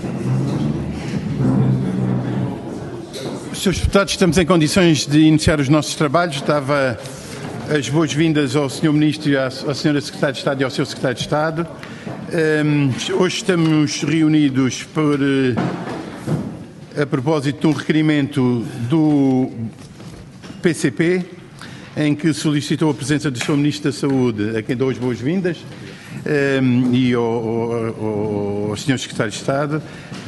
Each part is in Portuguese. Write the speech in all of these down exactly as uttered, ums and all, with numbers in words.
senhores Deputados, estamos em condições de iniciar os nossos trabalhos. Dava as boas-vindas ao senhor Ministro e à, à senhora Secretária de Estado e ao seu Secretário de Estado. Um, hoje estamos reunidos por, uh, a propósito de um requerimento do P C P, em que solicitou a presença do senhor Ministro da Saúde, a quem dou as boas-vindas, um, e ao, ao, ao senhor Secretário de Estado,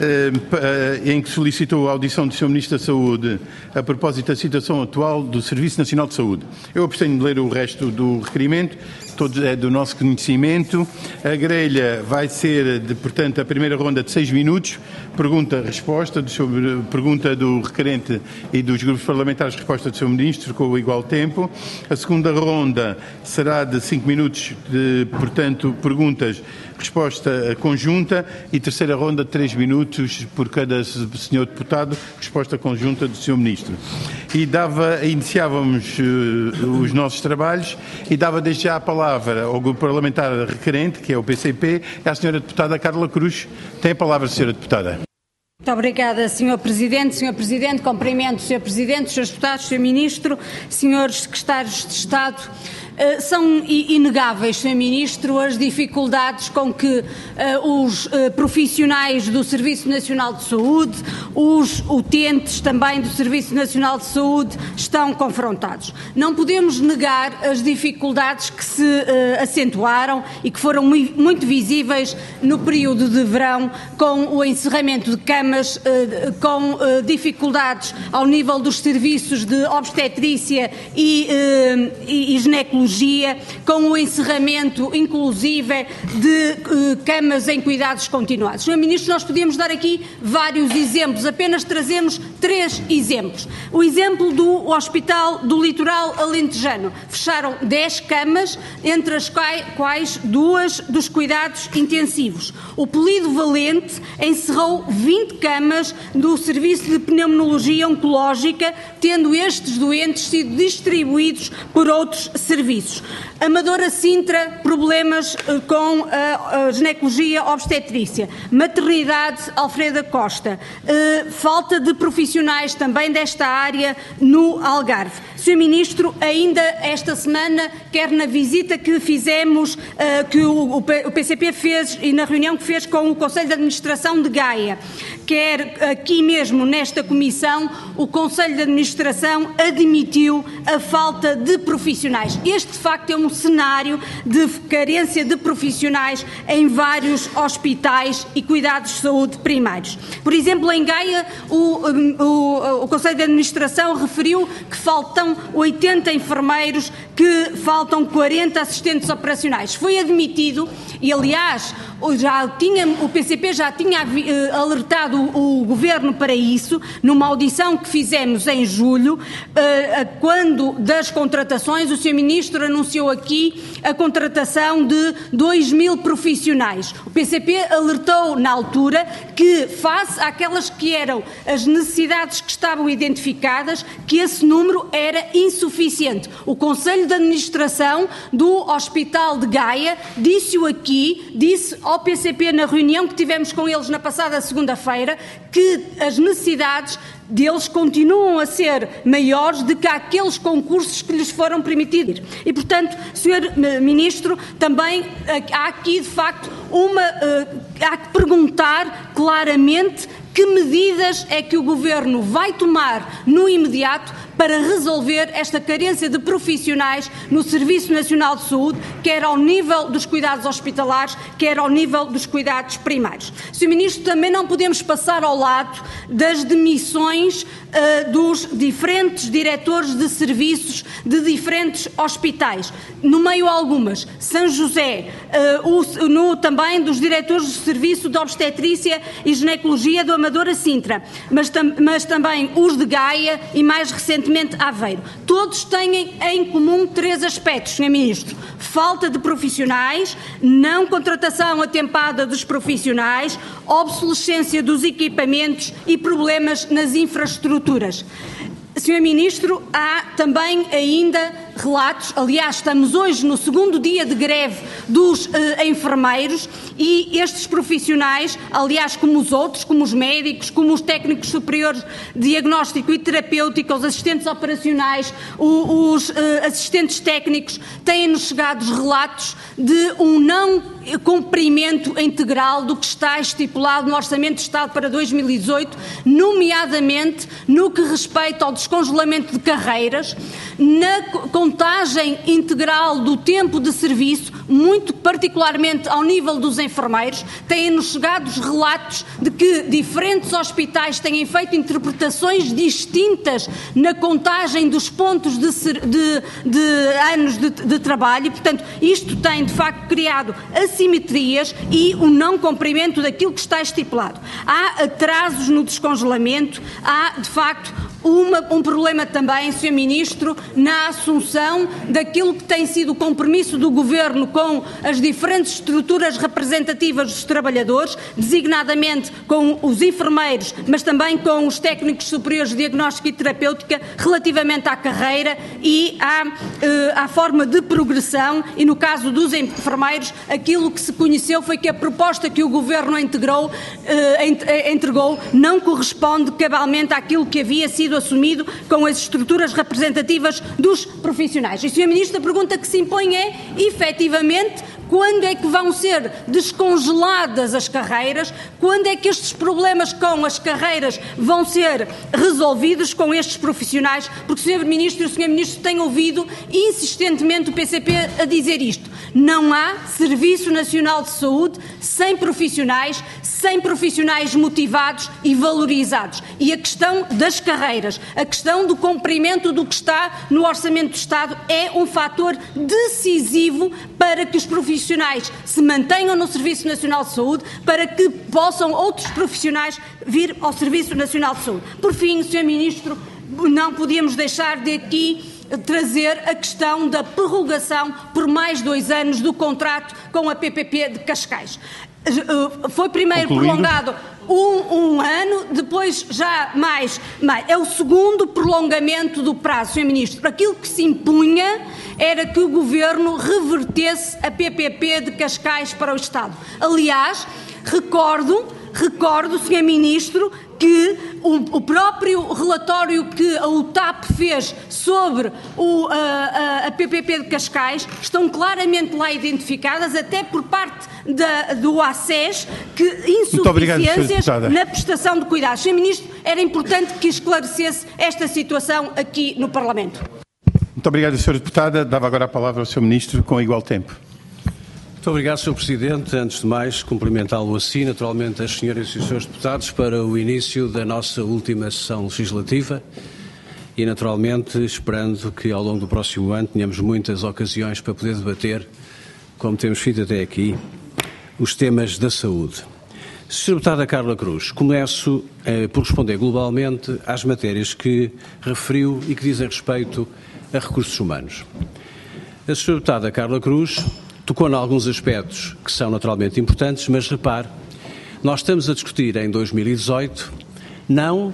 um, em que solicitou a audição do senhor Ministro da Saúde a propósito da situação atual do Serviço Nacional de Saúde. Eu abstenho de ler o resto do requerimento, todo é do nosso conhecimento. A grelha vai ser, de, portanto, a primeira ronda de seis minutos, pergunta-resposta, sobre pergunta do requerente e dos grupos parlamentares, resposta do senhor Ministro, com o igual tempo. A segunda ronda será de cinco minutos, de, portanto, perguntas, resposta conjunta, e terceira ronda de três minutos por cada senhor deputado, resposta conjunta do senhor Ministro. E dava, iniciávamos uh, os nossos trabalhos e dava desde já a palavra ao grupo parlamentar requerente, que é o P C P, e à senhora deputada Carla Cruz. Tem a palavra, senhora deputada. Muito obrigada, senhor Presidente. senhor Presidente, cumprimento o senhor Presidente, senhores Deputados, senhor Ministro, senhores Secretários de Estado. Uh, são inegáveis, senhor Ministro, as dificuldades com que uh, os uh, profissionais do Serviço Nacional de Saúde, os utentes também do Serviço Nacional de Saúde estão confrontados. Não podemos negar as dificuldades que se uh, acentuaram e que foram muito, muito visíveis no período de verão, com o encerramento de camas, uh, com uh, dificuldades ao nível dos serviços de obstetrícia e, uh, e, e ginecologia, com o encerramento, inclusive, de uh, camas em cuidados continuados. senhor Ministro, nós podíamos dar aqui vários exemplos, apenas trazemos três exemplos. O exemplo do Hospital do Litoral Alentejano. Fecharam dez camas, entre as quais duas dos cuidados intensivos. O Polido Valente encerrou vinte camas do Serviço de Pneumologia Oncológica, tendo estes doentes sido distribuídos por outros serviços. Amadora Sintra, problemas uh, com a, a ginecologia obstetrícia. Maternidade Alfreda Costa. Uh, falta de profissionais também desta área no Algarve. senhor Ministro, ainda esta semana, quer na visita que fizemos, uh, que o, o P C P fez e na reunião que fez com o Conselho de Administração de Gaia, quer aqui mesmo nesta comissão, o Conselho de Administração admitiu a falta de profissionais. Este, de facto, é um cenário de carência de profissionais em vários hospitais e cuidados de saúde primários. Por exemplo, em Gaia, o, o, o Conselho de Administração referiu que faltam oitenta enfermeiros, que faltam quarenta assistentes operacionais. Foi admitido, e aliás, já tinha, o P C P já tinha uh, alertado o, o Governo para isso, numa audição que fizemos em julho, uh, quando das contratações, o senhor Ministro anunciou aqui a contratação de dois mil profissionais. O P C P alertou na altura que, face àquelas que eram as necessidades que estavam identificadas, que esse número era insuficiente. O Conselho de Administração do Hospital de Gaia disse-o aqui, disse ao P C P na reunião que tivemos com eles na passada segunda-feira, que as necessidades deles continuam a ser maiores do que aqueles concursos que lhes foram permitidos. E, portanto, senhor Ministro, também há aqui, de facto, uma, há que perguntar claramente que medidas é que o Governo vai tomar no imediato para resolver esta carência de profissionais no Serviço Nacional de Saúde, quer ao nível dos cuidados hospitalares, quer ao nível dos cuidados primários. senhor Ministro, também não podemos passar ao lado das demissões uh, dos diferentes diretores de serviços de diferentes hospitais. No meio algumas, São José, uh, o, no, também dos diretores de serviço de obstetrícia e ginecologia do Amadora Sintra, mas, tam, mas também os de Gaia e, mais recentemente, Aveiro. Todos têm em comum três aspectos, senhor Ministro: falta de profissionais, não contratação atempada dos profissionais, obsolescência dos equipamentos e problemas nas infraestruturas. senhor Ministro, há também ainda relatos. Aliás, estamos hoje no segundo dia de greve dos uh, enfermeiros e estes profissionais, aliás, como os outros, como os médicos, como os técnicos superiores de diagnóstico e terapêutico, os assistentes operacionais, o, os uh, assistentes técnicos, têm-nos chegado os relatos de um não cumprimento integral do que está estipulado no Orçamento de Estado para dois mil e dezoito, nomeadamente no que respeita ao descongelamento de carreiras, na contagem integral do tempo de serviço, muito particularmente ao nível dos enfermeiros. Têm-nos chegado os relatos de que diferentes hospitais têm feito interpretações distintas na contagem dos pontos de, de, de anos de, de trabalho e, portanto, isto tem, de facto, criado assimetrias e o não cumprimento daquilo que está estipulado. Há atrasos no descongelamento, há, de facto, Uma, um problema também, senhor Ministro, na assunção daquilo que tem sido o compromisso do Governo com as diferentes estruturas representativas dos trabalhadores, designadamente com os enfermeiros, mas também com os técnicos superiores de diagnóstico e terapêutica, relativamente à carreira e à, eh, à forma de progressão. E no caso dos enfermeiros, aquilo que se conheceu foi que a proposta que o Governo integrou, eh, entregou não corresponde cabalmente àquilo que havia sido assumido com as estruturas representativas dos profissionais. E, senhor Ministro, a pergunta que se impõe é, efetivamente, quando é que vão ser descongeladas as carreiras? Quando é que estes problemas com as carreiras vão ser resolvidos com estes profissionais? Porque o senhor Ministro e o senhor Ministro têm ouvido insistentemente o P C P a dizer isto. Não há Serviço Nacional de Saúde sem profissionais, sem profissionais motivados e valorizados. E a questão das carreiras, a questão do cumprimento do que está no Orçamento do Estado é um fator decisivo para que os profissionais se mantenham no Serviço Nacional de Saúde, para que possam outros profissionais vir ao Serviço Nacional de Saúde. Por fim, senhor Ministro, não podíamos deixar de aqui trazer a questão da prorrogação por mais dois anos do contrato com a P P P de Cascais. Foi primeiro Concluindo. prolongado um, um ano, depois já mais, mais. É o segundo prolongamento do prazo, senhor Ministro. Aquilo que se impunha era que o Governo revertesse a P P P de Cascais para o Estado. Aliás, recordo, recordo, senhor Ministro, que o, o próprio relatório que a U T A P fez sobre o, a, a, a P P P de Cascais estão claramente lá identificadas, até por parte da, do A C E S, que insuficiências na prestação de cuidados. senhor Ministro, era importante que esclarecesse esta situação aqui no Parlamento. Muito obrigado, senhora Deputada. Dava agora a palavra ao senhor Ministro com igual tempo. Muito obrigado, senhor Presidente. Antes de mais, cumprimentá-lo assim, naturalmente, as senhoras e os senhores deputados, para o início da nossa última sessão legislativa e, naturalmente, esperando que ao longo do próximo ano tenhamos muitas ocasiões para poder debater, como temos feito até aqui, os temas da saúde. senhora Deputada Carla Cruz, começo eh, por responder globalmente às matérias que referiu e que dizem respeito a recursos humanos. A senhora Deputada Carla Cruz tocou em alguns aspectos que são naturalmente importantes, mas repare, nós estamos a discutir em dois mil e dezoito não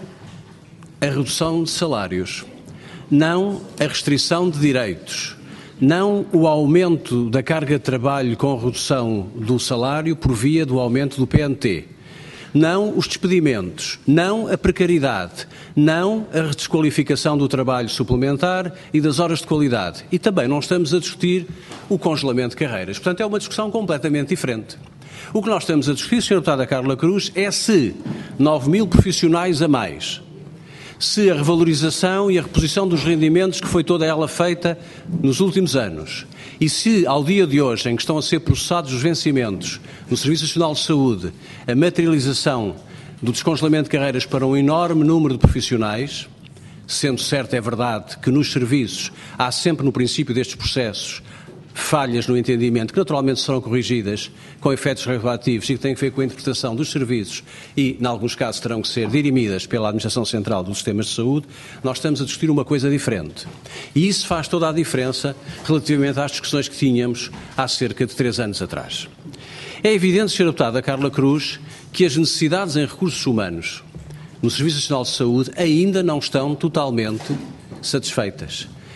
a redução de salários, não a restrição de direitos, não o aumento da carga de trabalho com a redução do salário por via do aumento do P N T, não os despedimentos, não a precariedade, não a desqualificação do trabalho suplementar e das horas de qualidade. E também não estamos a discutir o congelamento de carreiras. Portanto, é uma discussão completamente diferente. O que nós estamos a discutir, senhora Deputada Carla Cruz, é se nove mil profissionais a mais, se a revalorização e a reposição dos rendimentos que foi toda ela feita nos últimos anos, e se ao dia de hoje, em que estão a ser processados os vencimentos no Serviço Nacional de Saúde, a materialização do descongelamento de carreiras para um enorme número de profissionais, sendo certo, é verdade, que nos serviços há sempre no princípio destes processos falhas no entendimento, que naturalmente serão corrigidas com efeitos retroativos e que têm a ver com a interpretação dos serviços e, em alguns casos, terão que ser dirimidas pela Administração Central dos Sistemas de Saúde, nós estamos a discutir uma coisa diferente. E isso faz toda a diferença relativamente às discussões que tínhamos há cerca de três anos atrás. É evidente, senhora Deputada Carla Cruz, que as necessidades em recursos humanos no Serviço Nacional de Saúde ainda não estão totalmente satisfeitas.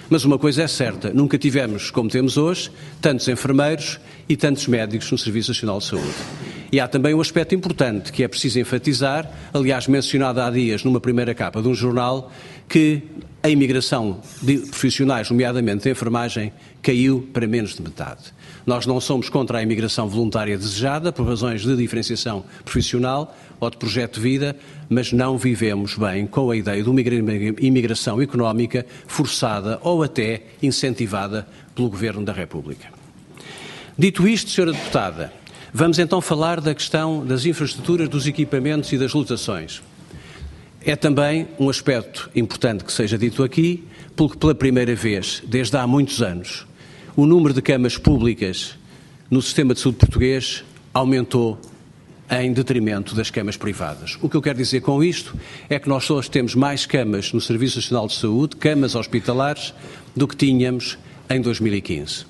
Mas uma coisa é certa, nunca tivemos, como temos hoje, tantos enfermeiros e tantos médicos no Serviço Nacional de Saúde. E há também um aspecto importante que é preciso enfatizar, aliás mencionado há dias numa primeira capa de um jornal, que a imigração de profissionais, nomeadamente de enfermagem, caiu para menos de metade. Nós não somos contra a imigração voluntária desejada, por razões de diferenciação profissional ou de projeto de vida, mas não vivemos bem com a ideia de uma imigração económica forçada ou até incentivada pelo Governo da República. Dito isto, senhora Deputada, vamos então falar da questão das infraestruturas, dos equipamentos e das lotações. É também um aspecto importante que seja dito aqui, porque pela primeira vez, desde há muitos anos, o número de camas públicas no sistema de saúde português aumentou em detrimento das camas privadas. O que eu quero dizer com isto é que nós hoje temos mais camas no Serviço Nacional de Saúde, camas hospitalares, do que tínhamos em dois mil e quinze.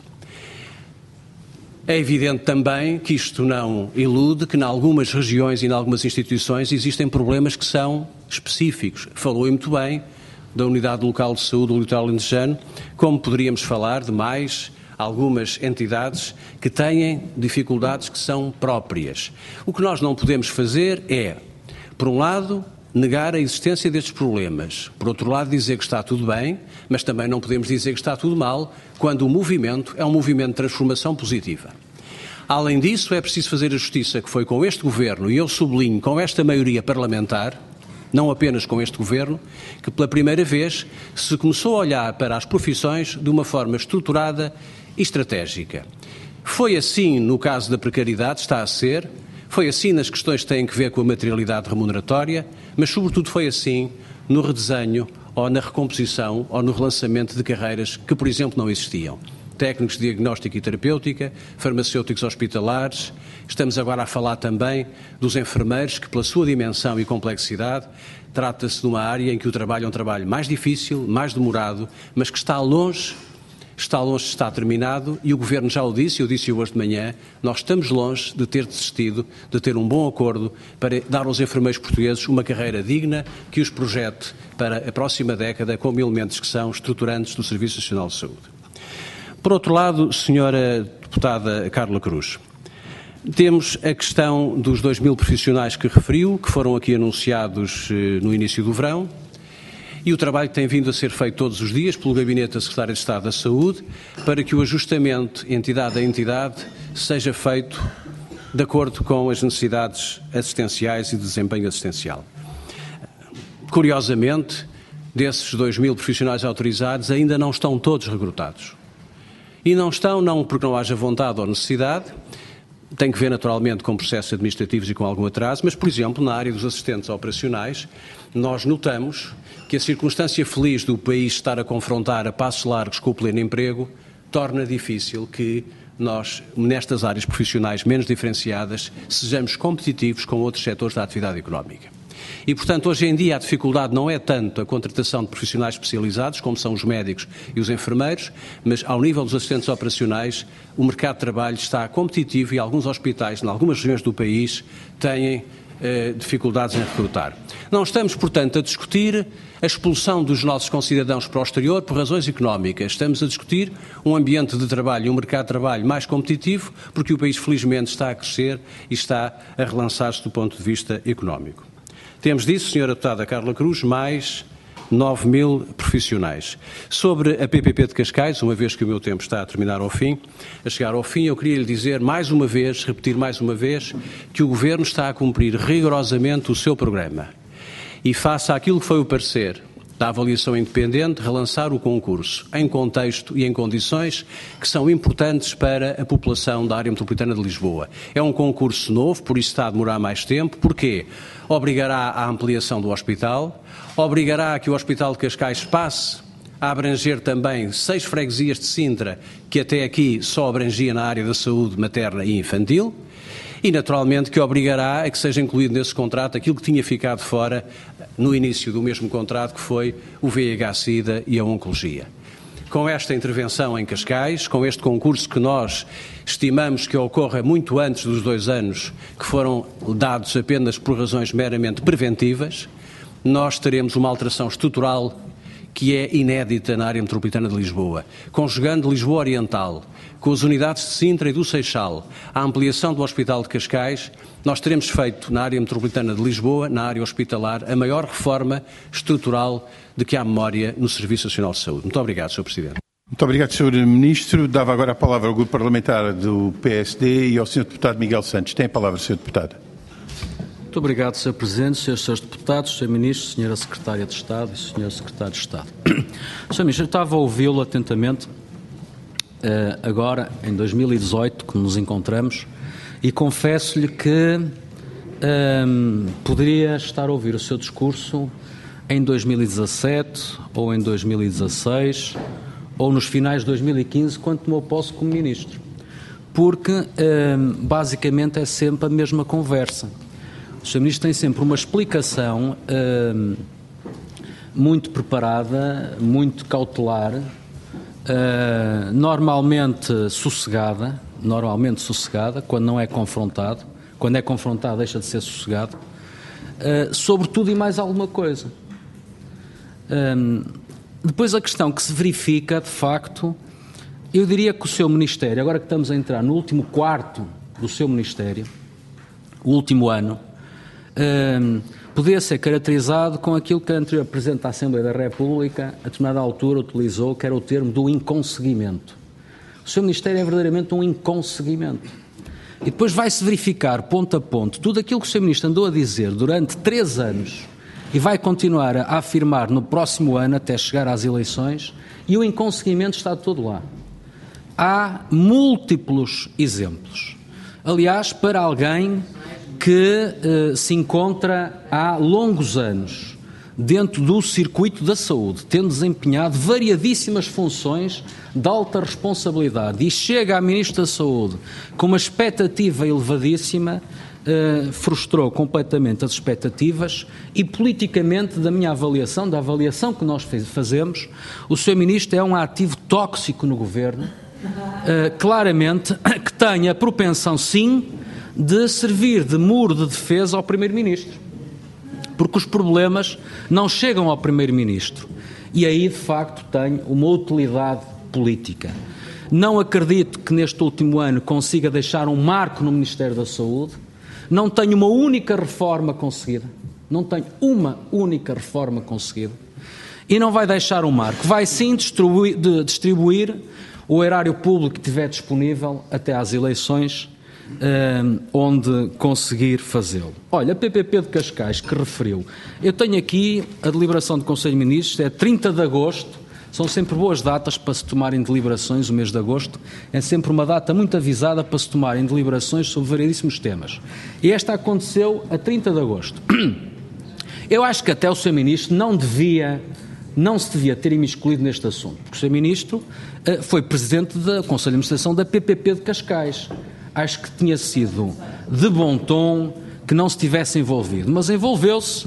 É evidente também que isto não ilude que em algumas regiões e em algumas instituições existem problemas que são específicos. Falou muito bem da Unidade Local de Saúde do Litoral Alentejano, como poderíamos falar de mais algumas entidades que têm dificuldades que são próprias. O que nós não podemos fazer é, por um lado, negar a existência destes problemas. Por outro lado, dizer que está tudo bem, mas também não podemos dizer que está tudo mal, quando o movimento é um movimento de transformação positiva. Além disso, é preciso fazer a justiça que foi com este Governo, e eu sublinho, com esta maioria parlamentar, não apenas com este Governo, que pela primeira vez se começou a olhar para as profissões de uma forma estruturada e estratégica. Foi assim no caso da precariedade, está a ser, foi assim nas questões que têm que ver com a materialidade remuneratória, mas sobretudo foi assim no redesenho ou na recomposição ou no relançamento de carreiras que, por exemplo, não existiam. Técnicos de diagnóstico e terapêutica, farmacêuticos hospitalares. Estamos agora a falar também dos enfermeiros, que pela sua dimensão e complexidade, trata-se de uma área em que o trabalho é um trabalho mais difícil, mais demorado, mas que está longe, está longe de estar terminado, e o Governo já o disse, eu disse hoje de manhã, nós estamos longe de ter desistido, de ter um bom acordo para dar aos enfermeiros portugueses uma carreira digna que os projete para a próxima década como elementos que são estruturantes do Serviço Nacional de Saúde. Por outro lado, senhora Deputada Carla Cruz, temos a questão dos dois mil profissionais que referiu, que foram aqui anunciados eh, no início do verão, e o trabalho que tem vindo a ser feito todos os dias pelo Gabinete da Secretária de Estado da Saúde para que o ajustamento entidade a entidade seja feito de acordo com as necessidades assistenciais e de desempenho assistencial. Curiosamente, desses dois mil profissionais autorizados, ainda não estão todos recrutados. E não estão, não porque não haja vontade ou necessidade, tem que ver naturalmente com processos administrativos e com algum atraso, mas, por exemplo, na área dos assistentes operacionais, nós notamos que a circunstância feliz do país estar a confrontar a passos largos com o pleno emprego torna difícil que nós, nestas áreas profissionais menos diferenciadas, sejamos competitivos com outros setores da atividade económica. E, portanto, hoje em dia a dificuldade não é tanto a contratação de profissionais especializados, como são os médicos e os enfermeiros, mas ao nível dos assistentes operacionais, o mercado de trabalho está competitivo e alguns hospitais, em algumas regiões do país, têm eh, dificuldades em recrutar. Não estamos, portanto, a discutir a expulsão dos nossos concidadãos para o exterior por razões económicas. Estamos a discutir um ambiente de trabalho e um mercado de trabalho mais competitivo, porque o país, felizmente, está a crescer e está a relançar-se do ponto de vista económico. Temos disso, senhora Deputada Carla Cruz, mais nove mil profissionais. Sobre a P P P de Cascais, uma vez que o meu tempo está a terminar ao fim, a chegar ao fim, eu queria lhe dizer mais uma vez, repetir mais uma vez, que o Governo está a cumprir rigorosamente o seu programa. E face àquilo que foi o parecer da avaliação independente, relançar o concurso em contexto e em condições que são importantes para a população da área metropolitana de Lisboa. É um concurso novo, por isso está a demorar mais tempo. Porquê? Obrigará à ampliação do hospital, obrigará a que o Hospital de Cascais passe a abranger também seis freguesias de Sintra, que até aqui só abrangia na área da saúde materna e infantil, e naturalmente que obrigará a que seja incluído nesse contrato aquilo que tinha ficado fora no início do mesmo contrato, que foi o V I H-Sida e a Oncologia. Com esta intervenção em Cascais, com este concurso que nós estimamos que ocorra muito antes dos dois anos, que foram dados apenas por razões meramente preventivas, nós teremos uma alteração estrutural que é inédita na área metropolitana de Lisboa, conjugando Lisboa Oriental com as unidades de Sintra e do Seixal, a ampliação do Hospital de Cascais, nós teremos feito na área metropolitana de Lisboa, na área hospitalar, a maior reforma estrutural de que há memória no Serviço Nacional de Saúde. Muito obrigado, senhor Presidente. Muito obrigado, senhor Ministro. Dava agora a palavra ao Grupo Parlamentar do P S D e ao senhor Deputado Miguel Santos. Tem a palavra, senhor Deputado. Muito obrigado, senhor Presidente, senhores, senhores Deputados, senhor Ministro, senhora Secretária de Estado e senhor Secretário de Estado. senhor Ministro, eu estava a ouvi-lo atentamente Uh, agora, em dois mil e dezoito, que nos encontramos, e confesso-lhe que um, poderia estar a ouvir o seu discurso em dois mil e dezassete, ou em dois mil e dezasseis, ou nos finais de dois mil e quinze, quando tomou posse como Ministro. Porque, um, basicamente, é sempre a mesma conversa. O senhor Ministro tem sempre uma explicação um, muito preparada, muito cautelar, Uh, normalmente sossegada, normalmente sossegada, quando não é confrontado, quando é confrontado deixa de ser sossegado, uh, sobre tudo e mais alguma coisa. Um, depois a questão que se verifica, de facto, eu diria que o seu Ministério, agora que estamos a entrar no último quarto do seu Ministério, o último ano, um, podia ser caracterizado com aquilo que a anterior Presidente da Assembleia da República, a determinada altura, utilizou, que era o termo do inconseguimento. O seu Ministério é verdadeiramente um inconseguimento. E depois vai-se verificar, ponto a ponto, tudo aquilo que o seu Ministro andou a dizer durante três anos e vai continuar a afirmar no próximo ano, até chegar às eleições, e o inconseguimento está todo lá. Há múltiplos exemplos. Aliás, para alguém que uh, se encontra há longos anos dentro do circuito da saúde, tendo desempenhado variadíssimas funções de alta responsabilidade e chega a Ministro da Saúde com uma expectativa elevadíssima, uh, frustrou completamente as expectativas e politicamente, da minha avaliação, da avaliação que nós fazemos, o senhor Ministro é um ativo tóxico no Governo, uh, claramente, que tem a propensão, sim, de servir de muro de defesa ao Primeiro-Ministro, porque os problemas não chegam ao Primeiro-Ministro e aí de facto tem uma utilidade política. Não acredito que neste último ano consiga deixar um marco no Ministério da Saúde, não tenho uma única reforma conseguida, não tenho uma única reforma conseguida e não vai deixar um marco, vai sim distribuir, de, distribuir o erário público que tiver disponível até às eleições, Um, onde conseguir fazê-lo. Olha, a P P P de Cascais, que referiu, eu tenho aqui a deliberação do Conselho de Ministros, é trinta de agosto, são sempre boas datas para se tomarem deliberações, o mês de agosto, é sempre uma data muito avisada para se tomarem deliberações sobre variedíssimos temas. E esta aconteceu a trinta de agosto. Eu acho que até o senhor Ministro não devia, não se devia ter imiscuído neste assunto, porque o senhor Ministro uh, foi Presidente do Conselho de Administração da P P P de Cascais. Acho que tinha sido de bom tom que não se tivesse envolvido, mas envolveu-se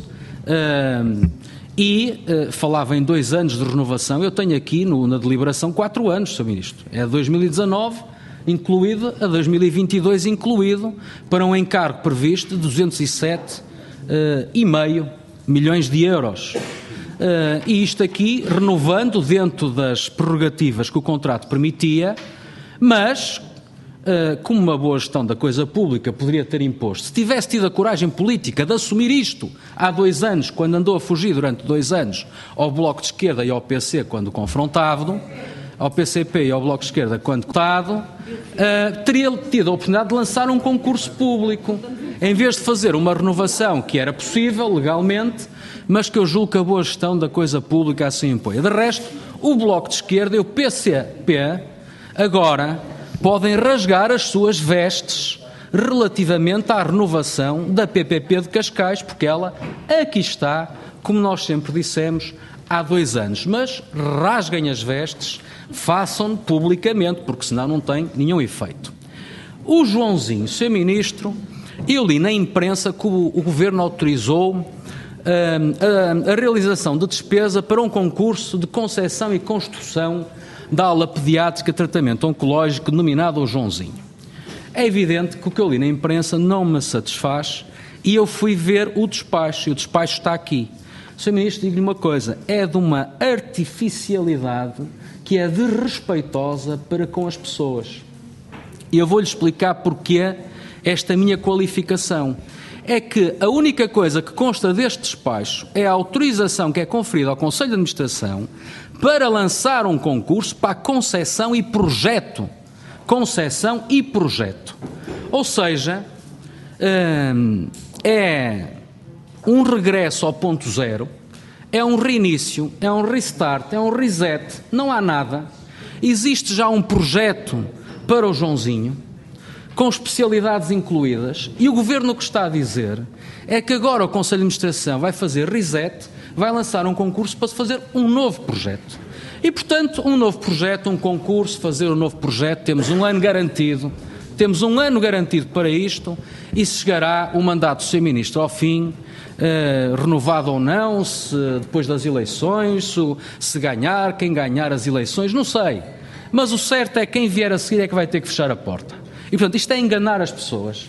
uh, e uh, falava em dois anos de renovação. Eu tenho aqui no, na deliberação quatro anos, senhor Ministro. É dois mil e dezanove incluído, a dois mil e vinte e dois incluído, para um encargo previsto de duzentos e sete vírgula cinco milhões de euros. Uh, e isto aqui, renovando dentro das prerrogativas que o contrato permitia, mas Uh, como uma boa gestão da coisa pública poderia ter imposto, se tivesse tido a coragem política de assumir isto há dois anos, quando andou a fugir durante dois anos ao Bloco de Esquerda e ao P C quando confrontado, ao P C P e ao Bloco de Esquerda quando votado, uh, teria tido a oportunidade de lançar um concurso público, em vez de fazer uma renovação que era possível legalmente, mas que eu julgo que a boa gestão da coisa pública assim impõe. De resto, o Bloco de Esquerda e o P C P agora podem rasgar as suas vestes relativamente à renovação da P P P de Cascais, porque ela aqui está, como nós sempre dissemos, há dois anos. Mas rasguem as vestes, façam-no publicamente, porque senão não tem nenhum efeito. O Joãozinho, senhor Ministro, eu li na imprensa que o, o Governo autorizou uh, a, a realização de despesa para um concurso de concepção e construção da ala pediátrica de tratamento oncológico denominado o Joãozinho. É evidente que o que eu li na imprensa não me satisfaz e eu fui ver o despacho, e o despacho está aqui. senhor Ministro, digo-lhe uma coisa, é de uma artificialidade que é desrespeitosa para com as pessoas. E eu vou-lhe explicar porquê esta minha qualificação. É que a única coisa que consta deste despacho é a autorização que é conferida ao Conselho de Administração para lançar um concurso para a concessão e projeto. Concessão e projeto. Ou seja, hum, é um regresso ao ponto zero, é um reinício, é um restart, é um reset, não há nada. Existe já um projeto para o Joãozinho, com especialidades incluídas, e o Governo o que está a dizer é que agora o Conselho de Administração vai fazer reset, vai lançar um concurso para se fazer um novo projeto. E, portanto, um novo projeto, um concurso, fazer um novo projeto, temos um ano garantido, temos um ano garantido para isto, e se chegará o mandato do senhor Ministro ao fim, eh, renovado ou não, se depois das eleições, se, se ganhar, quem ganhar as eleições, não sei. Mas o certo é que quem vier a seguir é que vai ter que fechar a porta. E, portanto, isto é enganar as pessoas.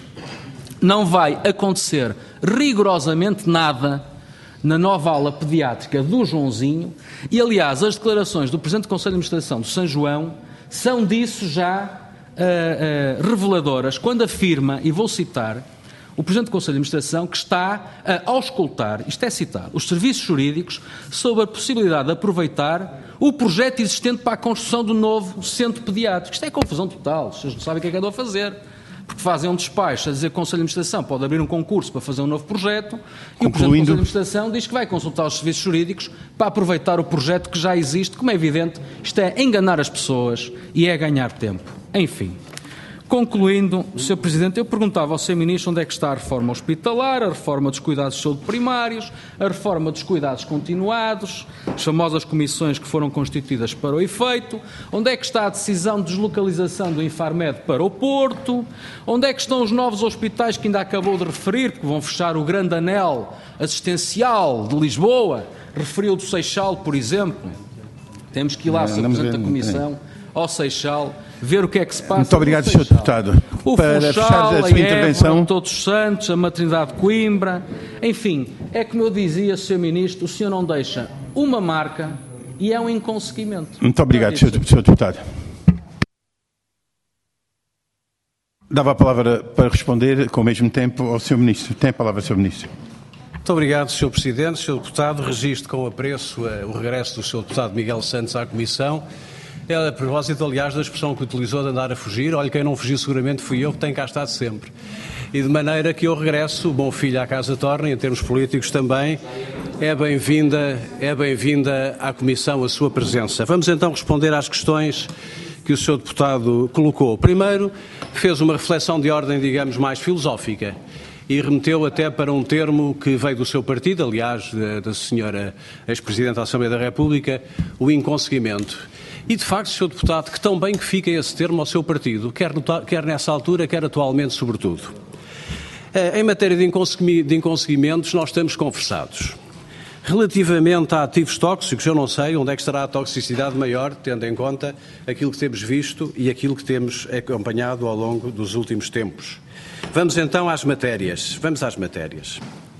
Não vai acontecer rigorosamente nada na nova aula pediátrica do Joãozinho e, aliás, as declarações do Presidente do Conselho de Administração do São João são disso já uh, uh, reveladoras, quando afirma, e vou citar, o Presidente do Conselho de Administração que está a auscultar, isto é citar, os serviços jurídicos sobre a possibilidade de aproveitar o projeto existente para a construção do novo centro pediátrico. Isto é confusão total, vocês não sabem o que é que andam a fazer. Porque fazem um despacho a dizer que o Conselho de Administração pode abrir um concurso para fazer um novo projeto e o Presidente do Conselho de Administração diz que vai consultar os serviços jurídicos para aproveitar o projeto que já existe. Como é evidente, isto é enganar as pessoas e é ganhar tempo. Enfim, concluindo, senhor Presidente, eu perguntava ao senhor Ministro onde é que está a reforma hospitalar, a reforma dos cuidados de saúde primários, a reforma dos cuidados continuados, as famosas comissões que foram constituídas para o efeito, onde é que está a decisão de deslocalização do Infarmed para o Porto, onde é que estão os novos hospitais que ainda acabou de referir, que vão fechar o grande anel assistencial de Lisboa, referiu do Seixal, por exemplo. Temos que ir lá, senhor Presidente da Comissão, ao Seixal, ver o que é que se passa. Muito obrigado, senhor Deputado. O Para Funchal, fechar a sua intervenção, Évora, Todos os Santos, a Maternidade de Coimbra, enfim, é como eu dizia, senhor Ministro, o senhor não deixa uma marca e é um inconseguimento. Muito obrigado, senhor Deputado. Dava a palavra para responder com o mesmo tempo ao senhor Ministro. Tem a palavra, senhor Ministro. Muito obrigado, senhor Presidente. senhor Deputado, registro com apreço uh, o regresso do senhor Deputado Miguel Santos à Comissão. É a propósito, aliás, da expressão que utilizou de andar a fugir. Olha, quem não fugiu seguramente fui eu, que tenho cá estado sempre. E de maneira que eu regresso, o bom filho à casa torna, em termos políticos também, é bem-vinda, é bem-vinda à Comissão a sua presença. Vamos então responder às questões que o senhor Deputado colocou. Primeiro, fez uma reflexão de ordem, digamos, mais filosófica e remeteu até para um termo que veio do seu partido, aliás, da, da senhora ex-Presidente da Assembleia da República, o inconseguimento. E, de facto, senhor Deputado, que tão bem que fica esse termo ao seu partido, quer, quer nessa altura, quer atualmente, sobretudo. Em matéria de, inconsegui, de inconseguimentos, nós estamos conversados. Relativamente a ativos tóxicos, eu não sei onde é que estará a toxicidade maior, tendo em conta aquilo que temos visto e aquilo que temos acompanhado ao longo dos últimos tempos. Vamos então às matérias. Vamos às matérias.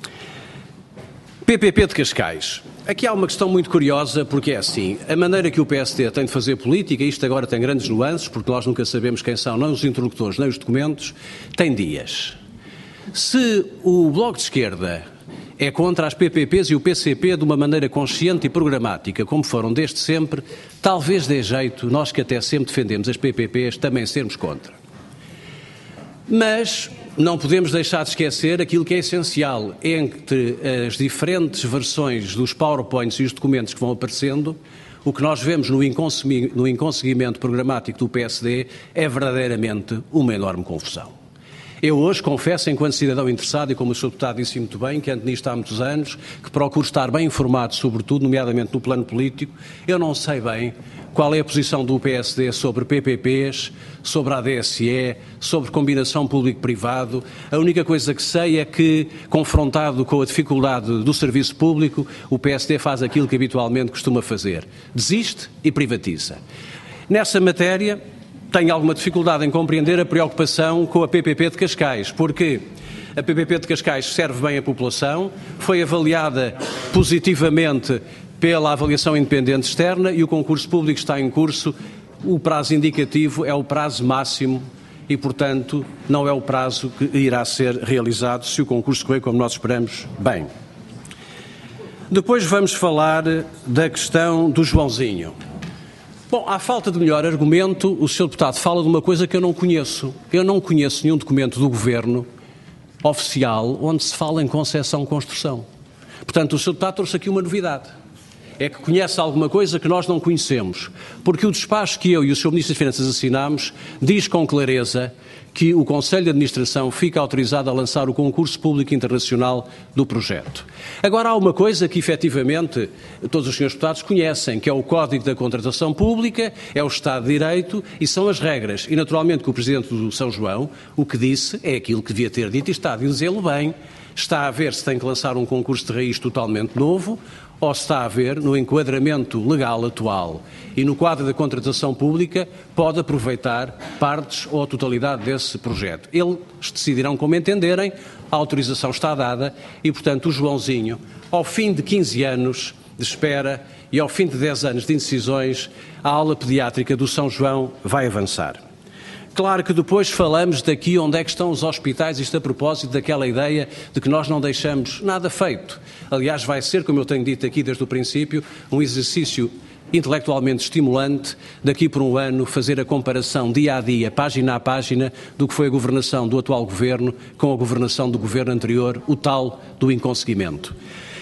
P P P de Cascais. Aqui há uma questão muito curiosa, porque é assim, a maneira que o P S D tem de fazer política, isto agora tem grandes nuances, porque nós nunca sabemos quem são, nem os interlocutores, nem os documentos, tem dias. Se o Bloco de Esquerda é contra as P P Ps e o P C P de uma maneira consciente e programática, como foram desde sempre, talvez dê jeito, nós que até sempre defendemos as P P Ps, também sermos contra. Mas não podemos deixar de esquecer aquilo que é essencial entre as diferentes versões dos PowerPoints e os documentos que vão aparecendo. O que nós vemos no inconseguimento programático do P S D é verdadeiramente uma enorme confusão. Eu hoje confesso, enquanto cidadão interessado, e como o senhor Deputado disse muito bem, que ando nisto há muitos anos, que procuro estar bem informado sobre tudo, nomeadamente no plano político, eu não sei bem qual é a posição do P S D sobre P P Ps, sobre a A D S E, sobre combinação público-privado. A única coisa que sei é que, confrontado com a dificuldade do serviço público, o P S D faz aquilo que habitualmente costuma fazer. Desiste e privatiza. Nessa matéria, tenho alguma dificuldade em compreender a preocupação com a P P P de Cascais, porque A P P P de Cascais serve bem a população, foi avaliada positivamente pela avaliação independente externa e o concurso público está em curso. O prazo indicativo é o prazo máximo e, portanto, não é o prazo que irá ser realizado se o concurso correr como nós esperamos bem. Depois vamos falar da questão do Joãozinho. Bom, à falta de melhor argumento, o senhor Deputado fala de uma coisa que eu não conheço. Eu não conheço nenhum documento do Governo oficial onde se fala em concessão-construção. Portanto, o senhor Deputado trouxe aqui uma novidade. É que conhece alguma coisa que nós não conhecemos. Porque o despacho que eu e o senhor Ministro das Finanças assinámos diz com clareza que o Conselho de Administração fica autorizado a lançar o concurso público internacional do projeto. Agora, há uma coisa que, efetivamente, todos os senhores deputados conhecem, que é o Código da Contratação Pública, é o Estado de Direito e são as regras. E, naturalmente, que o Presidente do São João o que disse é aquilo que devia ter dito e está a dizê-lo bem. Está a ver se tem que lançar um concurso de raiz totalmente novo ou se está a ver, no enquadramento legal atual e no quadro da contratação pública, pode aproveitar partes ou a totalidade desse projeto. Eles decidirão como entenderem, a autorização está dada e, portanto, o Joãozinho, ao fim de quinze anos de espera e ao fim de dez anos de indecisões, a aula pediátrica do São João vai avançar. Claro que depois falamos daqui onde é que estão os hospitais, isto a propósito daquela ideia de que nós não deixamos nada feito. Aliás, vai ser, como eu tenho dito aqui desde o princípio, um exercício intelectualmente estimulante, daqui por um ano, fazer a comparação dia a dia, página a página, do que foi a governação do atual governo com a governação do governo anterior, o tal do inconseguimento.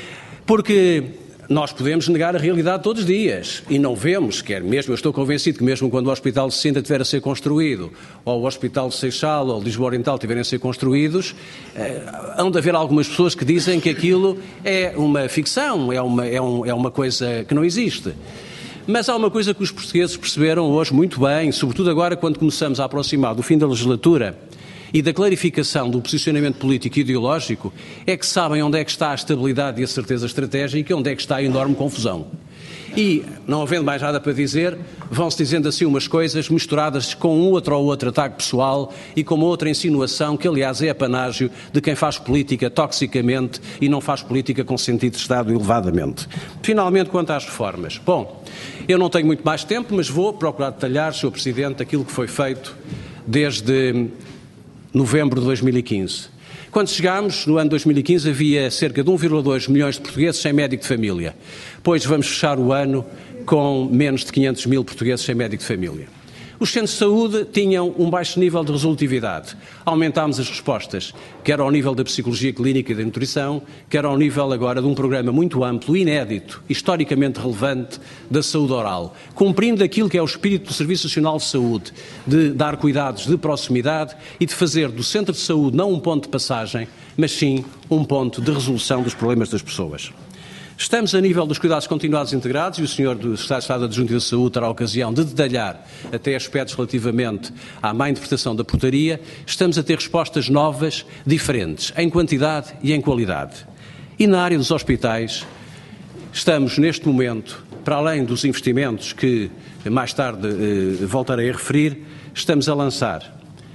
Porque nós podemos negar a realidade todos os dias e não vemos, quer mesmo, eu estou convencido que mesmo quando o Hospital de Sintra tiver a ser construído, ou o Hospital de Seixal ou Lisboa Oriental tiverem a ser construídos, eh, hão de haver algumas pessoas que dizem que aquilo é uma ficção, é uma, é, um, é uma coisa que não existe. Mas há uma coisa que os portugueses perceberam hoje muito bem, sobretudo agora quando começamos a aproximar do fim da legislatura e da clarificação do posicionamento político e ideológico, é que sabem onde é que está a estabilidade e a certeza estratégica e onde é que está a enorme confusão. E, não havendo mais nada para dizer, vão-se dizendo assim umas coisas misturadas com um outro ou outro ataque pessoal e com uma outra insinuação que, aliás, é apanágio de quem faz política toxicamente e não faz política com sentido de Estado elevadamente. Finalmente, quanto às reformas. Bom, eu não tenho muito mais tempo, mas vou procurar detalhar, senhor Presidente, aquilo que foi feito desde novembro de dois mil e quinze. Quando chegámos, no ano dois mil e quinze, havia cerca de um vírgula dois milhões de portugueses sem médico de família. Pois vamos fechar o ano com menos de quinhentos mil portugueses sem médico de família. Os centros de saúde tinham um baixo nível de resolutividade. Aumentámos as respostas, quer ao nível da psicologia clínica e da nutrição, quer ao nível agora de um programa muito amplo, inédito, historicamente relevante, da saúde oral, cumprindo aquilo que é o espírito do Serviço Nacional de Saúde, de dar cuidados de proximidade e de fazer do centro de saúde não um ponto de passagem, mas sim um ponto de resolução dos problemas das pessoas. Estamos a nível dos cuidados continuados integrados e o senhor do Secretário de Estado Adjunto da Saúde terá a ocasião de detalhar até aspectos relativamente à má interpretação da portaria. Estamos a ter respostas novas, diferentes, em quantidade e em qualidade. E na área dos hospitais, estamos neste momento, para além dos investimentos que mais tarde eh, voltarei a referir, estamos a lançar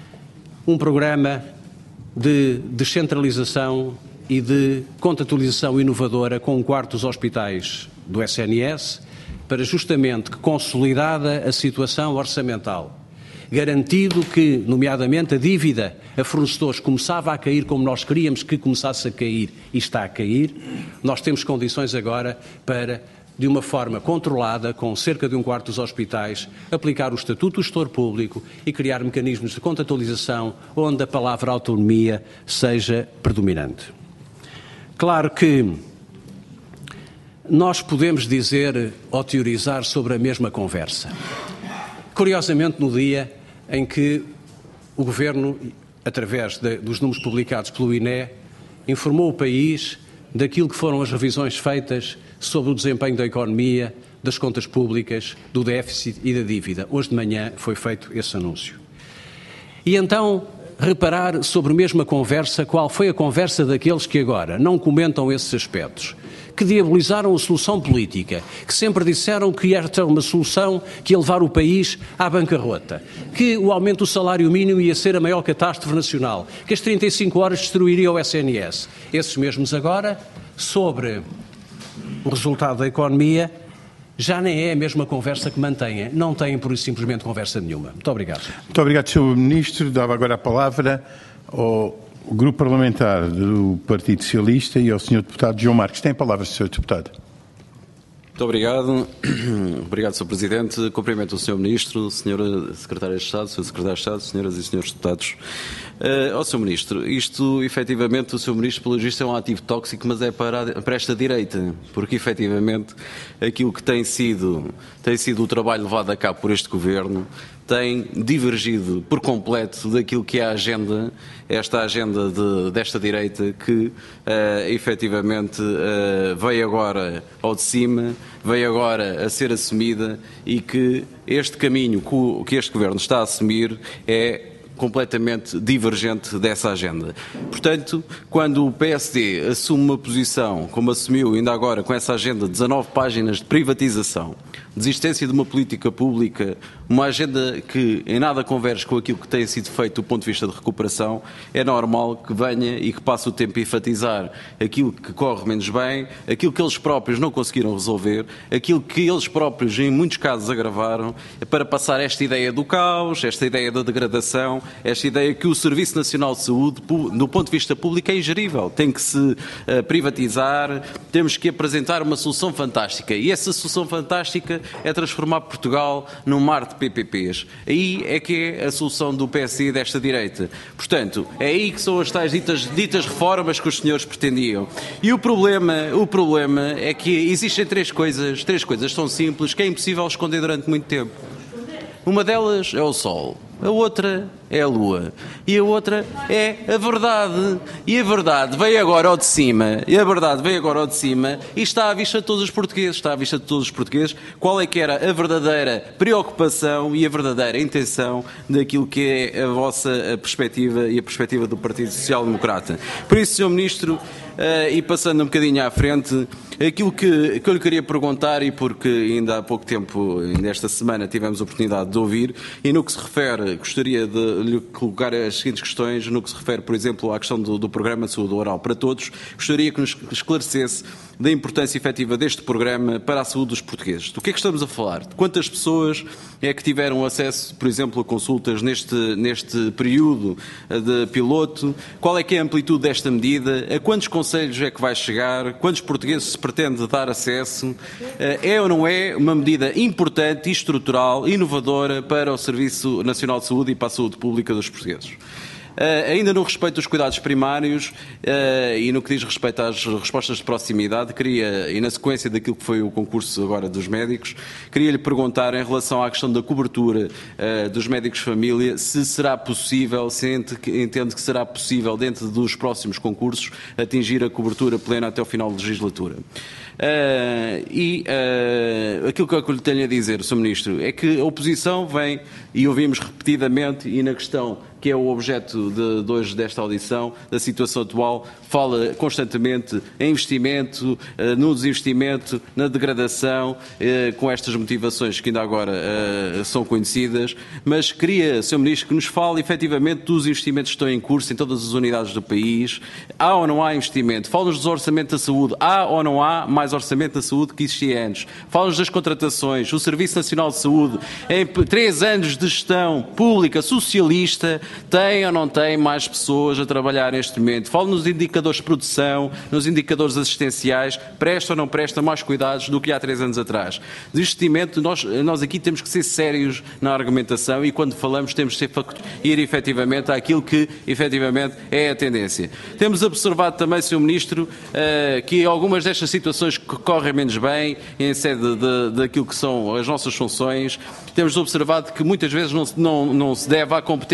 um programa de descentralização e de contratualização inovadora com um quarto dos hospitais do S N S, para justamente que, consolidada a situação orçamental, garantido que, nomeadamente, a dívida a fornecedores começava a cair como nós queríamos que começasse a cair e está a cair, nós temos condições agora para, de uma forma controlada, com cerca de um quarto dos hospitais, aplicar o Estatuto do Gestor Público e criar mecanismos de contratualização onde a palavra autonomia seja predominante. Claro que nós podemos dizer ou teorizar sobre a mesma conversa. Curiosamente, no dia em que o Governo, através de, dos números publicados pelo I N E, informou o país daquilo que foram as revisões feitas sobre o desempenho da economia, das contas públicas, do déficit e da dívida. Hoje de manhã foi feito esse anúncio. E então reparar sobre a mesma conversa qual foi a conversa daqueles que agora não comentam esses aspectos, que diabolizaram a solução política, que sempre disseram que esta era uma solução que ia levar o país à bancarrota, que o aumento do salário mínimo ia ser a maior catástrofe nacional, que as trinta e cinco horas destruiriam o S N S. Esses mesmos agora, sobre o resultado da economia, já nem é a mesma conversa que mantêm. Não têm, por isso, simplesmente conversa nenhuma. Muito obrigado. Muito obrigado, senhor Ministro. Dava agora a palavra ao Grupo Parlamentar do Partido Socialista e ao senhor Deputado João Marques. Tem a palavra, senhor Deputado. Muito obrigado. Obrigado, senhor Presidente. Cumprimento o senhor Ministro, senhora Secretária de Estado, senhor Secretário de Estado, senhoras e senhores deputados. Uh, ao senhor Ministro, isto, efetivamente, o senhor Ministro, pelo visto, é um ativo tóxico, mas é para, para esta direita, porque, efetivamente, aquilo que tem sido, tem sido o trabalho levado a cabo por este Governo tem divergido por completo daquilo que é a agenda, esta agenda de, desta direita que, uh, efetivamente, uh, veio agora ao de cima, veio agora a ser assumida e que este caminho que este Governo está a assumir é completamente divergente dessa agenda. Portanto, quando o P S D assume uma posição, como assumiu ainda agora com essa agenda de dezanove páginas de privatização, desistência de uma política pública, uma agenda que em nada converge com aquilo que tem sido feito do ponto de vista de recuperação, é normal que venha e que passe o tempo a enfatizar aquilo que corre menos bem, aquilo que eles próprios não conseguiram resolver, aquilo que eles próprios em muitos casos agravaram, para passar esta ideia do caos, esta ideia da degradação, esta ideia que o Serviço Nacional de Saúde, do ponto de vista público, é ingerível, tem que se uh, privatizar, temos que apresentar uma solução fantástica e essa solução fantástica é transformar Portugal num mar de P P Ps. Aí é que é a solução do P S D desta direita. Portanto, é aí que são as tais ditas, ditas reformas que os senhores pretendiam. E o problema, o problema é que existem três coisas, três coisas tão simples que é impossível esconder durante muito tempo. Uma delas é o Sol, a outra é a Lua e a outra é a verdade. E a verdade veio agora ao de cima, e a verdade veio agora ao de cima e está à vista de todos os portugueses, está à vista de todos os portugueses qual é que era a verdadeira preocupação e a verdadeira intenção daquilo que é a vossa perspectiva e a perspectiva do Partido Social Democrata. Por isso, senhor Ministro, Uh, e passando um bocadinho à frente, aquilo que, que eu lhe queria perguntar, e porque ainda há pouco tempo, ainda esta semana, tivemos a oportunidade de ouvir, e no que se refere, gostaria de lhe colocar as seguintes questões, no que se refere, por exemplo, à questão do, do Programa de Saúde Oral para Todos, gostaria que nos esclarecesse da importância efetiva deste programa para a saúde dos portugueses. Do que é que estamos a falar? De quantas pessoas é que tiveram acesso, por exemplo, a consultas neste, neste período de piloto? Qual é que é a amplitude desta medida? A quantos conselhos é que vai chegar? Quantos portugueses se pretende dar acesso? É ou não é uma medida importante e estrutural, inovadora para o Serviço Nacional de Saúde e para a saúde pública dos portugueses? Uh, ainda no respeito dos cuidados primários uh, e no que diz respeito às respostas de proximidade, queria, e na sequência daquilo que foi o concurso agora dos médicos, queria-lhe perguntar em relação à questão da cobertura uh, dos médicos de família, se será possível, se entende que será possível, dentro dos próximos concursos, atingir a cobertura plena até ao final da legislatura. Uh, e uh, aquilo que eu lhe tenho a dizer, senhor Ministro, é que a oposição vem, e ouvimos repetidamente, e na questão que é o objeto de, de hoje desta audição, da situação atual, fala constantemente em investimento, uh, no desinvestimento, na degradação, uh, com estas motivações que ainda agora uh, são conhecidas, mas queria, senhor Ministro, que nos fale efetivamente dos investimentos que estão em curso em todas as unidades do país. Há ou não há investimento? Fala-nos dos orçamentos da saúde. Há ou não há mais orçamento da saúde que existia antes? Fala-nos das contratações. O Serviço Nacional de Saúde, em três anos de gestão pública socialista, tem ou não tem mais pessoas a trabalhar neste momento? Fala-nos dos indicadores de produção, nos indicadores assistenciais, presta ou não presta mais cuidados do que há três anos atrás? De investimento, nós, nós aqui temos que ser sérios na argumentação e quando falamos temos que ser, ir efetivamente àquilo que efetivamente é a tendência. Temos observado também, senhor Ministro, que algumas destas situações que correm menos bem em sede de, daquilo que são as nossas funções, temos observado que muitas vezes não, não, não se deve à competência ou não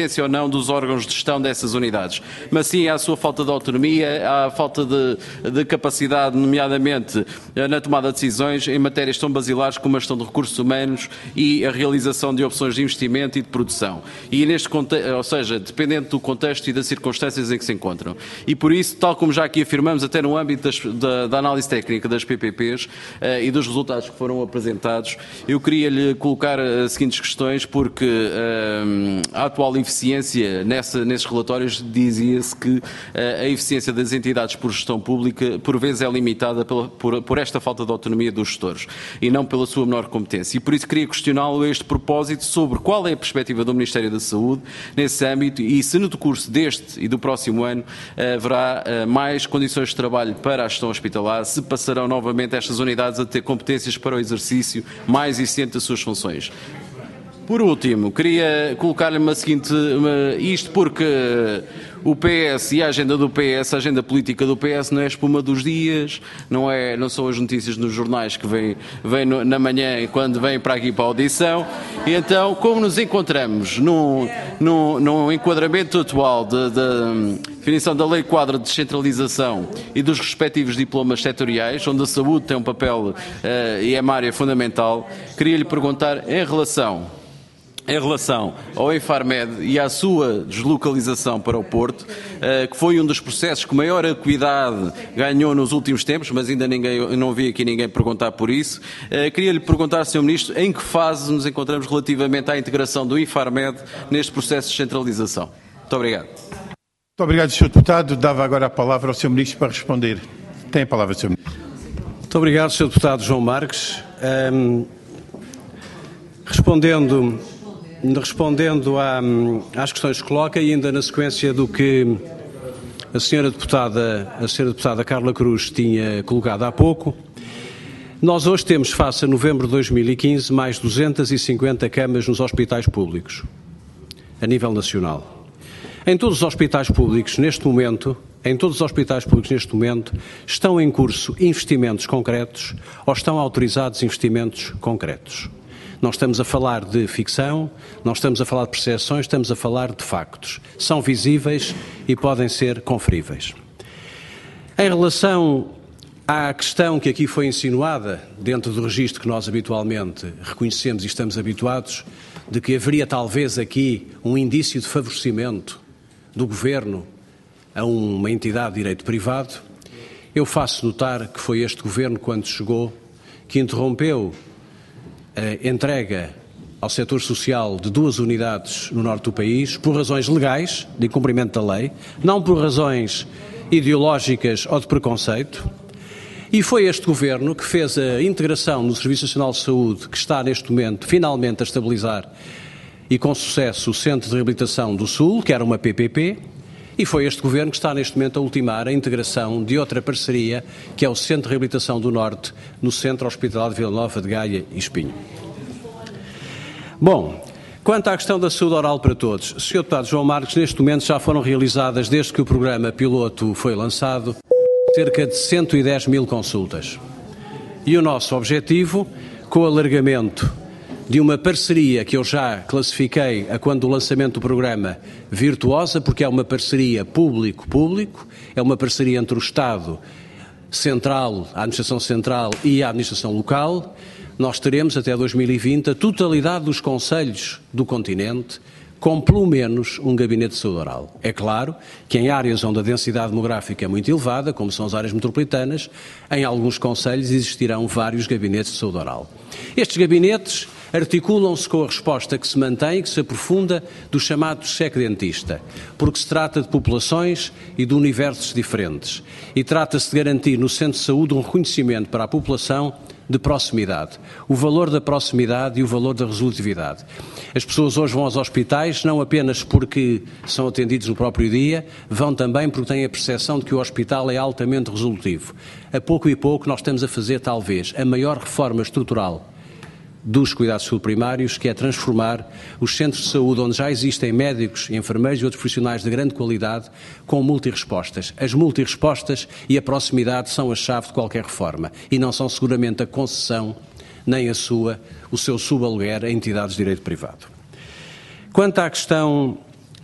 dos órgãos de gestão dessas unidades, mas sim à sua falta de autonomia, à falta de, de capacidade, nomeadamente na tomada de decisões em matérias tão basilares como a gestão de recursos humanos e a realização de opções de investimento e de produção. E neste contexto, ou seja, dependente do contexto e das circunstâncias em que se encontram. E por isso, tal como já aqui afirmamos, até no âmbito das, da, da análise técnica das P P Ps uh, e dos resultados que foram apresentados, eu queria-lhe colocar as seguintes questões, porque uh, a atual eficiência nessa, nesses relatórios dizia-se que uh, a eficiência das entidades por gestão pública por vezes é limitada pela, por, por esta falta de autonomia dos gestores e não pela sua menor competência. E por isso queria questioná-lo a este propósito sobre qual é a perspectiva do Ministério da Saúde nesse âmbito e se no decurso deste e do próximo ano uh, haverá uh, mais condições de trabalho para a gestão hospitalar, se passarão novamente estas unidades a ter competências para o exercício mais eficiente das suas funções. Por último, queria colocar-lhe uma seguinte, uma, isto porque o P S e a agenda do P S, a agenda política do P S não é a espuma dos dias, não, é, não são as notícias nos jornais que vêm, vêm no, na manhã quando vêm para aqui para a audição. E então, como nos encontramos num, num, num enquadramento atual da definição da Lei Quadro de Descentralização e dos respectivos diplomas setoriais, onde a saúde tem um papel uh, e é uma área fundamental, queria-lhe perguntar em relação Em relação ao Infarmed e à sua deslocalização para o Porto, que foi um dos processos que maior acuidade ganhou nos últimos tempos, mas ainda ninguém, não vi aqui ninguém perguntar por isso, queria-lhe perguntar, senhor Ministro, em que fase nos encontramos relativamente à integração do Infarmed neste processo de descentralização? Muito obrigado. Muito obrigado, senhor Deputado. Dava agora a palavra ao senhor Ministro para responder. Tem a palavra, senhor Ministro. Muito obrigado, senhor Deputado João Marques. Um, respondendo... Respondendo à, às questões que coloca e ainda na sequência do que a senhora deputada, a senhora deputada Carla Cruz tinha colocado há pouco, nós hoje temos, face a novembro de dois mil e quinze, mais duzentas e cinquenta camas nos hospitais públicos, a nível nacional. Em todos os hospitais públicos, neste momento, em todos os hospitais públicos neste momento, estão em curso investimentos concretos ou estão autorizados investimentos concretos. Não estamos a falar de ficção, não estamos a falar de percepções, estamos a falar de factos. São visíveis e podem ser conferíveis. Em relação à questão que aqui foi insinuada, dentro do registro que nós habitualmente reconhecemos e estamos habituados, de que haveria talvez aqui um indício de favorecimento do Governo a uma entidade de direito privado, eu faço notar que foi este Governo, quando chegou, que interrompeu a entrega ao setor social de duas unidades no norte do país, por razões legais, de incumprimento da lei, não por razões ideológicas ou de preconceito, e foi este Governo que fez a integração no Serviço Nacional de Saúde, que está neste momento finalmente a estabilizar e com sucesso o Centro de Reabilitação do Sul, que era uma P P P, e foi este Governo que está neste momento a ultimar a integração de outra parceria, que é o Centro de Reabilitação do Norte, no Centro Hospitalar de Vila Nova de Gaia e Espinho. Bom, quanto à questão da saúde oral para todos, senhor Deputado João Marques, neste momento já foram realizadas, desde que o programa piloto foi lançado, cerca de cento e dez mil consultas. E o nosso objetivo, com o alargamento de uma parceria que eu já classifiquei a quando do lançamento do programa virtuosa, porque é uma parceria público-público, é uma parceria entre o Estado Central, a Administração Central e a Administração Local. Nós teremos até dois mil e vinte a totalidade dos concelhos do continente com pelo menos um gabinete de saúde oral. É claro que em áreas onde a densidade demográfica é muito elevada, como são as áreas metropolitanas, em alguns concelhos existirão vários gabinetes de saúde oral. Estes gabinetes articulam-se com a resposta que se mantém e que se aprofunda do chamado cheque dentista, porque se trata de populações e de universos diferentes. E trata-se de garantir no centro de saúde um reconhecimento para a população de proximidade, o valor da proximidade e o valor da resolutividade. As pessoas hoje vão aos hospitais não apenas porque são atendidos no próprio dia, vão também porque têm a percepção de que o hospital é altamente resolutivo. A pouco e pouco nós estamos a fazer talvez a maior reforma estrutural dos cuidados de saúde primários, que é transformar os centros de saúde onde já existem médicos, enfermeiros e outros profissionais de grande qualidade com multirrespostas. As multirrespostas e a proximidade são a chave de qualquer reforma e não são seguramente a concessão nem a sua, o seu subaluguer a entidades de direito privado. Quanto à questão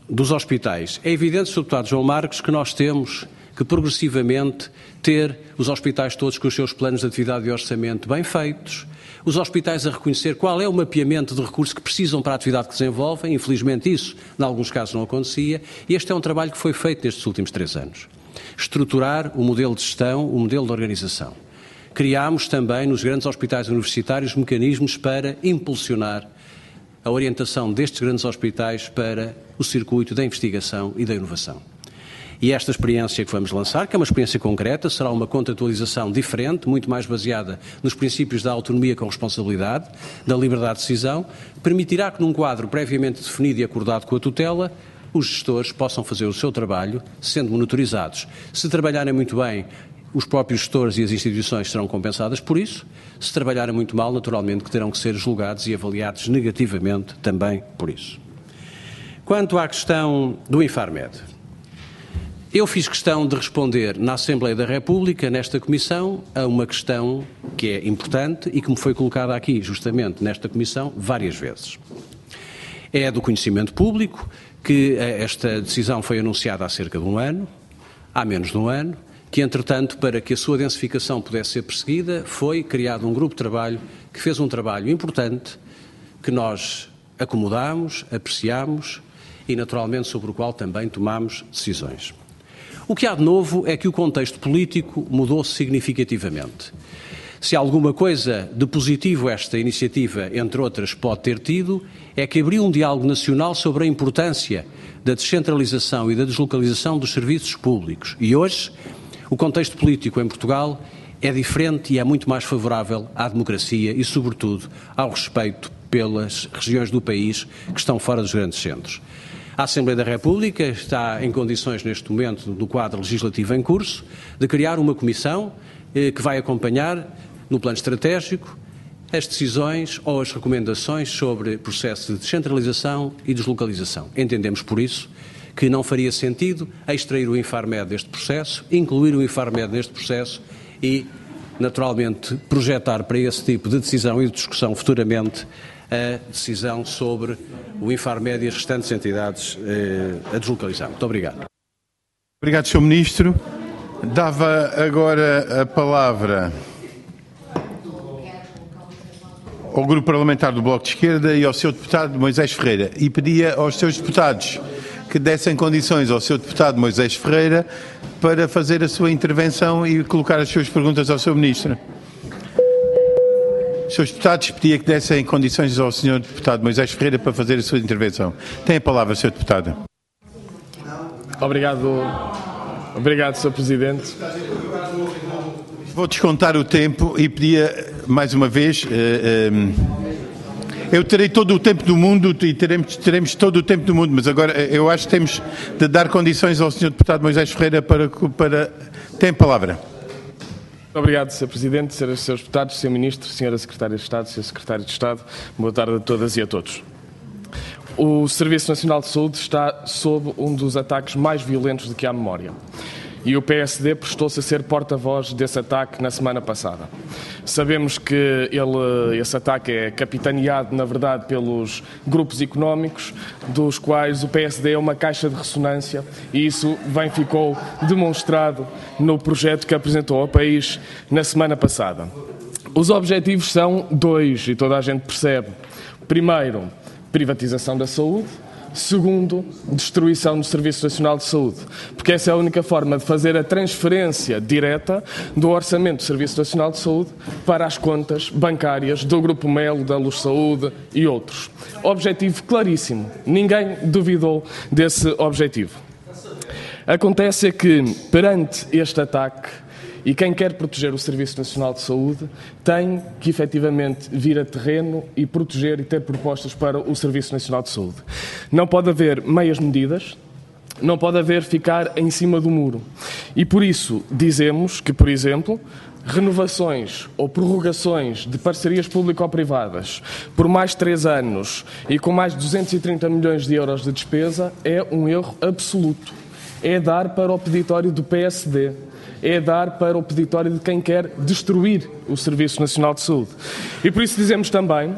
dos hospitais. É evidente, senhor Deputado João Marques, que nós temos que progressivamente ter os hospitais todos com os seus planos de atividade e orçamento bem feitos, os hospitais a reconhecer qual é o mapeamento de recursos que precisam para a atividade que desenvolvem. Infelizmente isso, em alguns casos, não acontecia, e este é um trabalho que foi feito nestes últimos três anos. Estruturar o modelo de gestão, o modelo de organização. Criámos também, nos grandes hospitais universitários, mecanismos para impulsionar a orientação destes grandes hospitais para o circuito da investigação e da inovação. E esta experiência que vamos lançar, que é uma experiência concreta, será uma contratualização diferente, muito mais baseada nos princípios da autonomia com responsabilidade, da liberdade de decisão, permitirá que num quadro previamente definido e acordado com a tutela, os gestores possam fazer o seu trabalho, sendo monitorizados. Se trabalharem muito bem, os próprios gestores e as instituições serão compensadas por isso. Se trabalharem muito mal, naturalmente que terão que ser julgados e avaliados negativamente também por isso. Quanto à questão do Infarmed, eu fiz questão de responder na Assembleia da República, nesta Comissão, a uma questão que é importante e que me foi colocada aqui, justamente nesta Comissão, várias vezes. É do conhecimento público que esta decisão foi anunciada há cerca de um ano, há menos de um ano, que, entretanto, para que a sua densificação pudesse ser perseguida, foi criado um grupo de trabalho que fez um trabalho importante, que nós acomodámos, apreciámos e, naturalmente, sobre o qual também tomámos decisões. O que há de novo é que o contexto político mudou-se significativamente. Se alguma coisa de positivo esta iniciativa, entre outras, pode ter tido, é que abriu um diálogo nacional sobre a importância da descentralização e da deslocalização dos serviços públicos. E hoje, o contexto político em Portugal é diferente e é muito mais favorável à democracia e, sobretudo, ao respeito pelas regiões do país que estão fora dos grandes centros. A Assembleia da República está em condições, neste momento, do quadro legislativo em curso, de criar uma comissão eh, que vai acompanhar, no plano estratégico, as decisões ou as recomendações sobre processo de descentralização e deslocalização. Entendemos, por isso, que não faria sentido extrair o Infarmed deste processo, incluir o Infarmed neste processo e, naturalmente, projetar para esse tipo de decisão e de discussão futuramente a decisão sobre o Infarmed e as restantes entidades eh, a deslocalizar. Muito obrigado. Obrigado, senhor Ministro. Dava agora a palavra ao Grupo Parlamentar do Bloco de Esquerda e ao seu deputado Moisés Ferreira, e pedia aos seus deputados que dessem condições ao seu deputado Moisés Ferreira para fazer a sua intervenção e colocar as suas perguntas ao seu Ministro. Os seus deputados pedia que dessem condições ao senhor deputado Moisés Ferreira para fazer a sua intervenção. Tem a palavra, senhor deputado. Obrigado, obrigado, senhor Presidente. Vou descontar o tempo e pedia, mais uma vez, uh, uh, eu terei todo o tempo do mundo e teremos, teremos todo o tempo do mundo, mas agora eu acho que temos de dar condições ao senhor deputado Moisés Ferreira para... para... Tem a palavra. Obrigado, senhor Presidente, senhores deputados, senhor Ministro, senhora Secretária de Estado, senhor Secretário de Estado, boa tarde a todas e a todos. O Serviço Nacional de Saúde está sob um dos ataques mais violentos de que há memória. E o P S D prestou-se a ser porta-voz desse ataque na semana passada. Sabemos que ele, esse ataque é capitaneado, na verdade, pelos grupos económicos, dos quais o P S D é uma caixa de ressonância, e isso bem ficou demonstrado no projeto que apresentou ao país na semana passada. Os objetivos são dois, e toda a gente percebe. Primeiro, privatização da saúde. Segundo, destruição do Serviço Nacional de Saúde, porque essa é a única forma de fazer a transferência direta do orçamento do Serviço Nacional de Saúde para as contas bancárias do Grupo Melo, da Luz Saúde e outros. Objetivo claríssimo, ninguém duvidou desse objetivo. Acontece que, perante este ataque, e quem quer proteger o Serviço Nacional de Saúde tem que, efetivamente, vir a terreno e proteger e ter propostas para o Serviço Nacional de Saúde. Não pode haver meias medidas, não pode haver ficar em cima do muro. E, por isso, dizemos que, por exemplo, renovações ou prorrogações de parcerias público-privadas por mais três anos e com mais de duzentos e trinta milhões de euros de despesa é um erro absoluto. É dar para o peditório do P S D. É dar para o peditório de quem quer destruir o Serviço Nacional de Saúde. E por isso dizemos também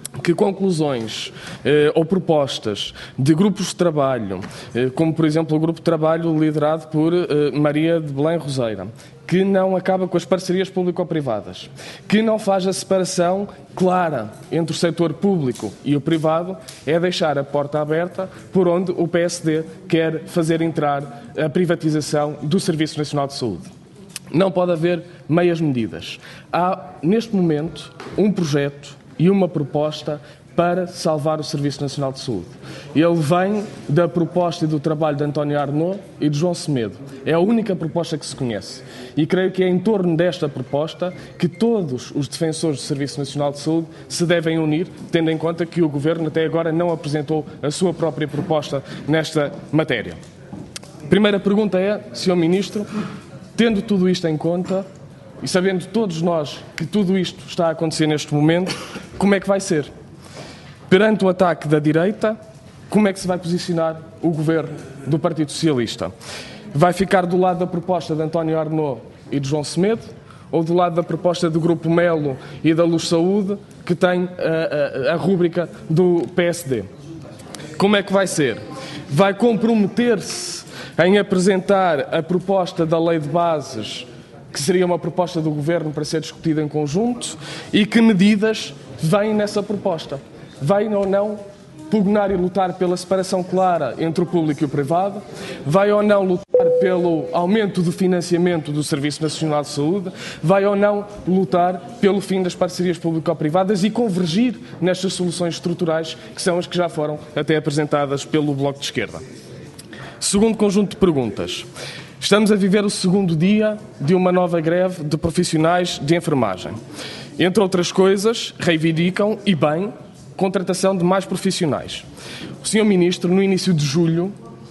que conclusões eh, ou propostas de grupos de trabalho, eh, como por exemplo o grupo de trabalho liderado por eh, Maria de Belém Roseira, que não acaba com as parcerias público-privadas, que não faz a separação clara entre o setor público e o privado, é deixar a porta aberta por onde o P S D quer fazer entrar a privatização do Serviço Nacional de Saúde. Não pode haver meias medidas. Há, neste momento, um projeto e uma proposta para salvar o Serviço Nacional de Saúde. Ele vem da proposta e do trabalho de António Arnaud e de João Semedo. É a única proposta que se conhece. E creio que é em torno desta proposta que todos os defensores do Serviço Nacional de Saúde se devem unir, tendo em conta que o Governo até agora não apresentou a sua própria proposta nesta matéria. A primeira pergunta é, senhor Ministro, tendo tudo isto em conta e sabendo todos nós que tudo isto está a acontecer neste momento, como é que vai ser? Perante o ataque da direita, como é que se vai posicionar o Governo do Partido Socialista? Vai ficar do lado da proposta de António Arnaud e de João Semedo, ou do lado da proposta do Grupo Melo e da Luz Saúde, que tem a, a, a rúbrica do P S D? Como é que vai ser? Vai comprometer-se em apresentar a proposta da Lei de Bases, que seria uma proposta do Governo para ser discutida em conjunto, e que medidas vêm nessa proposta? Vai ou não pugnar e lutar pela separação clara entre o público e o privado? Vai ou não lutar pelo aumento do financiamento do Serviço Nacional de Saúde? Vai ou não lutar pelo fim das parcerias público-privadas e convergir nestas soluções estruturais que são as que já foram até apresentadas pelo Bloco de Esquerda? Segundo conjunto de perguntas. Estamos a viver o segundo dia de uma nova greve de profissionais de enfermagem. Entre outras coisas, reivindicam, e bem, contratação de mais profissionais. O senhor Ministro, no início de julho,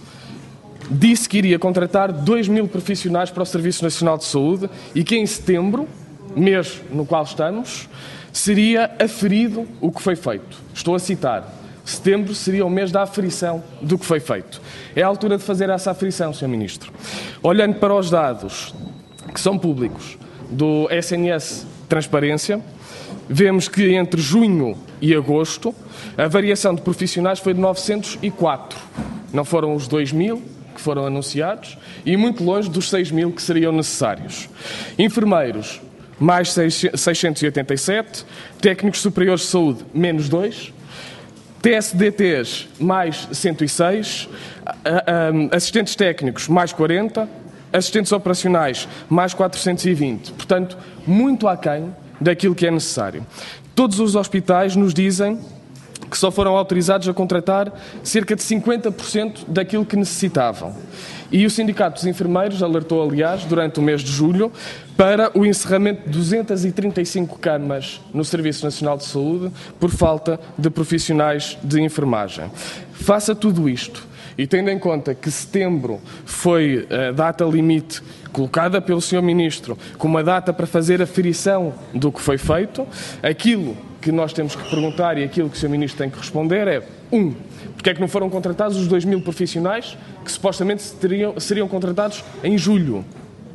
disse que iria contratar dois mil profissionais para o Serviço Nacional de Saúde e que em setembro, mês no qual estamos, seria aferido o que foi feito. Estou a citar. Setembro seria o mês da aferição do que foi feito. É a altura de fazer essa aferição, senhor Ministro. Olhando para os dados que são públicos do S N S Transparência, vemos que entre junho e agosto a variação de profissionais foi de novecentos e quatro. Não foram os dois mil que foram anunciados e muito longe dos seis mil que seriam necessários. Enfermeiros, mais seiscentos e oitenta e sete. Técnicos superiores de saúde, menos dois. T S D Ts, mais cento e seis. Assistentes técnicos, mais quarenta. Assistentes operacionais, mais quatrocentos e vinte. Portanto, muito aquém daquilo que é necessário. Todos os hospitais nos dizem que só foram autorizados a contratar cerca de cinquenta por cento daquilo que necessitavam. E o Sindicato dos Enfermeiros alertou, aliás, durante o mês de julho, para o encerramento de duzentas e trinta e cinco camas no Serviço Nacional de Saúde por falta de profissionais de enfermagem. Faça tudo isto. E tendo em conta que setembro foi a data limite colocada pelo senhor Ministro como uma data para fazer a aferição do que foi feito, aquilo que nós temos que perguntar e aquilo que o senhor Ministro tem que responder é, um, porque é que não foram contratados os dois mil profissionais que supostamente seriam, seriam contratados em julho?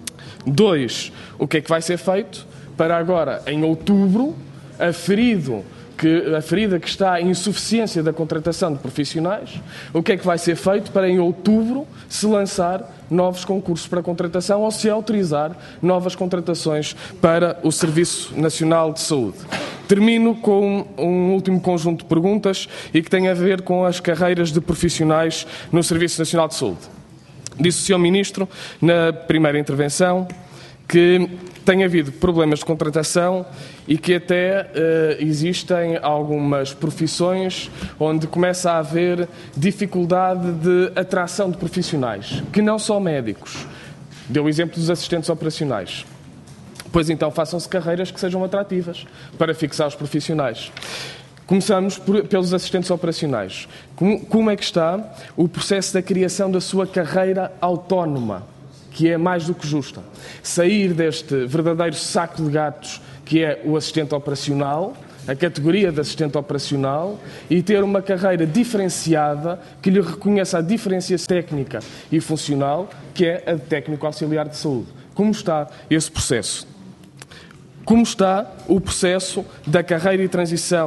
Dois, o que é que vai ser feito para agora, em outubro, aferido que a ferida que está em insuficiência da contratação de profissionais, o que é que vai ser feito para em outubro se lançar novos concursos para contratação ou se autorizar novas contratações para o Serviço Nacional de Saúde. Termino com um último conjunto de perguntas e que tem a ver com as carreiras de profissionais no Serviço Nacional de Saúde. Disse o senhor Ministro, na primeira intervenção, que tem havido problemas de contratação e que até uh, existem algumas profissões onde começa a haver dificuldade de atração de profissionais, que não são médicos. Deu o exemplo dos assistentes operacionais. Pois então façam-se carreiras que sejam atrativas para fixar os profissionais. Começamos por, pelos assistentes operacionais. Como, como é que está o processo da criação da sua carreira autónoma, que é mais do que justa? Sair deste verdadeiro saco de gatos que é o assistente operacional, a categoria de assistente operacional, e ter uma carreira diferenciada que lhe reconheça a diferença técnica e funcional, que é a de técnico auxiliar de saúde. Como está esse processo? Como está o processo da carreira e transição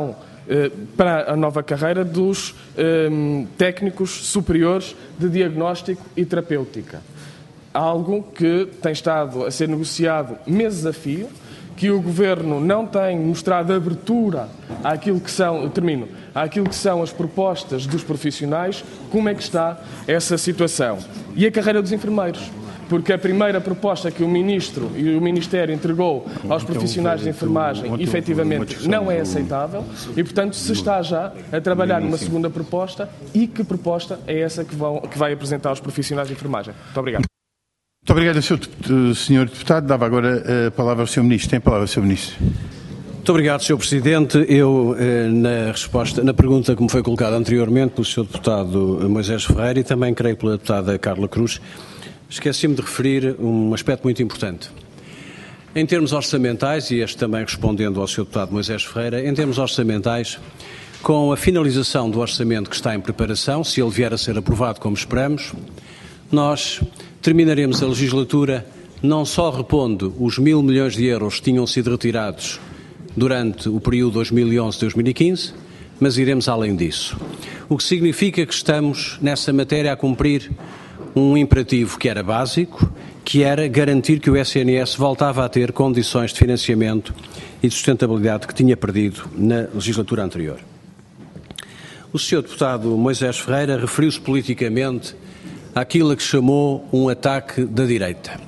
para a nova carreira dos técnicos superiores de diagnóstico e terapêutica. Algo que tem estado a ser negociado meses a fio, que o Governo não tem mostrado abertura àquilo que são, termino, àquilo que são as propostas dos profissionais. Como é que está essa situação? E a carreira dos enfermeiros? Porque a primeira proposta que o Ministro e o Ministério entregou aos profissionais de enfermagem, efetivamente, não é aceitável e, portanto, se está já a trabalhar numa segunda proposta. E que proposta é essa que, vão, que vai apresentar aos profissionais de enfermagem? Muito obrigado. Muito obrigado, senhor Deputado. Dava agora a palavra ao senhor Ministro. Tem a palavra, senhor Ministro. Muito obrigado, senhor Presidente. Eu, na resposta, na pergunta que me foi colocada anteriormente pelo senhor Deputado Moisés Ferreira e também, creio, pela Deputada Carla Cruz, esqueci-me de referir um aspecto muito importante. Em termos orçamentais, e este também respondendo ao senhor Deputado Moisés Ferreira, em termos orçamentais, com a finalização do orçamento que está em preparação, se ele vier a ser aprovado como esperamos, nós terminaremos a legislatura não só repondo os mil milhões de euros que tinham sido retirados durante o período dois mil e onze a dois mil e quinze, mas iremos além disso. O que significa que estamos nessa matéria a cumprir um imperativo que era básico, que era garantir que o S N S voltava a ter condições de financiamento e de sustentabilidade que tinha perdido na legislatura anterior. O senhor Deputado Moisés Ferreira referiu-se politicamente àquilo que chamou um ataque da direita.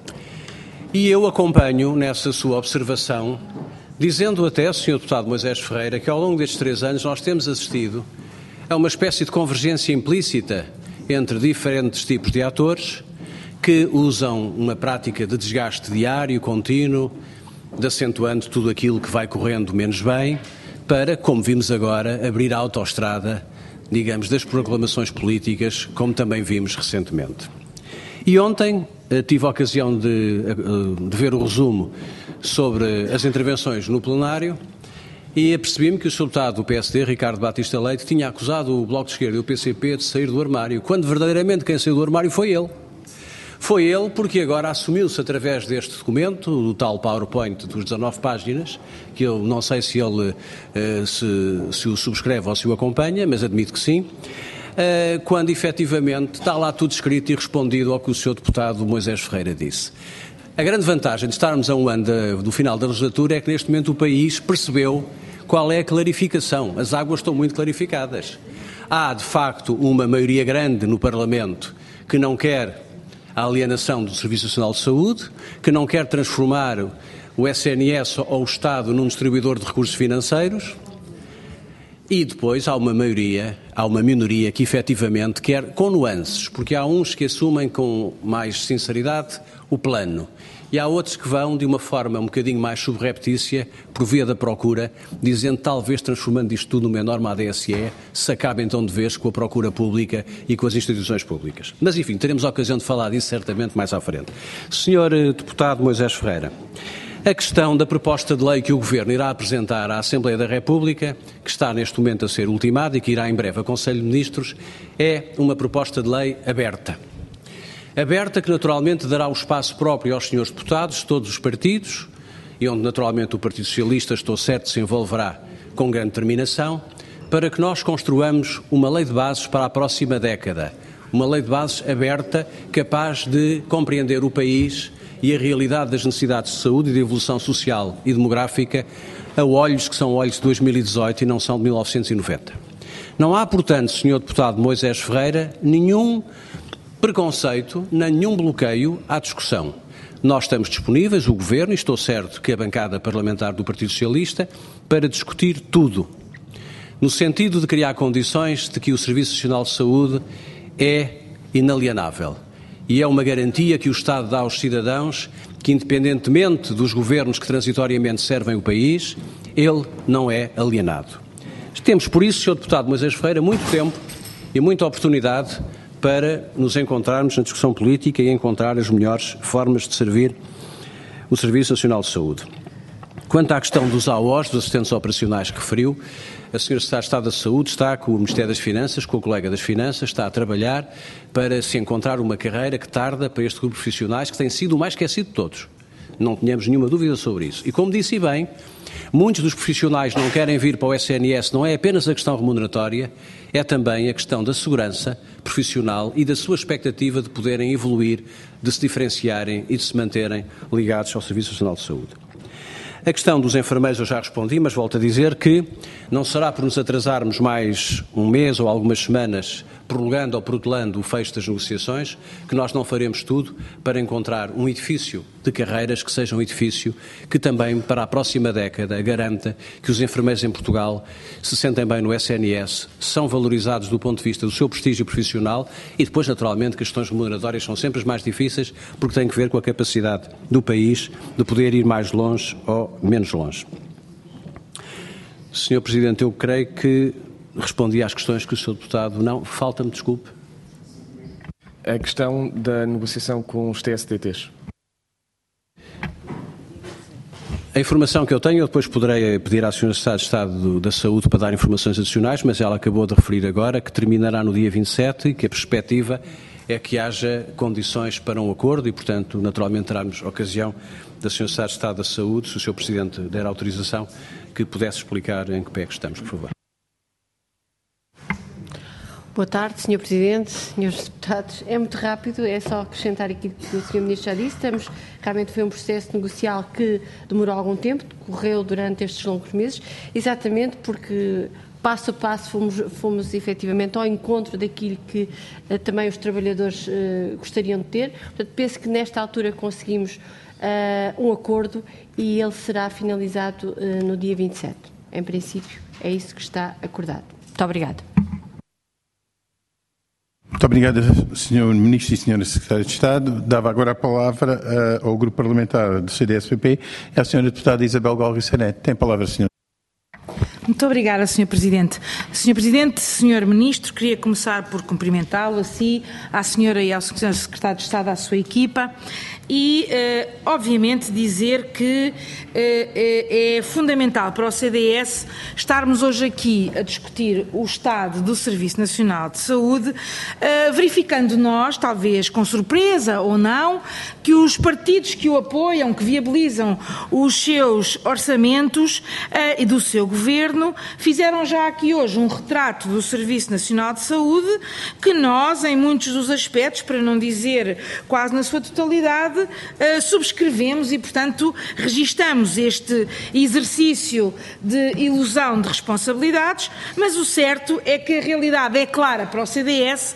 E eu acompanho nessa sua observação, dizendo até, senhor Deputado Moisés Ferreira, que ao longo destes três anos nós temos assistido a uma espécie de convergência implícita entre diferentes tipos de atores que usam uma prática de desgaste diário, contínuo, de acentuando tudo aquilo que vai correndo menos bem, para, como vimos agora, abrir a autoestrada, digamos, das proclamações políticas, como também vimos recentemente. E ontem eh, tive a ocasião de, de ver o resumo sobre as intervenções no plenário e apercebi-me que o senhor Deputado do P S D, Ricardo Batista Leite, tinha acusado o Bloco de Esquerda e o P C P de sair do armário, quando verdadeiramente quem saiu do armário foi ele. Foi ele porque agora assumiu-se através deste documento, do tal PowerPoint dos dezanove páginas, que eu não sei se ele uh, se, se o subscreve ou se o acompanha, mas admito que sim, uh, quando efetivamente está lá tudo escrito e respondido ao que o senhor Deputado Moisés Ferreira disse. A grande vantagem de estarmos a um ano de, do final da legislatura é que neste momento o país percebeu qual é a clarificação. As águas estão muito clarificadas. Há, de facto, uma maioria grande no Parlamento que não quer a alienação do Serviço Nacional de Saúde, que não quer transformar o S N S ou o Estado num distribuidor de recursos financeiros, e depois há uma maioria, há uma minoria que efetivamente quer, com nuances, porque há uns que assumem com mais sinceridade o plano, e há outros que vão de uma forma um bocadinho mais subreptícia, por via da procura, dizendo talvez transformando isto tudo numa norma A D S E, se acabe então de vez com a procura pública e com as instituições públicas. Mas enfim, teremos a ocasião de falar disso certamente mais à frente. senhor Deputado Moisés Ferreira, a questão da proposta de lei que o Governo irá apresentar à Assembleia da República, que está neste momento a ser ultimada e que irá em breve a Conselho de Ministros, é uma proposta de lei aberta. Aberta que naturalmente dará o espaço próprio aos senhores deputados, todos os partidos, e onde naturalmente o Partido Socialista, estou certo, se envolverá com grande determinação, para que nós construamos uma lei de bases para a próxima década. Uma lei de bases aberta, capaz de compreender o país e a realidade das necessidades de saúde e de evolução social e demográfica a olhos que são olhos de dois mil e dezoito e não são de mil novecentos e noventa. Não há, portanto, senhor Deputado Moisés Ferreira, nenhum preconceito, nenhum bloqueio à discussão. Nós estamos disponíveis, o Governo, e estou certo que a bancada parlamentar do Partido Socialista, para discutir tudo, no sentido de criar condições de que o Serviço Nacional de Saúde é inalienável. E é uma garantia que o Estado dá aos cidadãos que, independentemente dos governos que transitoriamente servem o país, ele não é alienado. Temos, por isso, senhor Deputado Moisés Ferreira, muito tempo e muita oportunidade para nos encontrarmos na discussão política e encontrar as melhores formas de servir o Serviço Nacional de Saúde. Quanto à questão dos A Os, dos assistentes operacionais que referiu, a senhora Secretária de Estado da Saúde está com o Ministério das Finanças, com o colega das Finanças, está a trabalhar para se encontrar uma carreira que tarda para este grupo de profissionais que tem sido o mais esquecido de todos. Não tínhamos nenhuma dúvida sobre isso. E como disse bem, muitos dos profissionais não querem vir para o S N S, não é apenas a questão remuneratória, é também a questão da segurança profissional e da sua expectativa de poderem evoluir, de se diferenciarem e de se manterem ligados ao Serviço Nacional de Saúde. A questão dos enfermeiros eu já respondi, mas volto a dizer que não será por nos atrasarmos mais um mês ou algumas semanas, prolongando ou protelando o fecho das negociações, que nós não faremos tudo para encontrar um edifício de carreiras que seja um edifício que também para a próxima década garanta que os enfermeiros em Portugal se sentem bem no S N S, são valorizados do ponto de vista do seu prestígio profissional e depois, naturalmente, que as questões remuneratórias são sempre as mais difíceis porque têm que ver com a capacidade do país de poder ir mais longe ou menos longe. senhor Presidente, eu creio que respondi às questões que o senhor Deputado... Não, falta-me, desculpe. A questão da negociação com os T S D Ts. A informação que eu tenho, eu depois poderei pedir à senhora Secretária de Estado da Saúde para dar informações adicionais, mas ela acabou de referir agora que terminará no dia vinte e sete e que a perspectiva é que haja condições para um acordo e, portanto, naturalmente teremos ocasião da senhora Secretária de Estado da Saúde, se o senhor Presidente der autorização, que pudesse explicar em que pé é que estamos, por favor. Boa tarde, senhor Presidente, senhores Deputados. É muito rápido, é só acrescentar aquilo que o senhor Ministro já disse. Estamos, realmente foi um processo negocial que demorou algum tempo, decorreu durante estes longos meses, exatamente porque passo a passo fomos, fomos efetivamente ao encontro daquilo que uh, também os trabalhadores uh, gostariam de ter. Portanto, penso que nesta altura conseguimos uh, um acordo e ele será finalizado uh, no dia vinte e sete. Em princípio, é isso que está acordado. Muito obrigada. Muito obrigado, senhor Ministro e senhora Secretária de Estado. Dava agora a palavra uh, ao Grupo Parlamentar do C D S P P, à senhora Deputada Isabel Galvis Sarnete. Tem a palavra, senhora. Muito obrigada, senhor Presidente. senhor Presidente, senhor Ministro, queria começar por cumprimentá-lo, a si, à senhora e ao senhor Secretário de Estado, à sua equipa, e, eh, obviamente, dizer que eh, é fundamental para o C D S estarmos hoje aqui a discutir o estado do Serviço Nacional de Saúde, eh, verificando nós, talvez com surpresa ou não, que os partidos que o apoiam, que viabilizam os seus orçamentos eh, e do seu governo, fizeram já aqui hoje um retrato do Serviço Nacional de Saúde que nós, em muitos dos aspectos, para não dizer quase na sua totalidade, Uh, subscrevemos e, portanto, registamos este exercício de ilusão de responsabilidades, mas o certo é que a realidade é clara para o C D S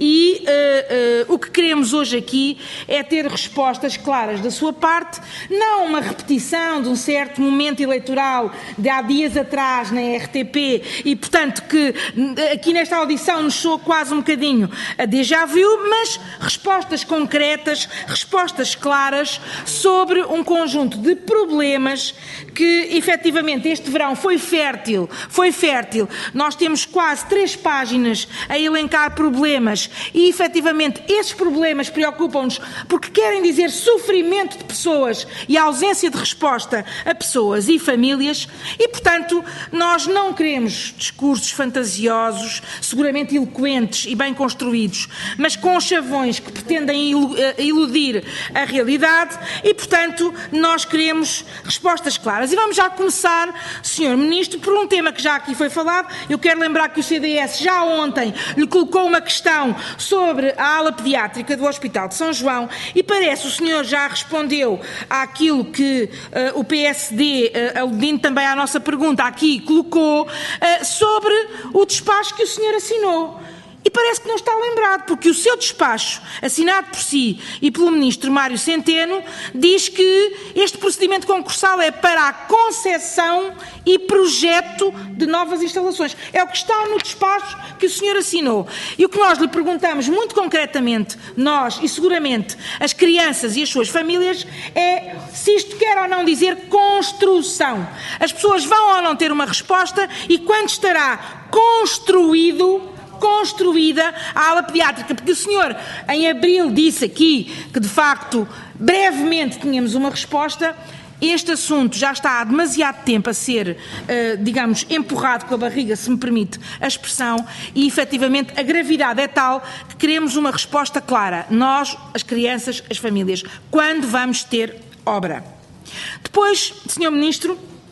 e uh, uh, o que queremos hoje aqui é ter respostas claras da sua parte, não uma repetição de um certo momento eleitoral de há dias atrás na R T P e, portanto, que aqui nesta audição nos soa quase um bocadinho a déjà vu, mas respostas concretas, respostas claras sobre um conjunto de problemas que, efetivamente, este verão foi fértil, foi fértil. Nós temos quase três páginas a elencar problemas e, efetivamente, esses problemas preocupam-nos porque querem dizer sofrimento de pessoas e ausência de resposta a pessoas e famílias e, portanto, nós não queremos discursos fantasiosos, seguramente eloquentes e bem construídos, mas com chavões que pretendem iludir a realidade e, portanto, nós queremos respostas claras. E vamos já começar, senhor Ministro, por um tema que já aqui foi falado. Eu quero lembrar que o C D S já ontem lhe colocou uma questão sobre a ala pediátrica do Hospital de São João e parece o senhor já respondeu àquilo que uh, o P S D, uh, aludindo também à nossa pergunta, aqui colocou uh, sobre o despacho que o senhor assinou. E parece que não está lembrado, porque o seu despacho, assinado por si e pelo Ministro Mário Centeno, diz que este procedimento concursal é para a concessão e projeto de novas instalações. É o que está no despacho que o senhor assinou. E o que nós lhe perguntamos muito concretamente, nós e seguramente as crianças e as suas famílias, é se isto quer ou não dizer construção. As pessoas vão ou não ter uma resposta e quando estará construído... construída a ala pediátrica, porque o senhor em abril disse aqui que de facto brevemente tínhamos uma resposta. Este assunto já está há demasiado tempo a ser, uh, digamos, empurrado com a barriga, se me permite a expressão, e efetivamente a gravidade é tal que queremos uma resposta clara, nós, as crianças, as famílias, quando vamos ter obra. Depois, senhor Ministro,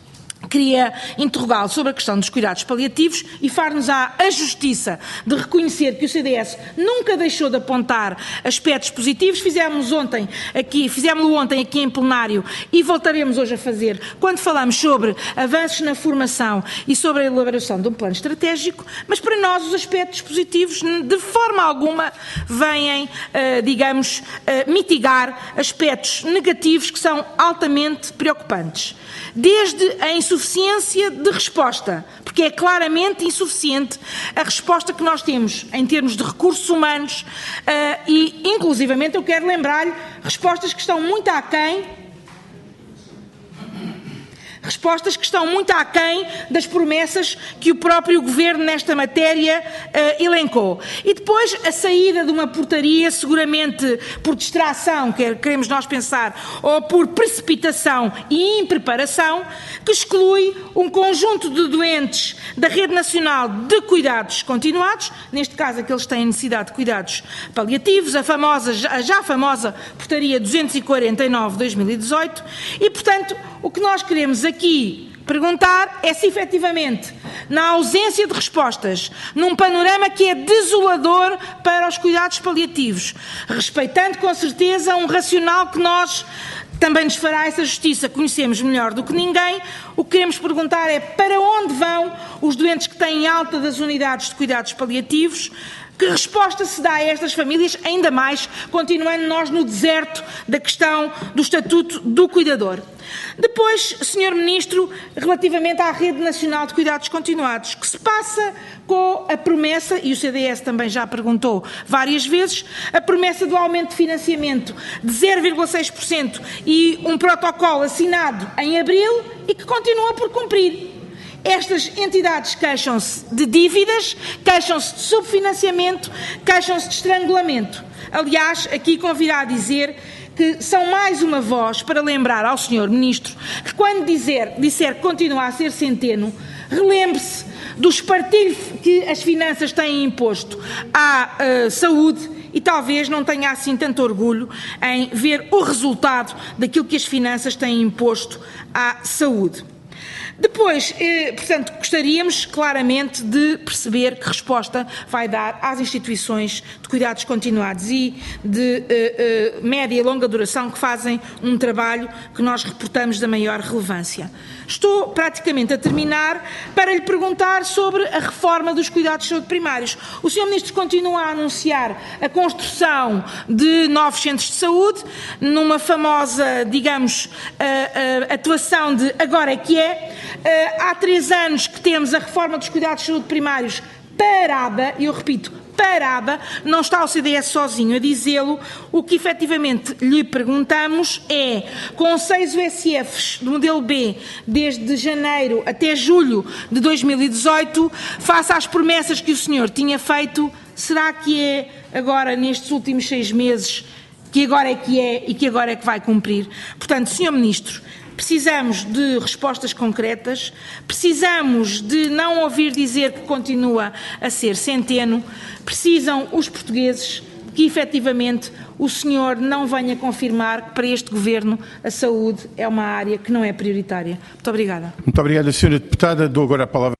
queria interrogá-lo sobre a questão dos cuidados paliativos e far-nos-á a justiça de reconhecer que o C D S nunca deixou de apontar aspectos positivos. Fizemos ontem aqui, fizemos-lo ontem aqui em plenário e voltaremos hoje a fazer quando falamos sobre avanços na formação e sobre a elaboração de um plano estratégico, mas para nós os aspectos positivos de forma alguma vêm, digamos, mitigar aspectos negativos que são altamente preocupantes. Desde a insuficiência de resposta, porque é claramente insuficiente a resposta que nós temos em termos de recursos humanos uh, e, inclusivamente, eu quero lembrar-lhe respostas que estão muito aquém Respostas que estão muito aquém das promessas que o próprio Governo nesta matéria uh, elencou. E depois a saída de uma portaria, seguramente por distração, quer, queremos nós pensar, ou por precipitação e impreparação, que exclui um conjunto de doentes da Rede Nacional de Cuidados Continuados, neste caso aqueles que têm necessidade de cuidados paliativos, a, famosa, a já famosa portaria duzentos e quarenta e nove de dois mil e dezoito, e, portanto, o que nós queremos aqui perguntar é se, efetivamente, na ausência de respostas, num panorama que é desolador para os cuidados paliativos, respeitando com certeza um racional que nós também nos fará essa justiça, conhecemos melhor do que ninguém, o que queremos perguntar é para onde vão os doentes que têm alta das unidades de cuidados paliativos. Que resposta se dá a estas famílias, ainda mais continuando nós no deserto da questão do estatuto do cuidador? Depois, senhor Ministro, relativamente à Rede Nacional de Cuidados Continuados, que se passa com a promessa, e o C D S também já perguntou várias vezes, a promessa do aumento de financiamento de zero vírgula seis por cento e um protocolo assinado em abril e que continua por cumprir. Estas entidades queixam-se de dívidas, queixam-se de subfinanciamento, queixam-se de estrangulamento. Aliás, aqui convirá a dizer que são mais uma voz para lembrar ao senhor Ministro que quando dizer, disser que continua a ser centeno, relembre-se do espartilho que as finanças têm imposto à uh, saúde e talvez não tenha assim tanto orgulho em ver o resultado daquilo que as finanças têm imposto à saúde. Depois, eh, portanto, gostaríamos claramente de perceber que resposta vai dar às instituições de cuidados continuados e de eh, eh, média e longa duração que fazem um trabalho que nós reportamos da maior relevância. Estou praticamente a terminar para lhe perguntar sobre a reforma dos cuidados de saúde primários. O senhor Ministro continua a anunciar a construção de novos centros de saúde, numa famosa, digamos, uh, uh, atuação de agora é que é. Uh, há três anos que temos a reforma dos cuidados de saúde primários parada, e eu repito, parada, não está o C D S sozinho a dizê-lo. O que efetivamente lhe perguntamos é, com seis U S Fs do modelo B, desde janeiro até julho de dois mil e dezoito, face às promessas que o senhor tinha feito, será que é agora, nestes últimos seis meses, que agora é que é e que agora é que vai cumprir? Portanto, senhor Ministro, precisamos de respostas concretas, precisamos de não ouvir dizer que continua a ser centeno, precisam os portugueses que efetivamente o senhor não venha confirmar que para este Governo a saúde é uma área que não é prioritária. Muito obrigada. Muito obrigada, senhora Deputada. Dou agora a palavra.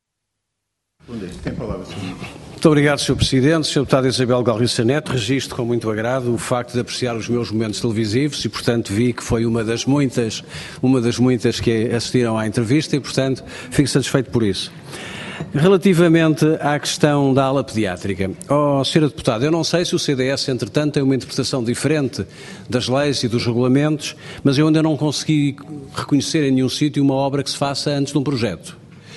Tem a palavra, senhor Ministro. Muito obrigado, senhor Presidente. senhora Deputada Isabel Galriça Neto, registro com muito agrado o facto de apreciar os meus momentos televisivos e, portanto, vi que foi uma das muitas, uma das muitas que assistiram à entrevista e, portanto, fico satisfeito por isso. Relativamente à questão da ala pediátrica, oh, senhora Deputada, eu não sei se o C D S, entretanto, tem uma interpretação diferente das leis e dos regulamentos, mas eu ainda não consegui reconhecer em nenhum sítio uma obra que se faça antes de um projeto.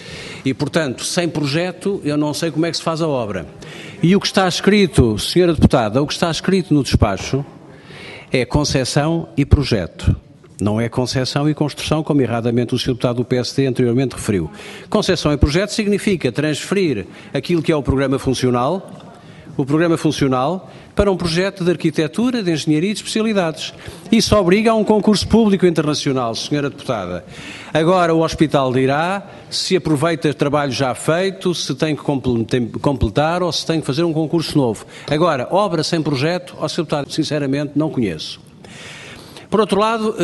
E, portanto, sem projeto, eu não sei como é que se faz a obra. E o que está escrito, senhora Deputada, o que está escrito no despacho é conceção e projeto. Não é conceção e construção, como erradamente o senhor Deputado do P S D anteriormente referiu. Conceção e projeto significa transferir aquilo que é o programa funcional, o programa funcional, para um projeto de arquitetura, de engenharia e de especialidades. Isso obriga a um concurso público internacional, senhora Deputada. Agora o Hospital dirá se aproveita o trabalho já feito, se tem que completar ou se tem que fazer um concurso novo. Agora, obra sem projeto, ó, senhor Deputado, sinceramente não conheço. Por outro lado,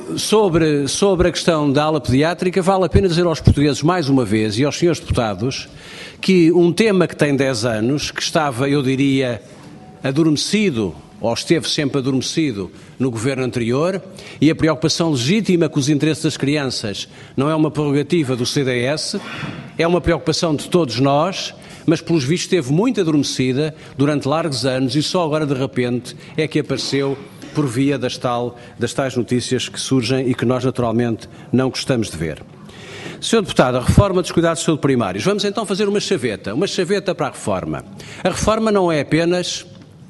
sobre, sobre a questão da ala pediátrica, vale a pena dizer aos portugueses mais uma vez e aos senhores deputados que um tema que tem dez anos, que estava, eu diria, adormecido, ou esteve sempre adormecido no governo anterior, e a preocupação legítima com os interesses das crianças não é uma prerrogativa do C D S, é uma preocupação de todos nós, mas pelos vistos esteve muito adormecida durante largos anos e só agora de repente é que apareceu por via das, tal, das tais notícias que surgem e que nós naturalmente não gostamos de ver. senhor Deputado, a reforma dos cuidados de saúde primários. Vamos então fazer uma chaveta, uma chaveta para a reforma. A reforma não é apenas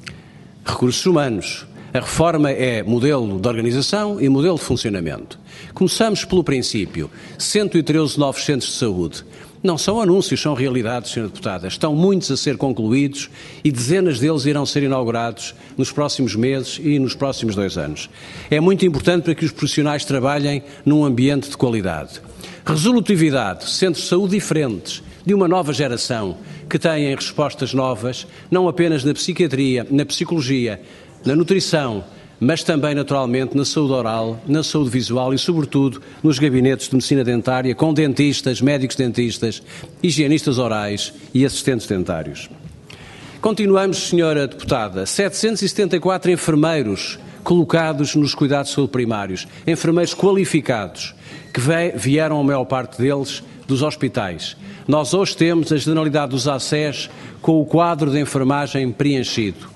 recursos humanos. A reforma é modelo de organização e modelo de funcionamento. Começamos pelo princípio. cento e treze novos centros de saúde. Não são anúncios, são realidades, senhora Deputada. Estão muitos a ser concluídos e dezenas deles irão ser inaugurados nos próximos meses e nos próximos dois anos. É muito importante para que os profissionais trabalhem num ambiente de qualidade. Resolutividade, centros de saúde diferentes, de uma nova geração, que têm respostas novas, não apenas na psiquiatria, na psicologia, na nutrição, mas também, naturalmente, na saúde oral, na saúde visual e, sobretudo, nos gabinetes de medicina dentária, com dentistas, médicos dentistas, higienistas orais e assistentes dentários. Continuamos, senhora Deputada, setecentos e setenta e quatro enfermeiros colocados nos cuidados de saúde primários, enfermeiros qualificados, que vieram, a maior parte deles, dos hospitais. Nós hoje temos a generalidade dos A C E S com o quadro de enfermagem preenchido.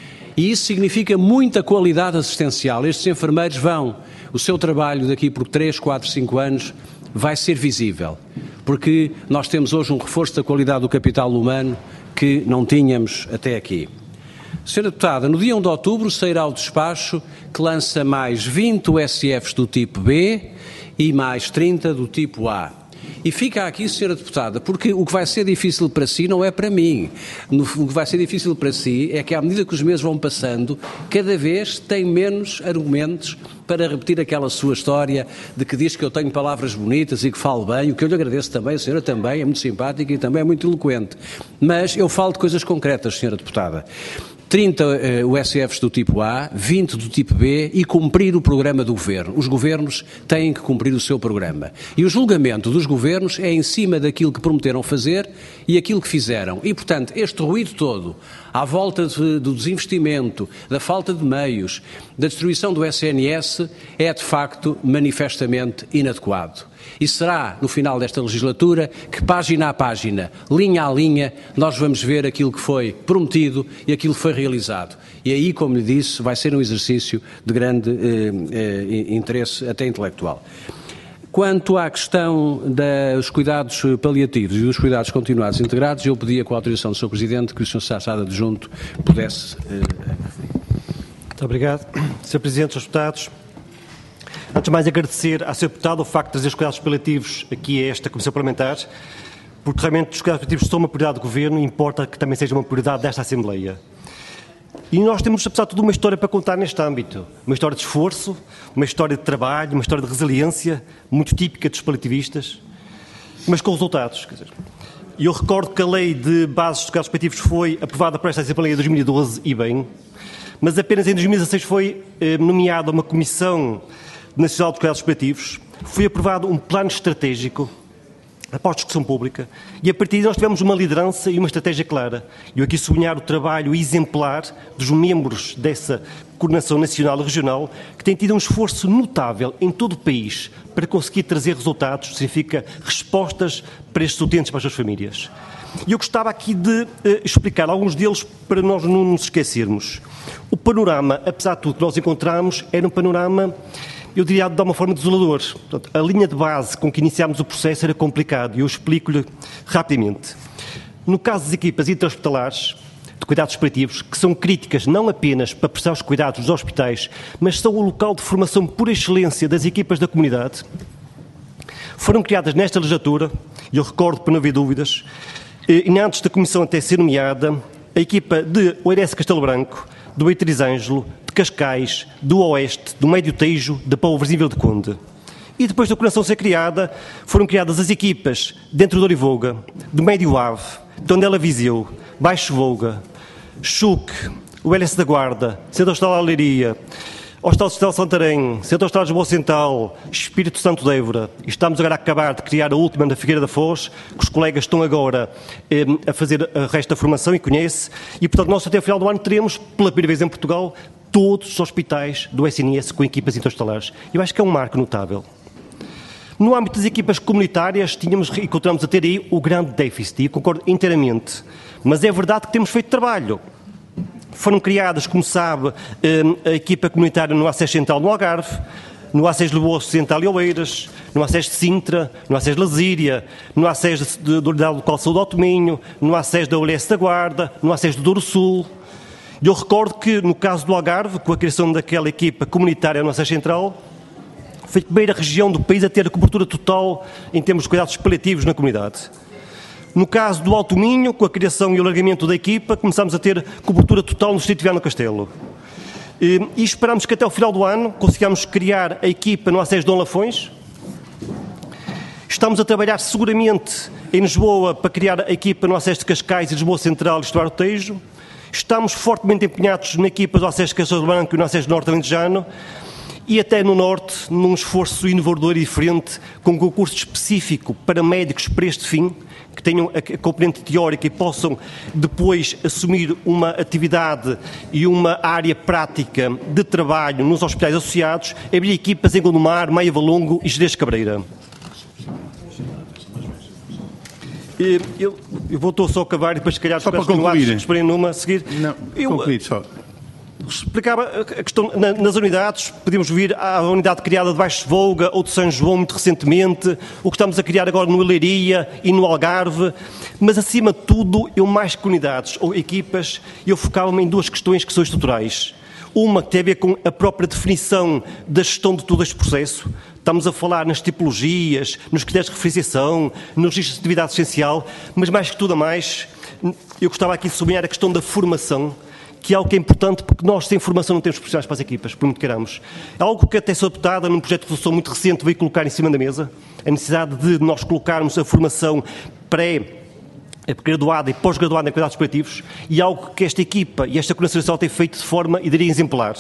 E isso significa muita qualidade assistencial. Estes enfermeiros vão, o seu trabalho daqui por três, quatro, cinco anos vai ser visível, porque nós temos hoje um reforço da qualidade do capital humano que não tínhamos até aqui. senhora Deputada, no dia primeiro de outubro sairá o despacho que lança mais vinte U S Fs do tipo B e mais trinta do tipo A. E fica aqui, senhora Deputada, porque o que vai ser difícil para si não é para mim. O que vai ser difícil para si é que, à medida que os meses vão passando, cada vez tem menos argumentos para repetir aquela sua história de que diz que eu tenho palavras bonitas e que falo bem, o que eu lhe agradeço também, a senhora também é muito simpática e também é muito eloquente. Mas eu falo de coisas concretas, senhora Deputada. trinta uh, U S Fs do tipo A, vinte do tipo B e cumprir o programa do Governo. Os Governos têm que cumprir o seu programa. E o julgamento dos Governos é em cima daquilo que prometeram fazer e aquilo que fizeram. E, portanto, este ruído todo, à volta de, do desinvestimento, da falta de meios, da destruição do S N S, é, de facto, manifestamente inadequado. E será, no final desta legislatura, que página a página, linha a linha, nós vamos ver aquilo que foi prometido e aquilo que foi realizado. E aí, como lhe disse, vai ser um exercício de grande eh, eh, interesse até intelectual. Quanto à questão dos cuidados paliativos e dos cuidados continuados integrados, eu pedia, com a autorização do senhor Presidente, que o senhor Secretário Adjunto pudesse... Eh... Muito obrigado. senhor Presidente, senhores deputados, antes de mais agradecer à senhora Deputada o facto de trazer os cuidados paliativos aqui a esta Comissão Parlamentar, porque realmente os cuidados paliativos são uma prioridade do Governo e importa que também seja uma prioridade desta Assembleia. E nós temos, apesar de tudo, uma história para contar neste âmbito. Uma história de esforço, uma história de trabalho, uma história de resiliência, muito típica dos paliativistas, mas com resultados. Quer dizer, eu recordo que a Lei de Bases dos Cuidados Paliativos foi aprovada por esta Assembleia em dois mil e doze, e bem, mas apenas em dois mil e dezasseis foi eh, nomeada uma Comissão Nacional dos Cuidados Paliativos, foi aprovado um plano estratégico após discussão pública e a partir daí nós tivemos uma liderança e uma estratégia clara. Eu aqui sublinhar o trabalho exemplar dos membros dessa coordenação nacional e regional que tem tido um esforço notável em todo o país para conseguir trazer resultados, significa respostas para estes utentes, para as suas famílias. E eu gostava aqui de uh, explicar alguns deles para nós não nos esquecermos. O panorama, apesar de tudo que nós encontramos, era um panorama, eu diria, de uma forma desolador. Portanto, a linha de base com que iniciámos o processo era complicado e eu explico-lhe rapidamente. No caso das equipas intra-hospitalares de cuidados paliativos, que são críticas não apenas para prestar os cuidados dos hospitais, mas são o local de formação por excelência das equipas da comunidade, foram criadas nesta legislatura, e eu recordo para não haver dúvidas, e antes da Comissão até ser nomeada, a equipa de Oeirense Castelo Branco, do Beatriz Ângelo, de Cascais, do Oeste, do Médio Tejo, da Póvoa Vila de Conde. E depois da coordenação ser criada, foram criadas as equipas dentro de Orivoga, do Médio Ave, Tondela Viseu, Baixo Voga, Chuc, o L S da Guarda, Centro Hospital da Leiria, Hospital de Santarém, Centro Hospital de Lisboa Central, Espírito Santo de Évora, e estamos agora a acabar de criar a última na Figueira da Foz, que os colegas estão agora eh, a fazer a resto da formação e conhece, e portanto nós até ao final do ano teremos, pela primeira vez em Portugal, todos os hospitais do S N S com equipas interhospitalares. Eu acho que é um marco notável. No âmbito das equipas comunitárias, tínhamos e continuamos a ter aí o grande déficit, e eu concordo inteiramente, mas é verdade que temos feito trabalho. Foram criadas, como sabe, a equipa comunitária no Acesso Central no Algarve, no Acesso de Lisboa Ocidental e Oeiras, no Acesso de Sintra, no Acesso de Lasíria, no Acesso da Unidade Local de Saúde Alto Minho, no Acesso da O L S da Guarda, no Acesso do Douro Sul. Eu recordo que, no caso do Algarve, com a criação daquela equipa comunitária no Acesso Central, foi a primeira região do país a ter a cobertura total em termos de cuidados paliativos na comunidade. No caso do Alto Minho, com a criação e o alargamento da equipa, começámos a ter cobertura total no Distrito de Viana do Castelo. E, e esperamos que até o final do ano consigamos criar a equipa no Acesso de Dom Lafões. Estamos a trabalhar seguramente em Lisboa para criar a equipa no Acesso de Cascais e Lisboa Central e Estuário do Tejo. Estamos fortemente empenhados na equipa do Acesso de Castelo Branco e no Acesso do Norte Alentejano. E até no Norte, num esforço inovador e diferente, com um concurso específico para médicos para este fim, que tenham a componente teórica e possam depois assumir uma atividade e uma área prática de trabalho nos hospitais associados, abrir equipas em Gondomar, Maia Valongo e Gerês Cabreira. Eu, eu vou só acabar e depois, se calhar, só para concluir, esperem numa a seguir. Não, eu, concluir só. Explicava a questão nas unidades, podemos vir à unidade criada de Baixo de Volga ou de São João muito recentemente, o que estamos a criar agora no Leiria e no Algarve, mas acima de tudo, eu mais que unidades ou equipas, eu focava-me em duas questões que são estruturais. Uma que tem a ver com a própria definição da gestão de todo este processo. Estamos a falar nas tipologias, nos critérios de referenciação, nos registros de atividade essencial, mas mais que tudo a mais, eu gostava aqui de sublinhar a questão da formação, que é algo que é importante, porque nós, sem formação, não temos profissionais para as equipas, por muito que queiramos. É algo que até sou deputada, num projeto de resolução muito recente, veio colocar em cima da mesa, a necessidade de nós colocarmos a formação pré-graduada e pós-graduada em cuidados paliativos, e algo que esta equipa e esta Coordenação Nacional tem feito de forma, e diria, exemplar.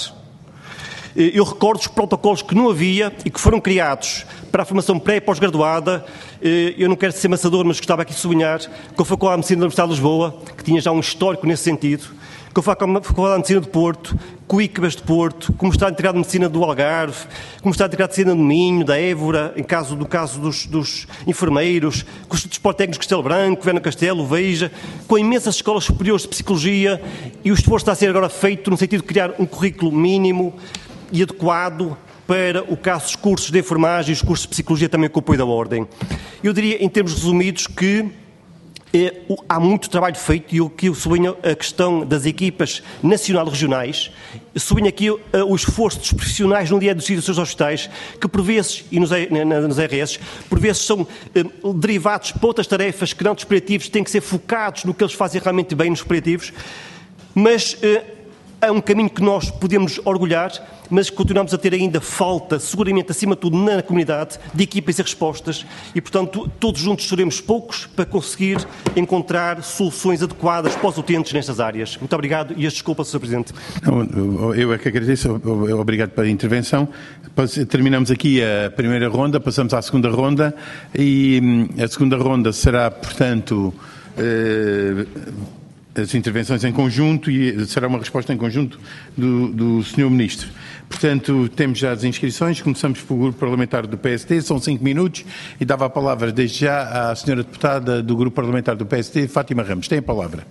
Eu recordo os protocolos que não havia e que foram criados para a formação pré e pós-graduada. Eu não quero ser maçador, mas gostava aqui de sublinhar que eu fui com a Medicina da Universidade de Lisboa, que tinha já um histórico nesse sentido, que eu fui com a Faculdade de Medicina de Porto, com o I C B A S de Porto, como está integrado de Medicina do Algarve, como está integrado de Medicina do Minho, da Évora, em caso, no caso dos, dos enfermeiros, com os Institutos Politécnicos de Castelo Branco, Viana do Castelo, Veja, com imensas escolas superiores de Psicologia, e o esforço está a ser agora feito no sentido de criar um currículo mínimo e adequado para o caso dos cursos de enfermagem e os cursos de Psicologia também com o apoio da Ordem. Eu diria, em termos resumidos, que É, há muito trabalho feito, e o que eu sublinho a questão das equipas nacionais e regionais, eu sublinho aqui uh, o esforço dos profissionais no dia a dia dos seus hospitais, que por vezes, e nos, nos R S, por vezes são uh, derivados para outras tarefas que não dos paliativos, têm que ser focados no que eles fazem realmente bem nos paliativos, mas uh, é um caminho que nós podemos orgulhar, mas continuamos a ter ainda falta, seguramente, acima de tudo, na comunidade, de equipas e respostas, e, portanto, todos juntos seremos poucos para conseguir encontrar soluções adequadas para os utentes nestas áreas. Muito obrigado e as desculpas, senhor Presidente. Não, eu é que agradeço, obrigado pela intervenção. Terminamos aqui a primeira ronda, passamos à segunda ronda, e a segunda ronda será, portanto, eh, as intervenções em conjunto, e será uma resposta em conjunto do, do senhor Ministro. Portanto, temos já as inscrições, começamos pelo Grupo Parlamentar do P S T, são cinco minutos, e dava a palavra desde já à senhora deputada do Grupo Parlamentar do P S T, Fátima Ramos. Tem a palavra.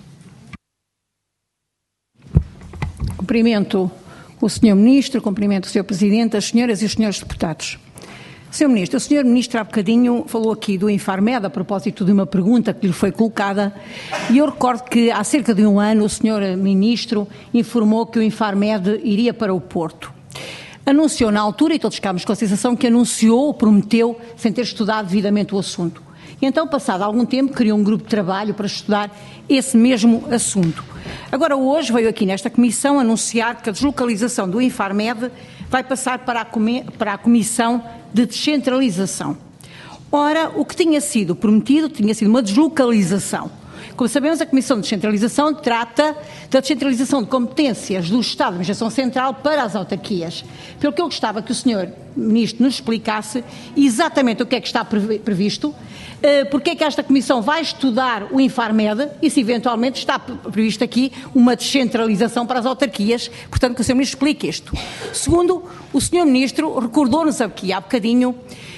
Cumprimento o senhor Ministro, cumprimento o senhor Presidente, as senhoras e os senhores deputados. senhor Ministro, o senhor Ministro há bocadinho falou aqui do Infarmed a propósito de uma pergunta que lhe foi colocada, e eu recordo que há cerca de um ano o senhor Ministro informou que o Infarmed iria para o Porto. Anunciou na altura, e todos ficámos com a sensação que anunciou ou prometeu sem ter estudado devidamente o assunto. E então, passado algum tempo, criou um grupo de trabalho para estudar esse mesmo assunto. Agora, hoje, veio aqui nesta comissão anunciar que a deslocalização do Infarmed vai passar para a, come- para a Comissão de Descentralização. Ora, o que tinha sido prometido tinha sido uma deslocalização. Como sabemos, a Comissão de Descentralização trata da descentralização de competências do Estado de Administração Central para as autarquias. Pelo que eu gostava que o senhor Ministro nos explicasse exatamente o que é que está previsto, porque é que esta Comissão vai estudar o Infarmed e se eventualmente está previsto aqui uma descentralização para as autarquias, portanto que o senhor Ministro explique isto. Segundo, o senhor Ministro recordou-nos aqui há bocadinho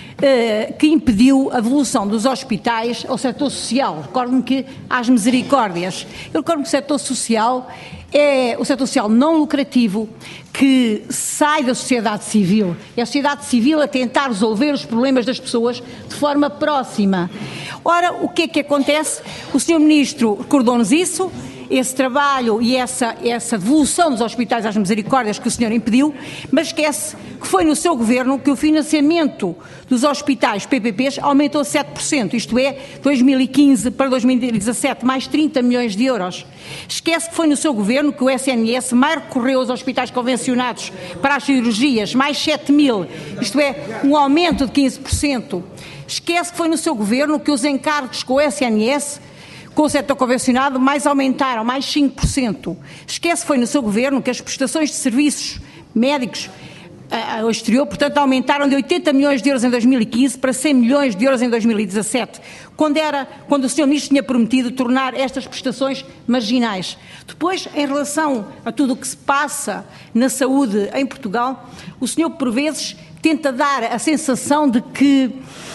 que impediu a devolução dos hospitais ao setor social. Recordo-me que às misericórdias. Eu recordo-me que o setor social é o setor social não lucrativo que sai da sociedade civil. É a sociedade civil a tentar resolver os problemas das pessoas de forma próxima. Ora, o que é que acontece? O senhor Ministro recordou-nos isso, esse trabalho e essa, essa devolução dos hospitais às misericórdias que o senhor impediu, mas esquece que foi no seu governo que o financiamento dos hospitais P P Ps aumentou sete por cento, isto é, dois mil e quinze para dois mil e dezassete, mais trinta milhões de euros. Esquece que foi no seu governo que o S N S mais recorreu aos hospitais convencionados para as cirurgias, mais sete mil, isto é, um aumento de quinze por cento. Esquece que foi no seu governo que os encargos com o S N S com o setor convencionado mais aumentaram, mais cinco por cento. Esquece que foi no seu governo que as prestações de serviços médicos uh, ao exterior, portanto, aumentaram de oitenta milhões de euros em dois mil e quinze para cem milhões de euros em dois mil e dezassete, quando, era, quando o senhor Ministro tinha prometido tornar estas prestações marginais. Depois, em relação a tudo o que se passa na saúde em Portugal, o senhor, por vezes, tenta dar a sensação de que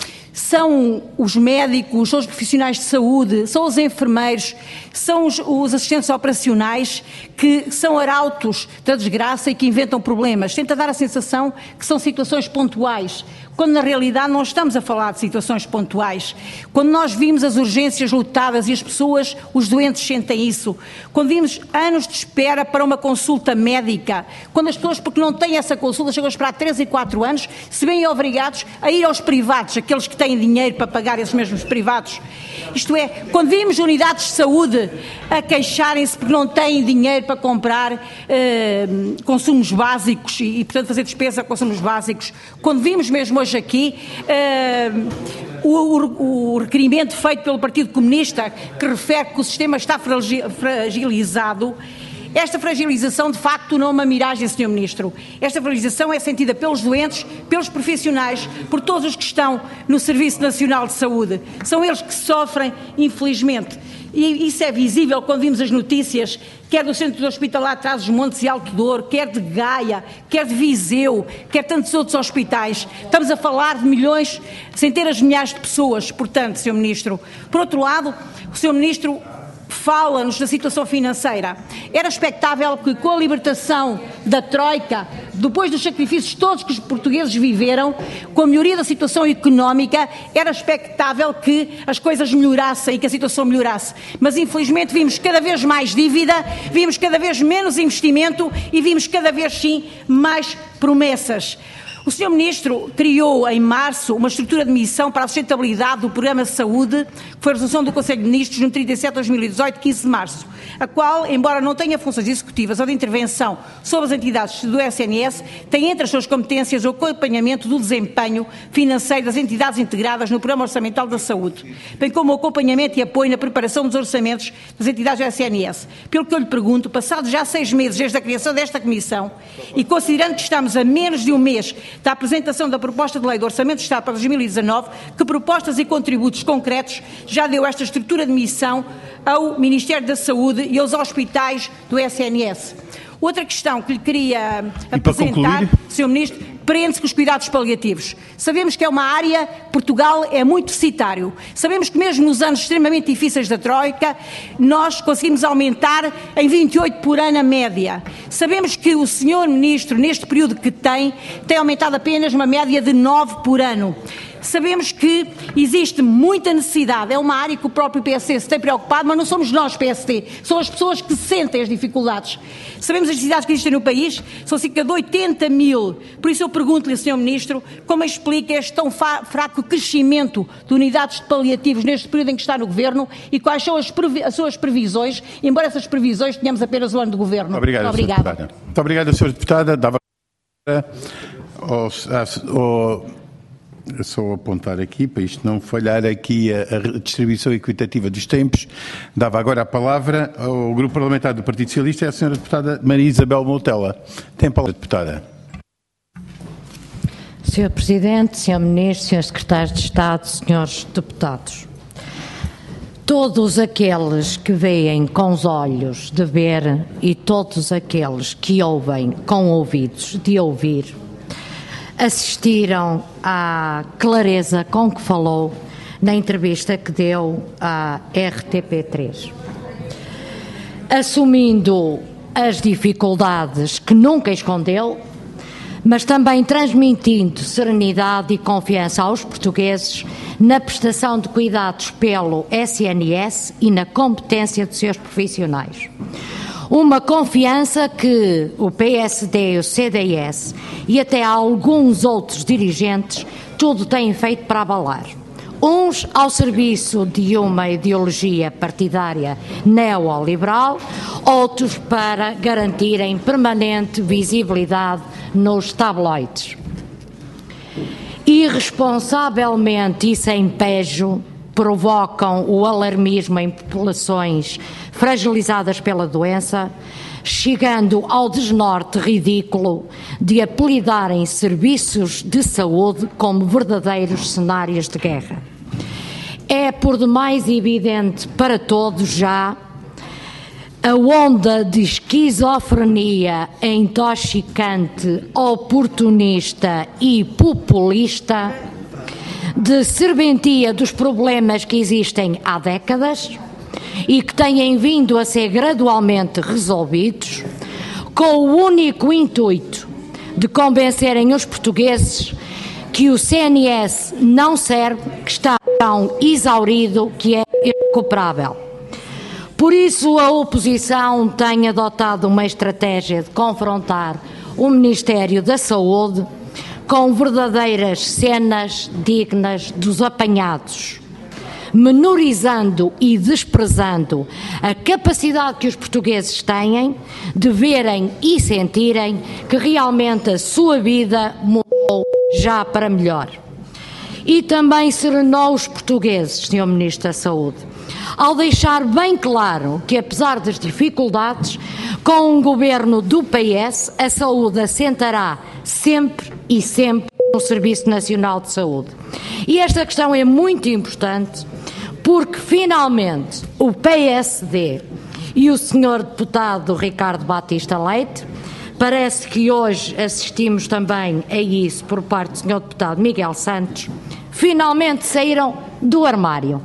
são os médicos, são os profissionais de saúde, são os enfermeiros, são os, os assistentes operacionais que são arautos da desgraça e que inventam problemas. Tenta dar a sensação que são situações pontuais, quando na realidade não estamos a falar de situações pontuais. Quando nós vimos as urgências lotadas e as pessoas, os doentes sentem isso, quando vimos anos de espera para uma consulta médica, quando as pessoas, porque não têm essa consulta, chegam a esperar três e quatro anos, se veem obrigados a ir aos privados, aqueles que têm dinheiro para pagar esses mesmos privados. Isto é, quando vimos unidades de saúde a queixarem-se porque não têm dinheiro para comprar eh, consumos básicos e, e, portanto, fazer despesa a consumos básicos, quando vimos mesmo hoje aqui uh, o, o requerimento feito pelo Partido Comunista que refere que o sistema está fragilizado, esta fragilização de facto não é uma miragem, senhor Ministro. Esta fragilização é sentida pelos doentes, pelos profissionais, por todos os que estão no Serviço Nacional de Saúde. São eles que sofrem, infelizmente. E isso é visível quando vimos as notícias, quer do Centro Hospitalar de Trás-os-Montes e Alto Douro, quer de Gaia, quer de Viseu, quer tantos outros hospitais. Estamos a falar de milhões, centenas de milhares de pessoas, portanto, senhor Ministro. Por outro lado, o senhor Ministro fala-nos da situação financeira. Era expectável que, com a libertação da Troika, depois dos sacrifícios todos que os portugueses viveram, com a melhoria da situação económica, era expectável que as coisas melhorassem e que a situação melhorasse. Mas, infelizmente, vimos cada vez mais dívida, vimos cada vez menos investimento e vimos cada vez, sim, mais promessas. O senhor Ministro criou em março uma estrutura de missão para a sustentabilidade do Programa de Saúde, que foi a resolução do Conselho de Ministros no trinta e sete de dois mil e dezoito, quinze de março, a qual, embora não tenha funções executivas ou de intervenção sobre as entidades do S N S, tem entre as suas competências o acompanhamento do desempenho financeiro das entidades integradas no Programa Orçamental da Saúde, bem como o acompanhamento e apoio na preparação dos orçamentos das entidades do S N S. Pelo que eu lhe pergunto, passados já seis meses desde a criação desta comissão e considerando que estamos a menos de um mês da apresentação da proposta de lei do Orçamento de Estado para dois mil e dezanove, que propostas e contributos concretos já deu esta estrutura de missão ao Ministério da Saúde e aos hospitais do S N S? Outra questão que lhe queria e apresentar, senhor Ministro, prende-se com os cuidados paliativos. Sabemos que é uma área, Portugal é muito deficitário. Sabemos que mesmo nos anos extremamente difíceis da Troika, nós conseguimos aumentar em vinte e oito por ano a média. Sabemos que o senhor Ministro, neste período que tem, tem aumentado apenas uma média de nove por ano. Sabemos que existe muita necessidade, é uma área que o próprio P S D se tem preocupado, mas não somos nós, P S D, são as pessoas que sentem as dificuldades. Sabemos as necessidades que existem no país, são cerca de oitenta mil, por isso eu pergunto-lhe, senhor Ministro, como explica este tão fraco crescimento de unidades de paliativos neste período em que está no Governo e quais são as, previ as suas previsões, embora essas previsões tenhamos apenas o ano do Governo. Obrigado, Muito obrigada. senhora Deputada. Muito obrigado, senhora Deputada. Dava ao, ao só apontar aqui, para isto não falhar aqui a, a distribuição equitativa dos tempos, dava agora a palavra ao Grupo Parlamentar do Partido Socialista e à senhora deputada Maria Isabel Moutela. Tem a palavra, deputada. senhor Presidente, senhor Ministro, senhores Secretários de Estado, senhores deputados. Todos aqueles que veem com os olhos de ver e todos aqueles que ouvem com ouvidos de ouvir, assistiram à clareza com que falou na entrevista que deu à R T P três. Assumindo as dificuldades que nunca escondeu, mas também transmitindo serenidade e confiança aos portugueses na prestação de cuidados pelo S N S e na competência de seus profissionais. Uma confiança que o P S D, o C D S e até alguns outros dirigentes tudo têm feito para abalar. Uns ao serviço de uma ideologia partidária neoliberal, outros para garantirem permanente visibilidade nos tabloides. Irresponsavelmente e sem pejo, provocam o alarmismo em populações fragilizadas pela doença, chegando ao desnorte ridículo de apelidarem serviços de saúde como verdadeiros cenários de guerra. É por demais evidente para todos já a onda de esquizofrenia intoxicante, oportunista e populista, de serventia dos problemas que existem há décadas e que têm vindo a ser gradualmente resolvidos, com o único intuito de convencerem os portugueses que o C N S não serve, que está tão exaurido que é irrecuperável. Por isso a oposição tem adotado uma estratégia de confrontar o Ministério da Saúde com verdadeiras cenas dignas dos apanhados, menorizando e desprezando a capacidade que os portugueses têm de verem e sentirem que realmente a sua vida mudou já para melhor. E também serenou os portugueses, senhor Ministro da Saúde, ao deixar bem claro que, apesar das dificuldades, com um governo do P S, a saúde assentará sempre e sempre no Serviço Nacional de Saúde. E esta questão é muito importante porque, finalmente, o P S D e o senhor deputado Ricardo Batista Leite, parece que hoje assistimos também a isso por parte do senhor deputado Miguel Santos, finalmente saíram do armário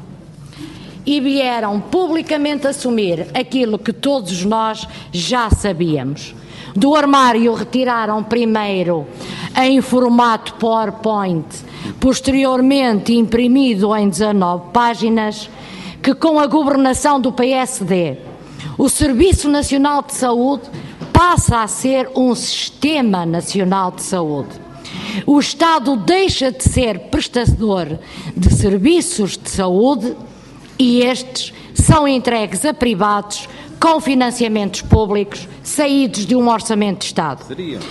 e vieram publicamente assumir aquilo que todos nós já sabíamos. Do armário retiraram primeiro em formato PowerPoint, posteriormente imprimido em dezanove páginas, que com a governação do P S D, o Serviço Nacional de Saúde passa a ser um Sistema Nacional de Saúde. O Estado deixa de ser prestador de serviços de saúde e estes são entregues a privados com financiamentos públicos saídos de um orçamento de Estado.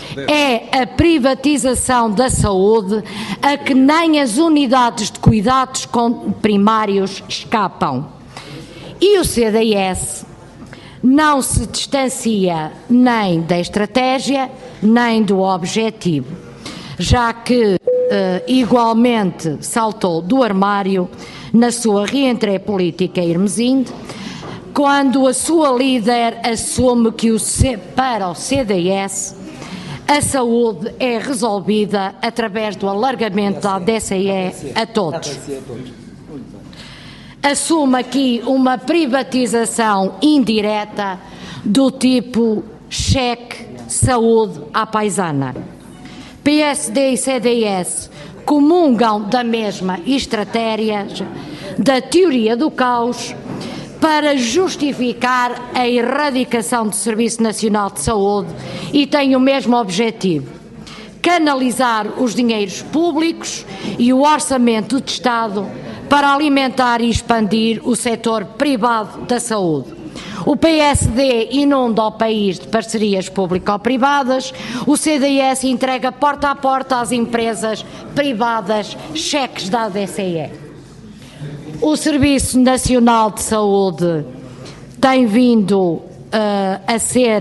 É a privatização da saúde a que nem as unidades de cuidados primários escapam. E o C D S não se distancia nem da estratégia, nem do objetivo, já que uh, igualmente saltou do armário na sua reentrée política irmesinde, quando a sua líder assume que o C, para o C D S a saúde é resolvida através do alargamento da A D C E a todos. Assume aqui uma privatização indireta do tipo cheque saúde à paisana. P S D e C D S comungam da mesma estratégia, da teoria do caos, para justificar a erradicação do Serviço Nacional de Saúde e têm o mesmo objetivo: canalizar os dinheiros públicos e o orçamento de Estado para alimentar e expandir o setor privado da saúde. O P S D inunda o país de parcerias público-privadas, o C D S entrega porta a porta às empresas privadas cheques da A D C E. O Serviço Nacional de Saúde tem vindo uh, a ser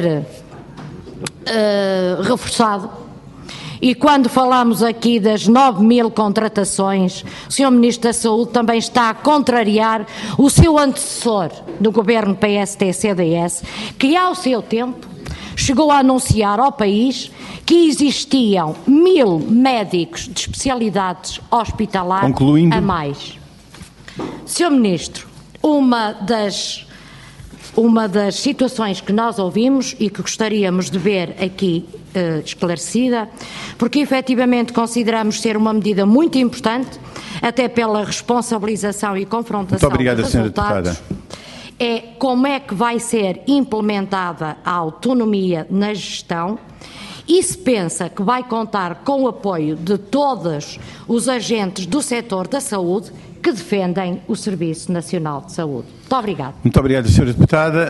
uh, reforçado. E quando falamos aqui das nove mil contratações, o senhor Ministro da Saúde também está a contrariar o seu antecessor no governo P S D C D S, que ao seu tempo chegou a anunciar ao país que existiam mil médicos de especialidades hospitalares Concluindo. a mais. senhor Ministro, uma das... Uma das situações que nós ouvimos e que gostaríamos de ver aqui eh, esclarecida, porque efetivamente consideramos ser uma medida muito importante, até pela responsabilização e confrontação Muito obrigado, de senhora resultados, deputada. é como é que vai ser implementada a autonomia na gestão e se pensa que vai contar com o apoio de todos os agentes do setor da saúde que defendem o Serviço Nacional de Saúde. Muito obrigado. Muito obrigado, senhora Deputada.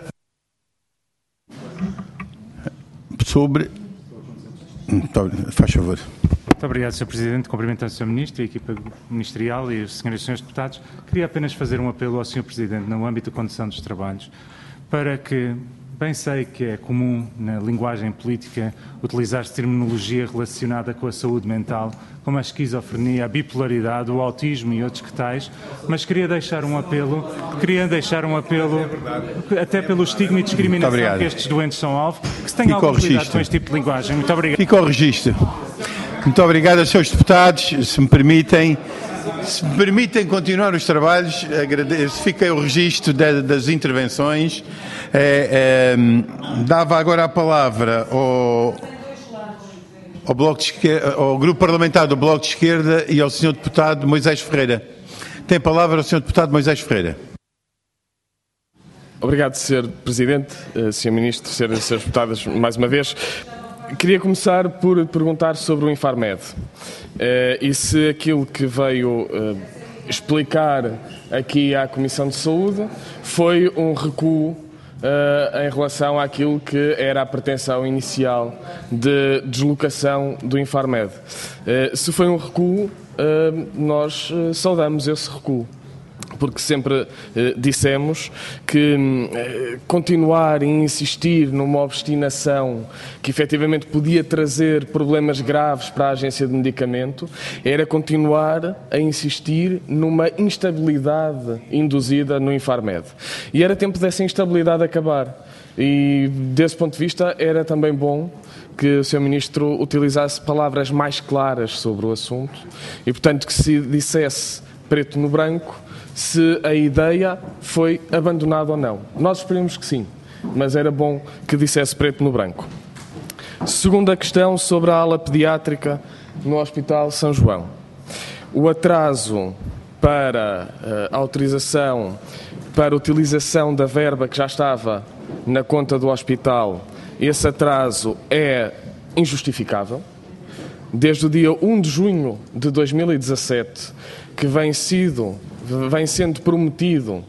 Sobre... Muito, faz favor. Muito obrigado, senhor Presidente. Cumprimentando o senhor Ministro, a equipa ministerial e os senhoras e senhores deputados. Queria apenas fazer um apelo ao senhor Presidente no âmbito da condução dos trabalhos para que, bem sei que é comum na linguagem política utilizar-se terminologia relacionada com a saúde mental, como a esquizofrenia, a bipolaridade, o autismo e outros que tais, mas queria deixar um apelo, queria deixar um apelo, até pelo estigma e discriminação que estes doentes são alvo, que se tenha algum cuidado com este tipo de linguagem. Muito obrigado. Fica ao registro. Muito obrigado aos senhores deputados, se me permitem. Se me permitem continuar os trabalhos, agradeço, fica o registro de, das intervenções. É, é, dava agora a palavra ao, ao, Bloco de Esquerda, ao Grupo Parlamentar do Bloco de Esquerda e ao senhor Deputado Moisés Ferreira. Tem a palavra o senhor Deputado Moisés Ferreira. Obrigado, senhor Presidente, senhor Ministro, senhoras e senhores deputados, mais uma vez. Queria começar por perguntar sobre o Infarmed uh, e se aquilo que veio uh, explicar aqui à Comissão de Saúde foi um recuo uh, em relação àquilo que era a pretensão inicial de deslocação do Infarmed. Uh, se foi um recuo, uh, nós uh, saudamos esse recuo. Porque sempre eh, dissemos que eh, continuar e insistir numa obstinação que efetivamente podia trazer problemas graves para a agência de medicamento era continuar a insistir numa instabilidade induzida no Infarmed. E era tempo dessa instabilidade acabar. E desse ponto de vista era também bom que o senhor Ministro utilizasse palavras mais claras sobre o assunto e, portanto, que se dissesse preto no branco se a ideia foi abandonada ou não. Nós esperemos que sim, mas era bom que dissesse preto no branco. Segunda questão sobre a ala pediátrica no Hospital São João. O atraso para a autorização para a utilização da verba que já estava na conta do hospital, esse atraso é injustificável. Desde o dia um de junho de dois mil e dezassete, que vem sido vem sendo prometido uh,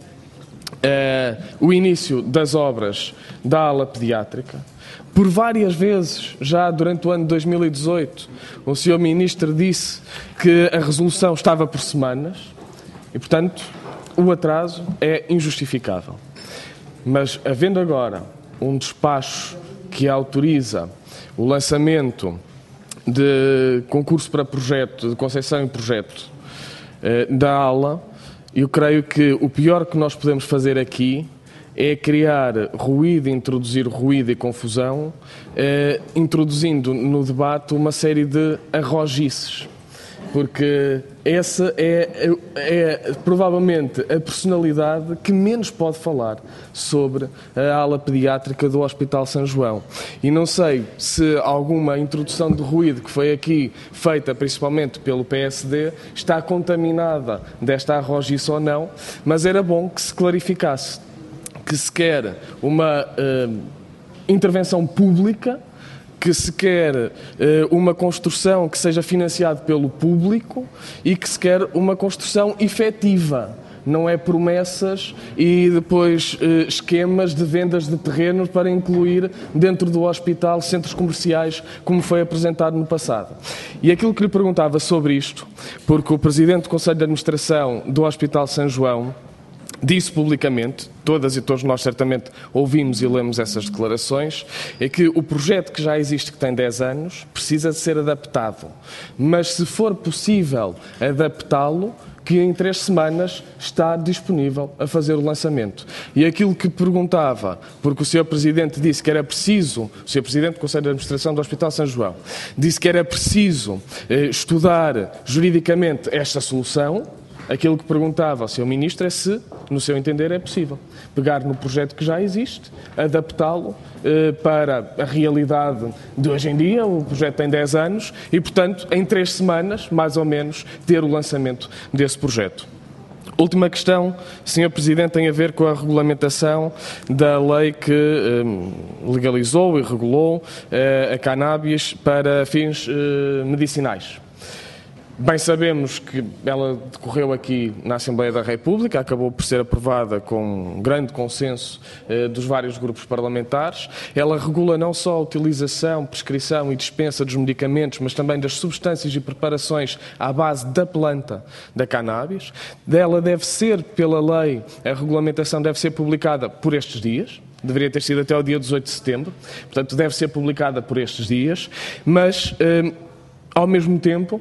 o início das obras da ala pediátrica. Por várias vezes, já durante o ano de dois mil e dezoito, o senhor Ministro disse que a resolução estava por semanas e, portanto, o atraso é injustificável. Mas, havendo agora um despacho que autoriza o lançamento de concurso para projeto, de concepção e projeto uh, da ala, eu creio que o pior que nós podemos fazer aqui é criar ruído, introduzir ruído e confusão, eh, introduzindo no debate uma série de arrojices. Porque essa é, é provavelmente a personalidade que menos pode falar sobre a ala pediátrica do Hospital São João. E não sei se alguma introdução de ruído que foi aqui feita principalmente pelo P S D está contaminada desta arrojice ou não, mas era bom que se clarificasse que se quer uma uh, intervenção pública, que se quer uh, uma construção que seja financiada pelo público e que se quer uma construção efetiva, não é promessas e depois eh, esquemas de vendas de terrenos para incluir dentro do hospital centros comerciais, como foi apresentado no passado. E aquilo que lhe perguntava sobre isto, porque o Presidente do Conselho de Administração do Hospital São João disse publicamente, todas e todos nós certamente ouvimos e lemos essas declarações, é que o projeto que já existe, que tem dez anos, precisa de ser adaptado. Mas se for possível adaptá-lo, que em três semanas está disponível a fazer o lançamento. E aquilo que perguntava, porque o senhor Presidente disse que era preciso, o senhor Presidente do Conselho de Administração do Hospital São João, disse que era preciso eh, estudar juridicamente esta solução. Aquilo que perguntava ao senhor Ministro é se, no seu entender, é possível pegar no projeto que já existe, adaptá-lo eh, para a realidade de hoje em dia. O projeto tem dez anos e, portanto, em três semanas, mais ou menos, ter o lançamento desse projeto. Última questão, senhor Presidente, tem a ver com a regulamentação da lei que eh, legalizou e regulou eh, a cannabis para fins eh, medicinais. Bem sabemos que ela decorreu aqui na Assembleia da República, acabou por ser aprovada com um grande consenso eh, dos vários grupos parlamentares. Ela regula não só a utilização, prescrição e dispensa dos medicamentos, mas também das substâncias e preparações à base da planta da cannabis. Dela deve ser, pela lei, a regulamentação deve ser publicada por estes dias. Deveria ter sido até o dia dezoito de setembro, portanto deve ser publicada por estes dias, mas, eh, ao mesmo tempo,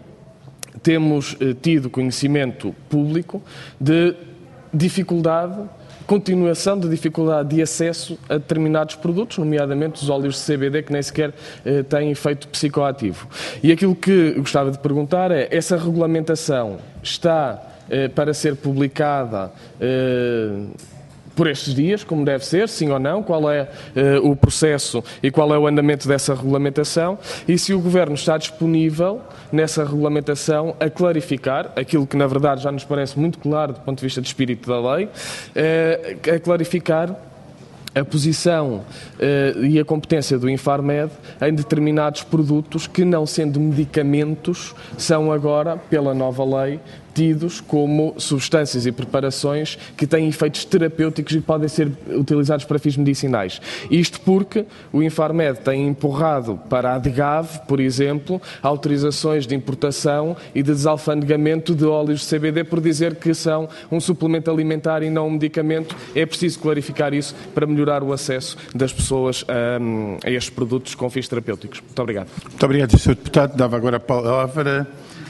temos eh, tido conhecimento público de dificuldade, continuação de dificuldade de acesso a determinados produtos, nomeadamente os óleos de C B D, que nem sequer eh, têm efeito psicoativo. E aquilo que gostava de perguntar é, essa regulamentação está eh, para ser publicada eh, por estes dias, como deve ser, sim ou não? Qual é uh, o processo e qual é o andamento dessa regulamentação? E se o Governo está disponível nessa regulamentação a clarificar aquilo que, na verdade, já nos parece muito claro do ponto de vista do espírito da lei, uh, a clarificar a posição uh, e a competência do Infarmed em determinados produtos que, não sendo medicamentos, são agora, pela nova lei, tidos como substâncias e preparações que têm efeitos terapêuticos e podem ser utilizados para fins medicinais. Isto porque o Infarmed tem empurrado para a DGAV, por exemplo, autorizações de importação e de desalfandegamento de óleos de C B D por dizer que são um suplemento alimentar e não um medicamento. É preciso clarificar isso para melhorar o acesso das pessoas a, a estes produtos com fins terapêuticos. Muito obrigado. Muito obrigado, senhor Deputado. Dava agora a palavra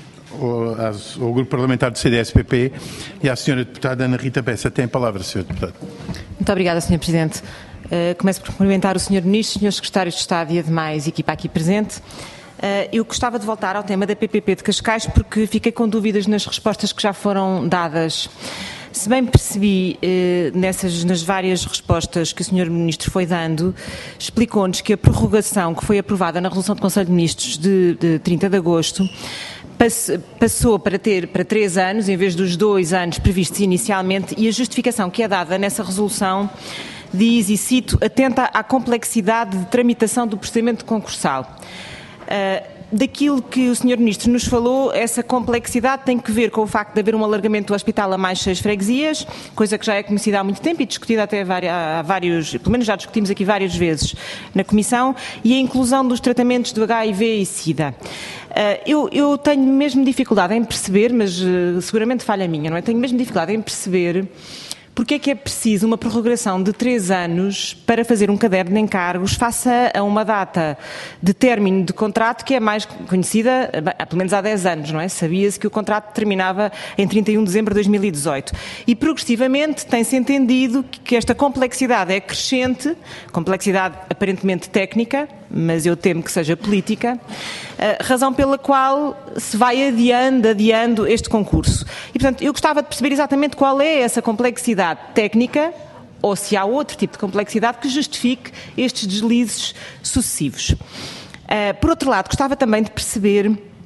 ao Grupo Parlamentar do C D S P P e à senhora Deputada Ana Rita Bessa. Tem a palavra, senhor Deputado. Muito obrigada, senhor Presidente. Uh, começo por cumprimentar o senhor Ministro, senhores Secretários de Estado e a demais equipa aqui presente. Uh, eu gostava de voltar ao tema da P P P de Cascais porque fiquei com dúvidas nas respostas que já foram dadas. Se bem percebi, eh, nessas, nas várias respostas que o senhor Ministro foi dando, explicou-nos que a prorrogação que foi aprovada na Resolução do Conselho de Ministros de, de trinta de agosto passou para ter para três anos, em vez dos dois anos previstos inicialmente, e a justificação que é dada nessa resolução diz, e cito, atenta à complexidade de tramitação do procedimento concursal. Uh, Daquilo que o senhor Ministro nos falou, essa complexidade tem que ver com o facto de haver um alargamento do hospital a mais seis freguesias, coisa que já é conhecida há muito tempo e discutida até há vários, pelo menos já discutimos aqui várias vezes na Comissão, e a inclusão dos tratamentos do H I V e SIDA. Eu, eu tenho mesmo dificuldade em perceber, mas seguramente falha minha, não é? Tenho mesmo dificuldade em perceber porque é que é preciso uma prorrogação de três anos para fazer um caderno de encargos face a uma data de término de contrato que é mais conhecida, pelo menos há dez anos, não é? Sabia-se que o contrato terminava em trinta e um de dezembro de dois mil e dezoito. E progressivamente tem-se entendido que esta complexidade é crescente, complexidade aparentemente técnica, mas eu temo que seja política, razão pela qual se vai adiando, adiando este concurso. E, portanto, eu gostava de perceber exatamente qual é essa complexidade técnica, ou se há outro tipo de complexidade que justifique estes deslizes sucessivos. Por outro lado, gostava também de perceber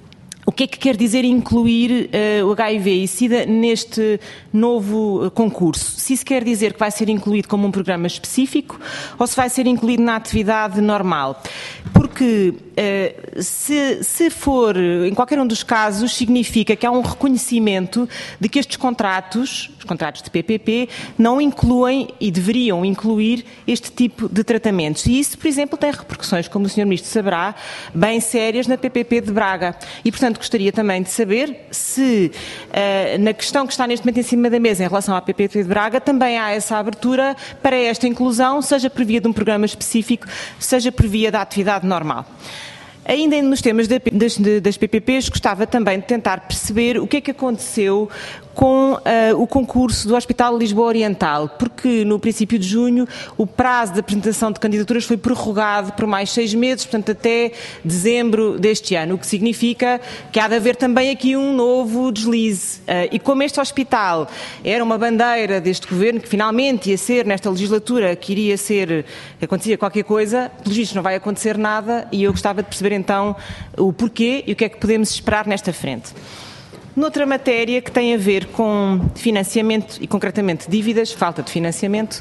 O que é que quer dizer incluir uh, o H I V e SIDA neste novo uh, concurso? Se isso quer dizer que vai ser incluído como um programa específico ou se vai ser incluído na atividade normal? Porque uh, se, se for, em qualquer um dos casos, significa que há um reconhecimento de que estes contratos, os contratos de P P P, não incluem e deveriam incluir este tipo de tratamentos. E isso, por exemplo, tem repercussões, como o senhor Ministro saberá, bem sérias na P P P de Braga. E, portanto, gostaria também de saber se, uh, na questão que está neste momento em cima da mesa em relação à P P P de Braga, também há essa abertura para esta inclusão, seja por via de um programa específico, seja por via da atividade normal. Ainda nos temas das, das P P Ps, gostava também de tentar perceber o que é que aconteceu com uh, o concurso do Hospital Lisboa Oriental, porque no princípio de junho o prazo de apresentação de candidaturas foi prorrogado por mais seis meses, portanto até dezembro deste ano, o que significa que há de haver também aqui um novo deslize. Uh, e como este hospital era uma bandeira deste governo, que finalmente ia ser, nesta legislatura, que iria ser, acontecia qualquer coisa, pelo visto não vai acontecer nada, e eu gostava de perceber então o porquê e o que é que podemos esperar nesta frente. Noutra matéria que tem a ver com financiamento e concretamente dívidas, falta de financiamento,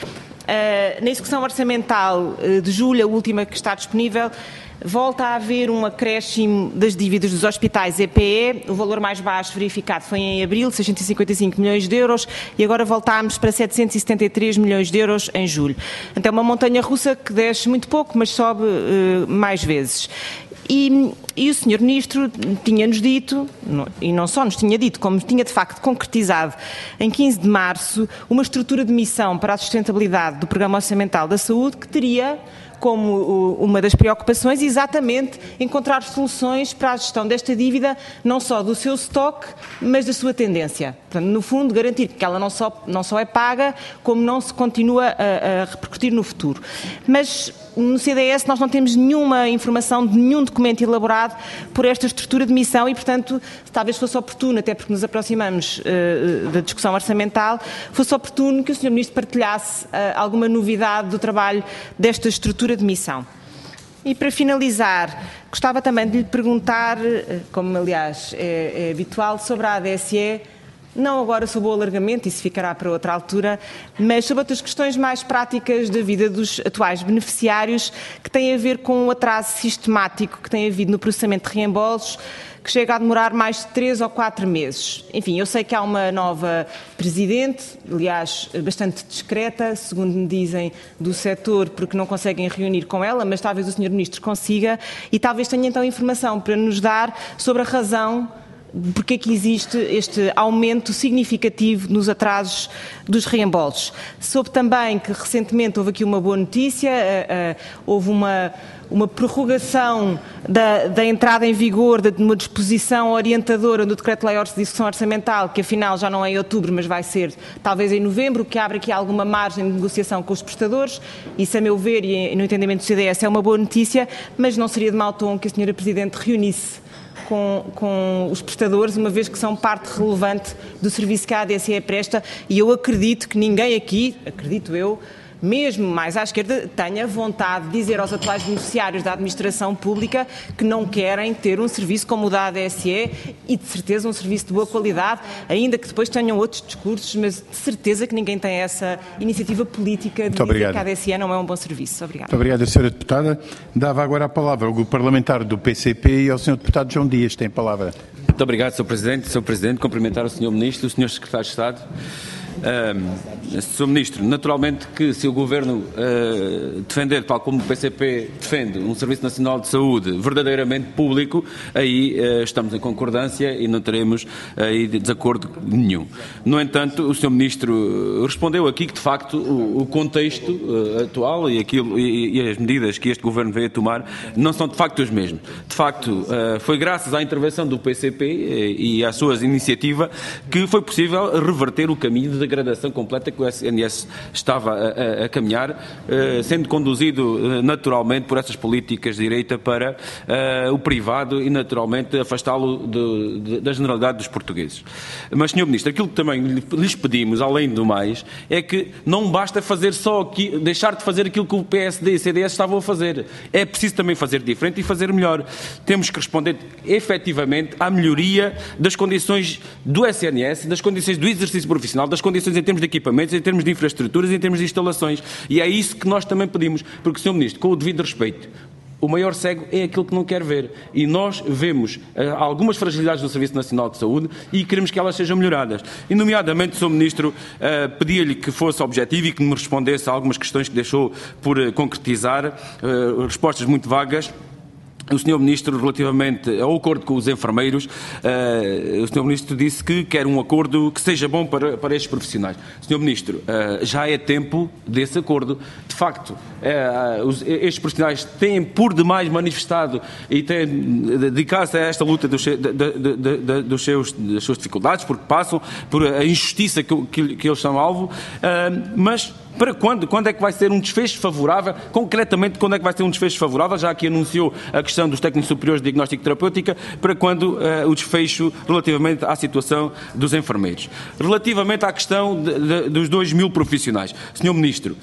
uh, na execução orçamental uh, de julho, a última que está disponível, volta a haver um acréscimo das dívidas dos hospitais E P E, o valor mais baixo verificado foi em abril, seiscentos e cinquenta e cinco milhões de euros, e agora voltámos para setecentos e setenta e três milhões de euros em julho. Então é uma montanha russa que desce muito pouco, mas sobe uh, mais vezes. E, e o senhor Ministro tinha-nos dito, e não só nos tinha dito, como tinha de facto concretizado em quinze de março, uma estrutura de missão para a sustentabilidade do Programa Orçamental da Saúde que teria como uma das preocupações exatamente encontrar soluções para a gestão desta dívida, não só do seu estoque, mas da sua tendência. Portanto, no fundo, garantir que ela não só, não só é paga, como não se continua a, a repercutir no futuro. Mas no C D S nós não temos nenhuma informação de nenhum documento elaborado por esta estrutura de missão e, portanto, talvez fosse oportuno, até porque nos aproximamos uh, da discussão orçamental, fosse oportuno que o senhor Ministro partilhasse uh, alguma novidade do trabalho desta estrutura de missão. E para finalizar, gostava também de lhe perguntar, como aliás é, é habitual, sobre a A D S E, não agora sobre o alargamento, isso ficará para outra altura, mas sobre outras questões mais práticas da vida dos atuais beneficiários, que têm a ver com o atraso sistemático que tem havido no processamento de reembolsos, que chega a demorar mais de três ou quatro meses. Enfim, eu sei que há uma nova Presidente, aliás, bastante discreta, segundo me dizem, do setor, porque não conseguem reunir com ela, mas talvez o senhor Ministro consiga, e talvez tenha então informação para nos dar sobre a razão porque é que existe este aumento significativo nos atrasos dos reembolsos. Soube também que recentemente houve aqui uma boa notícia, uh, uh, houve uma, uma prorrogação da, da entrada em vigor de uma disposição orientadora do Decreto-Lei de Execução Orçamental, que afinal já não é em outubro, mas vai ser talvez em novembro, que abre aqui alguma margem de negociação com os prestadores. Isso, a meu ver, e no entendimento do C D S, é uma boa notícia, mas não seria de mau tom que a senhora Presidente reunisse Com, com os prestadores, uma vez que são parte relevante do serviço que a A D S E presta, e eu acredito que ninguém aqui, acredito eu, mesmo mais à esquerda, tenha vontade de dizer aos atuais beneficiários da administração pública que não querem ter um serviço como o da A D S E e, de certeza, um serviço de boa qualidade, ainda que depois tenham outros discursos, mas de certeza que ninguém tem essa iniciativa política de Muito dizer obrigado. que a A D S E não é um bom serviço. Obrigada. Muito obrigado, senhora Deputada. Dava agora a palavra ao Grupo Parlamentar do P C P e ao senhor Deputado João Dias. Tem a palavra. Muito obrigado, senhor Presidente. senhor Presidente, cumprimentar o senhor Ministro, o senhor Secretário de Estado. Um, senhor Ministro, naturalmente que se o Governo uh, defender, tal como o P C P defende, um Serviço Nacional de Saúde verdadeiramente público, aí uh, estamos em concordância e não teremos aí uh, desacordo nenhum. No entanto, o senhor Ministro respondeu aqui que, de facto, o, o contexto uh, atual e, aquilo, e, e as medidas que este Governo veio a tomar não são, de facto, os mesmos. De facto, uh, foi graças à intervenção do P C P uh, e à sua iniciativa que foi possível reverter o caminho degradação completa que o S N S estava a, a, a caminhar, uh, sendo conduzido uh, naturalmente por essas políticas de direita para uh, o privado e naturalmente afastá-lo de, de, da generalidade dos portugueses. Mas, senhor Ministro, aquilo que também lhes pedimos, além do mais, é que não basta fazer só aqui, deixar de fazer aquilo que o P S D e o C D S estavam a fazer. É preciso também fazer diferente e fazer melhor. Temos que responder efetivamente à melhoria das condições do S N S, das condições do exercício profissional, das condições em termos de equipamentos, em termos de infraestruturas, em termos de instalações. E é isso que nós também pedimos, porque, senhor Ministro, com o devido respeito, o maior cego é aquele que não quer ver. E nós vemos uh, algumas fragilidades do Serviço Nacional de Saúde e queremos que elas sejam melhoradas. E, nomeadamente, senhor Ministro, uh, pedia-lhe que fosse objetivo e que me respondesse a algumas questões que deixou por uh, concretizar, uh, respostas muito vagas. O senhor Ministro, relativamente ao acordo com os enfermeiros, uh, o senhor Ministro disse que quer um acordo que seja bom para, para estes profissionais. senhor Ministro, uh, já é tempo desse acordo. De facto, uh, os, estes profissionais têm por demais manifestado e têm dedicado-se a esta luta dos, de, de, de, de, dos seus, das suas dificuldades, porque passam por a injustiça que, que, que eles são alvo, uh, mas... Para quando? Quando é que vai ser um desfecho favorável? Concretamente, quando é que vai ser um desfecho favorável? Já que anunciou a questão dos técnicos superiores de diagnóstico terapêutica, para quando uh, o desfecho relativamente à situação dos enfermeiros? Relativamente à questão de, de, dos dois mil profissionais. senhor Ministro,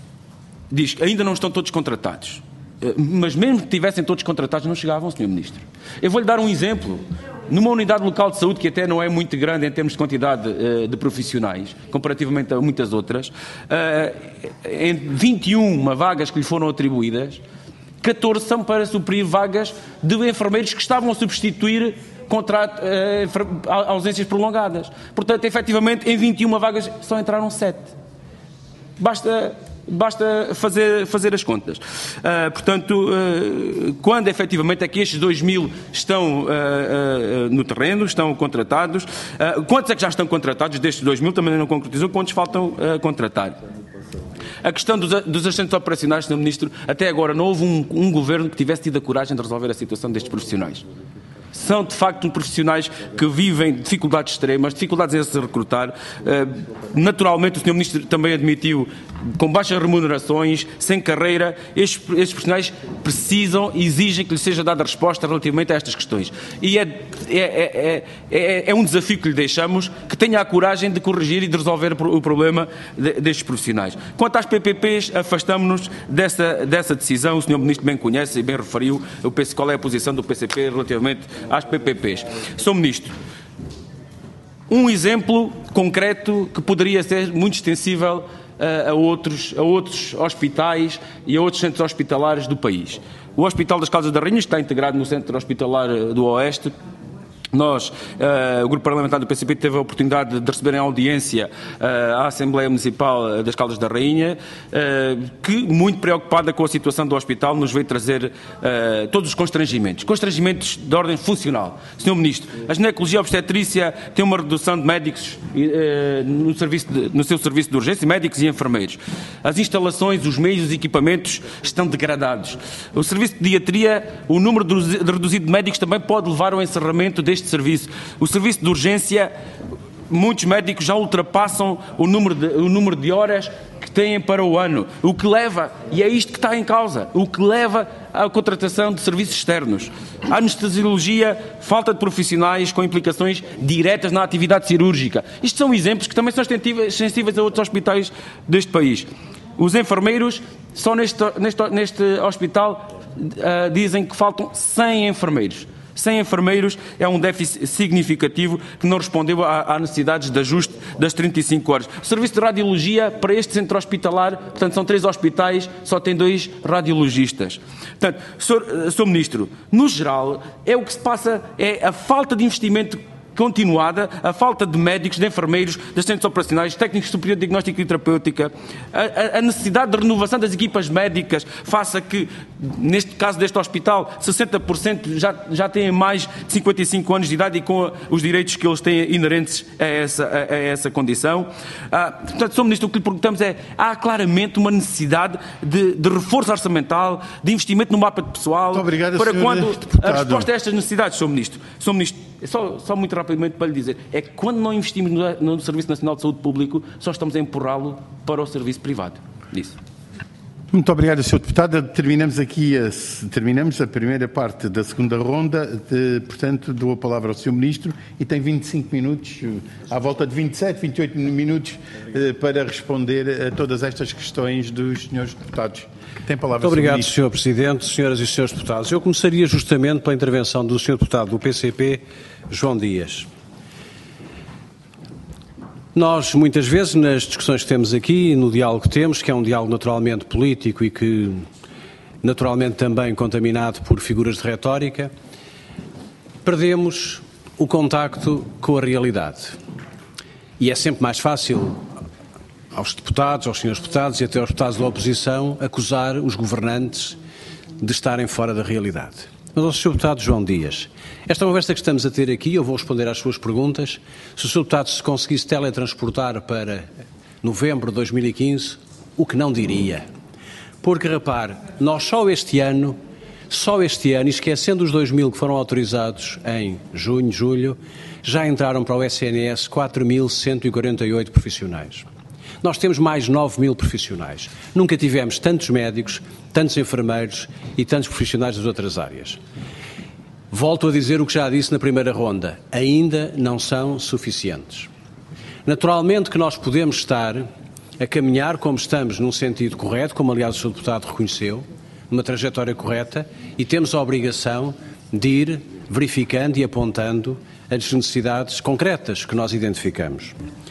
diz que ainda não estão todos contratados. Mas mesmo que tivessem todos contratados, não chegavam, senhor Ministro. Eu vou-lhe dar um exemplo. Numa unidade local de saúde, que até não é muito grande em termos de quantidade uh, de profissionais, comparativamente a muitas outras, uh, em vinte e uma vagas que lhe foram atribuídas, catorze são para suprir vagas de enfermeiros que estavam a substituir contrato, uh, ausências prolongadas. Portanto, efetivamente, em vinte e uma vagas só entraram sete. Basta... Basta fazer, fazer as contas. Uh, portanto, uh, quando efetivamente é que estes dois mil estão uh, uh, no terreno, estão contratados, uh, quantos é que já estão contratados destes dois mil, também não concretizou, quantos faltam uh, contratar? A questão dos, dos assistentes operacionais, senhor Ministro, até agora não houve um, um governo que tivesse tido a coragem de resolver a situação destes profissionais. São, de facto, profissionais que vivem dificuldades extremas, dificuldades em se recrutar. Naturalmente, o senhor Ministro também admitiu, com baixas remunerações, sem carreira, estes, estes profissionais precisam e exigem que lhes seja dada resposta relativamente a estas questões. E é, é, é, é, é um desafio que lhe deixamos, que tenha a coragem de corrigir e de resolver o problema de, destes profissionais. Quanto às P P Ps, afastamos-nos dessa, dessa decisão. O senhor Ministro bem conhece e bem referiu o P C, qual é a posição do P C P relativamente às P P Ps. senhor Ministro, um exemplo concreto que poderia ser muito extensível a, a, outros, a outros hospitais e a outros centros hospitalares do país. O Hospital das Caldas da Rainha está integrado no Centro Hospitalar do Oeste. Nós, uh, o Grupo Parlamentar do P C P, teve a oportunidade de receber em audiência uh, a Assembleia Municipal das Caldas da Rainha, uh, que, muito preocupada com a situação do hospital, nos veio trazer uh, todos os constrangimentos. Constrangimentos de ordem funcional. senhor Ministro, a ginecologia obstetrícia tem uma redução de médicos uh, no, serviço de, no seu serviço de urgência, médicos e enfermeiros. As instalações, os meios, os equipamentos estão degradados. O serviço de pediatria, o número de reduzido de médicos também pode levar ao encerramento deste serviço. O serviço de urgência, muitos médicos já ultrapassam o número de, o número de horas que têm para o ano, o que leva, e é isto que está em causa, o que leva à contratação de serviços externos. A anestesiologia, falta de profissionais com implicações diretas na atividade cirúrgica. Isto são exemplos que também são sensíveis a outros hospitais deste país. Os enfermeiros, só neste, neste, neste hospital, uh, dizem que faltam cem enfermeiros. cem enfermeiros é um déficit significativo que não respondeu às necessidades de ajuste das trinta e cinco horas. O serviço de radiologia para este centro hospitalar, portanto, são três hospitais, só tem dois radiologistas. Portanto, senhor, senhor Ministro, no geral, é o que se passa, é a falta de investimento continuada, a falta de médicos, de enfermeiros, de assistentes operacionais, técnicos superiores de diagnóstico e terapêutica, a, a necessidade de renovação das equipas médicas, faça que, neste caso deste hospital, sessenta por cento já, já têm mais de cinquenta e cinco anos de idade e com os direitos que eles têm inerentes a essa, a, a essa condição. Ah, portanto, senhor Ministro, o que lhe perguntamos é, há claramente uma necessidade de, de reforço orçamental, de investimento no mapa de pessoal, Muito obrigado, para senhor quando deputado. A resposta a estas necessidades, senhor Ministro. senhor Ministro, só, só muito rapidamente para lhe dizer, é que quando não investimos no, no Serviço Nacional de Saúde Público, só estamos a empurrá-lo para o serviço privado. Isso. Muito obrigado, senhor Deputado. Terminamos aqui a, terminamos a primeira parte da segunda ronda. De, portanto, dou a palavra ao senhor Ministro e tem vinte e cinco minutos, à volta de vinte e sete, vinte e oito minutos, eh, para responder a todas estas questões dos senhores deputados. Tem a palavra, Muito obrigado, senhor senhor Presidente, senhoras e senhores deputados. Eu começaria justamente pela intervenção do senhor Deputado do P C P, João Dias. Nós, muitas vezes, nas discussões que temos aqui, no diálogo que temos, que é um diálogo naturalmente político e que, naturalmente, também contaminado por figuras de retórica, perdemos o contacto com a realidade. E é sempre mais fácil aos deputados, aos senhores deputados e até aos deputados da oposição acusar os governantes de estarem fora da realidade. Mas ao senhor Deputado João Dias, esta conversa que estamos a ter aqui, eu vou responder às suas perguntas. Se o senhor Deputado se conseguisse teletransportar para novembro de dois mil e quinze, o que não diria? Porque, repare, nós só este ano, só este ano, esquecendo os dois mil que foram autorizados em junho, julho, já entraram para o S N S quatro mil cento e quarenta e oito profissionais. Nós temos mais nove mil profissionais. Nunca tivemos tantos médicos, tantos enfermeiros e tantos profissionais das outras áreas. Volto a dizer o que já disse na primeira ronda. Ainda não são suficientes. Naturalmente que nós podemos estar a caminhar como estamos num sentido correto, como aliás o senhor Deputado reconheceu, numa trajetória correta, e temos a obrigação de ir verificando e apontando as necessidades concretas que nós identificamos.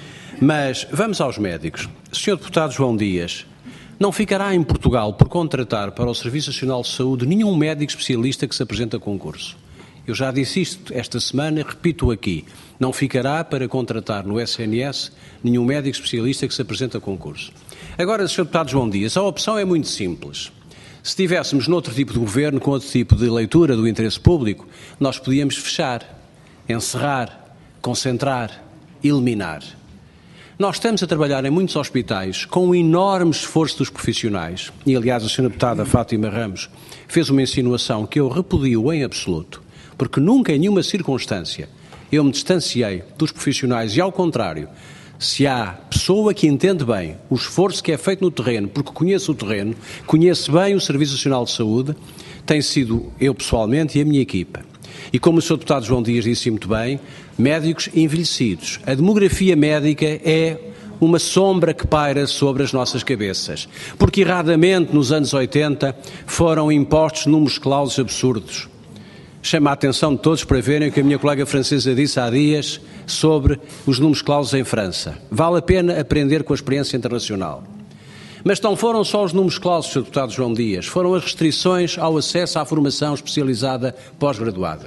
Mas vamos aos médicos. senhor Deputado João Dias, não ficará em Portugal por contratar para o Serviço Nacional de Saúde nenhum médico especialista que se apresente a concurso. Eu já disse isto esta semana e repito aqui. Não ficará para contratar no S N S nenhum médico especialista que se apresente a concurso. Agora, senhor Deputado João Dias, a opção é muito simples. Se estivéssemos noutro tipo de governo, com outro tipo de leitura do interesse público, nós podíamos fechar, encerrar, concentrar, eliminar. Nós estamos a trabalhar em muitos hospitais com um enorme esforço dos profissionais e, aliás, a senhora deputada Fátima Ramos fez uma insinuação que eu repudio em absoluto, porque nunca em nenhuma circunstância eu me distanciei dos profissionais e, ao contrário, se há pessoa que entende bem o esforço que é feito no terreno, porque conhece o terreno, conhece bem o Serviço Nacional de Saúde, tem sido eu pessoalmente e a minha equipa. E como o senhor Deputado João Dias disse muito bem, médicos envelhecidos. A demografia médica é uma sombra que paira sobre as nossas cabeças, porque erradamente nos anos oitenta foram impostos números clausos absurdos. Chama a atenção de todos para verem o que a minha colega francesa disse há dias sobre os números clausos em França. Vale a pena aprender com a experiência internacional. Mas não foram só os números clausos, senhor Deputado João Dias, foram as restrições ao acesso à formação especializada pós-graduada.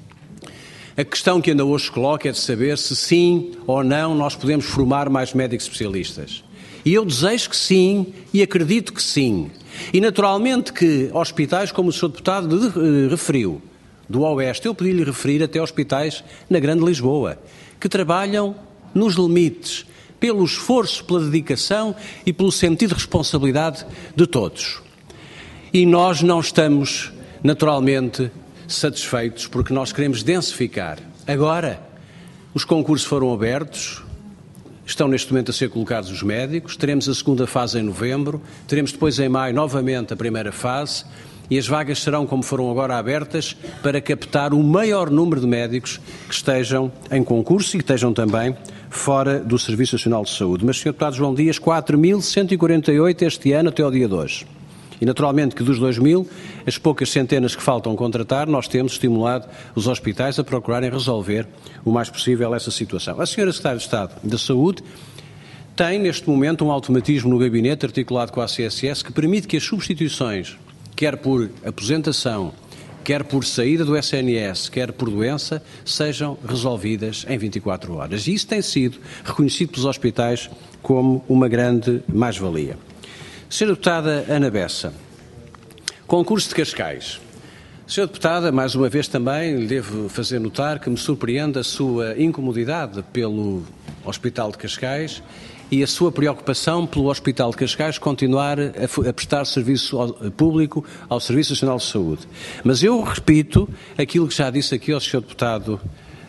A questão que ainda hoje se coloca é de saber se sim ou não nós podemos formar mais médicos especialistas. E eu desejo que sim e acredito que sim. E naturalmente que hospitais, como o senhor Deputado referiu, do Oeste, eu pedi-lhe referir até hospitais na Grande Lisboa, que trabalham nos limites, pelo esforço, pela dedicação e pelo sentido de responsabilidade de todos. E nós não estamos, naturalmente, satisfeitos porque nós queremos densificar. Agora, os concursos foram abertos, estão neste momento a ser colocados os médicos, teremos a segunda fase em novembro, teremos depois em maio novamente a primeira fase e as vagas serão, como foram agora abertas, para captar o maior número de médicos que estejam em concurso e que estejam também fora do Serviço Nacional de Saúde. Mas, senhor Deputado João Dias, quatro mil cento e quarenta e oito este ano até ao dia de hoje. E, naturalmente, que dos dois mil, as poucas centenas que faltam contratar, nós temos estimulado os hospitais a procurarem resolver o mais possível essa situação. A senhora Secretária de Estado da Saúde tem, neste momento, um automatismo no gabinete articulado com a A C S S que permite que as substituições, quer por aposentação, quer por saída do S N S, quer por doença, sejam resolvidas em vinte e quatro horas. E isso tem sido reconhecido pelos hospitais como uma grande mais-valia. senhora Deputada Ana Bessa, concurso de Cascais. senhora Deputada, mais uma vez também lhe devo fazer notar que me surpreende a sua incomodidade pelo Hospital de Cascais e a sua preocupação pelo Hospital de Cascais continuar a, a prestar serviço ao, público ao Serviço Nacional de Saúde. Mas eu repito aquilo que já disse aqui ao senhor Deputado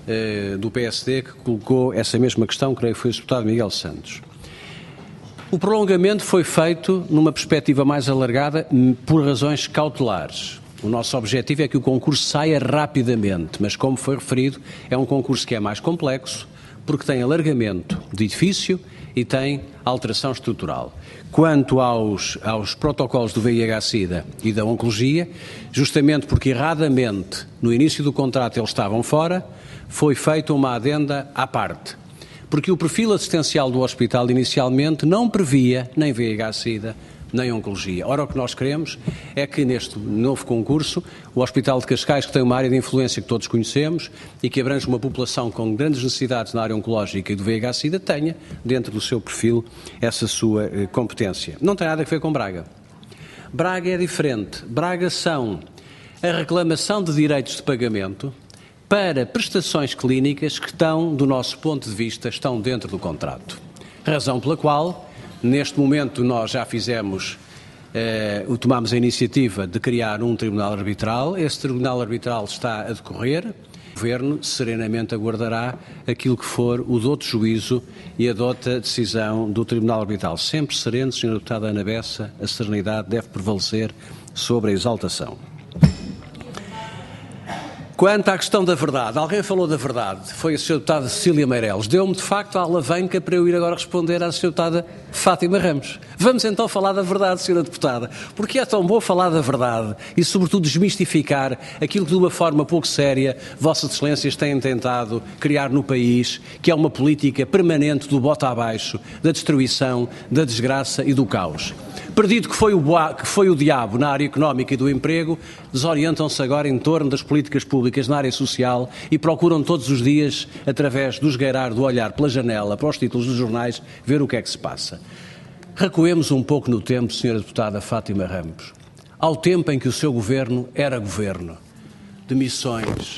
eh, do P S D que colocou essa mesma questão, creio que foi o deputado Miguel Santos. O prolongamento foi feito numa perspectiva mais alargada por razões cautelares. O nosso objetivo é que o concurso saia rapidamente, mas, como foi referido, é um concurso que é mais complexo, porque tem alargamento de edifício e tem alteração estrutural. Quanto aos, aos protocolos do V I H SIDA e da Oncologia, justamente porque erradamente no início do contrato eles estavam fora, foi feita uma adenda à parte. Porque o perfil assistencial do hospital inicialmente não previa nem V I H SIDA nem Oncologia. Ora, o que nós queremos é que neste novo concurso o Hospital de Cascais, que tem uma área de influência que todos conhecemos e que abrange uma população com grandes necessidades na área oncológica e do V I H SIDA, tenha dentro do seu perfil essa sua eh, competência. Não tem nada a ver com Braga. Braga é diferente. Braga são a reclamação de direitos de pagamento para prestações clínicas que estão, do nosso ponto de vista, estão dentro do contrato. Razão pela qual, neste momento, nós já fizemos, eh, tomámos a iniciativa de criar um tribunal arbitral. Esse tribunal arbitral está a decorrer. O Governo serenamente aguardará aquilo que for o douto juízo e a douta decisão do tribunal arbitral. Sempre sereno, senhora Deputada Ana Bessa, a serenidade deve prevalecer sobre a exaltação. Quanto à questão da verdade, alguém falou da verdade, foi a senhora Deputada Cecília Meireles. Deu-me, de facto, a alavanca para eu ir agora responder à senhora Deputada Fátima Ramos. Vamos então falar da verdade, senhora Deputada, porque é tão bom falar da verdade e, sobretudo, desmistificar aquilo que, de uma forma pouco séria, Vossas Excelências têm tentado criar no país, que é uma política permanente do bota abaixo, da destruição, da desgraça e do caos. Perdido que foi, o, que foi o diabo na área económica e do emprego, desorientam-se agora em torno das políticas públicas na área social e procuram todos os dias, através do esgueirar do olhar pela janela para os títulos dos jornais, ver o que é que se passa. Recuemos um pouco no tempo, senhora Deputada Fátima Ramos, ao tempo em que o seu governo era governo de missões,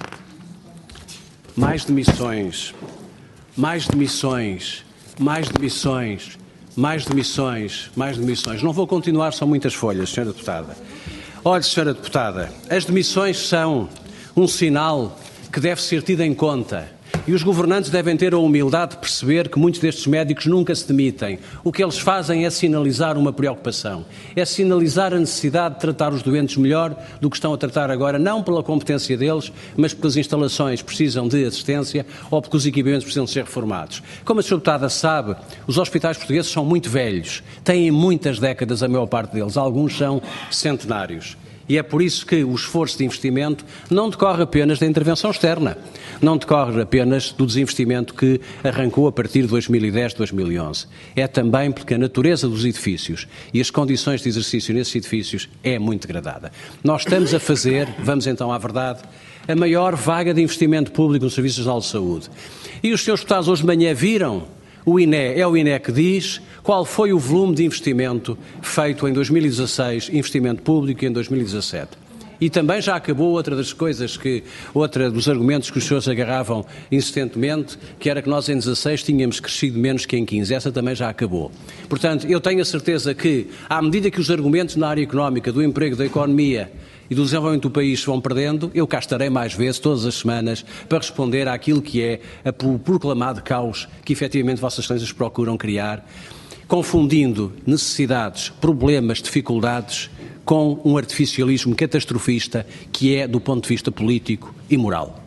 mais de missões, mais de missões, mais de missões, mais de missões, mais de missões. Não vou continuar, são muitas folhas, senhora Deputada. Olhe, senhora Deputada, as demissões são um sinal que deve ser tido em conta. E os governantes devem ter a humildade de perceber que muitos destes médicos nunca se demitem. O que eles fazem é sinalizar uma preocupação, é sinalizar a necessidade de tratar os doentes melhor do que estão a tratar agora, não pela competência deles, mas porque as instalações precisam de assistência ou porque os equipamentos precisam de ser reformados. Como a senhora Deputada sabe, os hospitais portugueses são muito velhos, têm muitas décadas a maior parte deles, alguns são centenários. E é por isso que o esforço de investimento não decorre apenas da intervenção externa, não decorre apenas do desinvestimento que arrancou a partir de dois mil e dez, dois mil e onze. É também porque a natureza dos edifícios e as condições de exercício nesses edifícios é muito degradada. Nós estamos a fazer, vamos então à verdade, a maior vaga de investimento público nos Serviços Nacional de Saúde. E os senhores deputados hoje de manhã viram, o I N E, é o I N E que diz qual foi o volume de investimento feito em dois mil e dezasseis, investimento público, e em dois mil e dezassete. E também já acabou outra das coisas que, outra dos argumentos que os senhores agarravam insistentemente, que era que nós em dezasseis tínhamos crescido menos que em quinze. Essa também já acabou. Portanto, eu tenho a certeza que, à medida que os argumentos na área económica, do emprego, da economia e do desenvolvimento do país se vão perdendo, eu cá estarei mais vezes, todas as semanas, para responder àquilo que é o proclamado caos que efetivamente Vossas Excelências procuram criar, confundindo necessidades, problemas, dificuldades com um artificialismo catastrofista que é, do ponto de vista político e moral.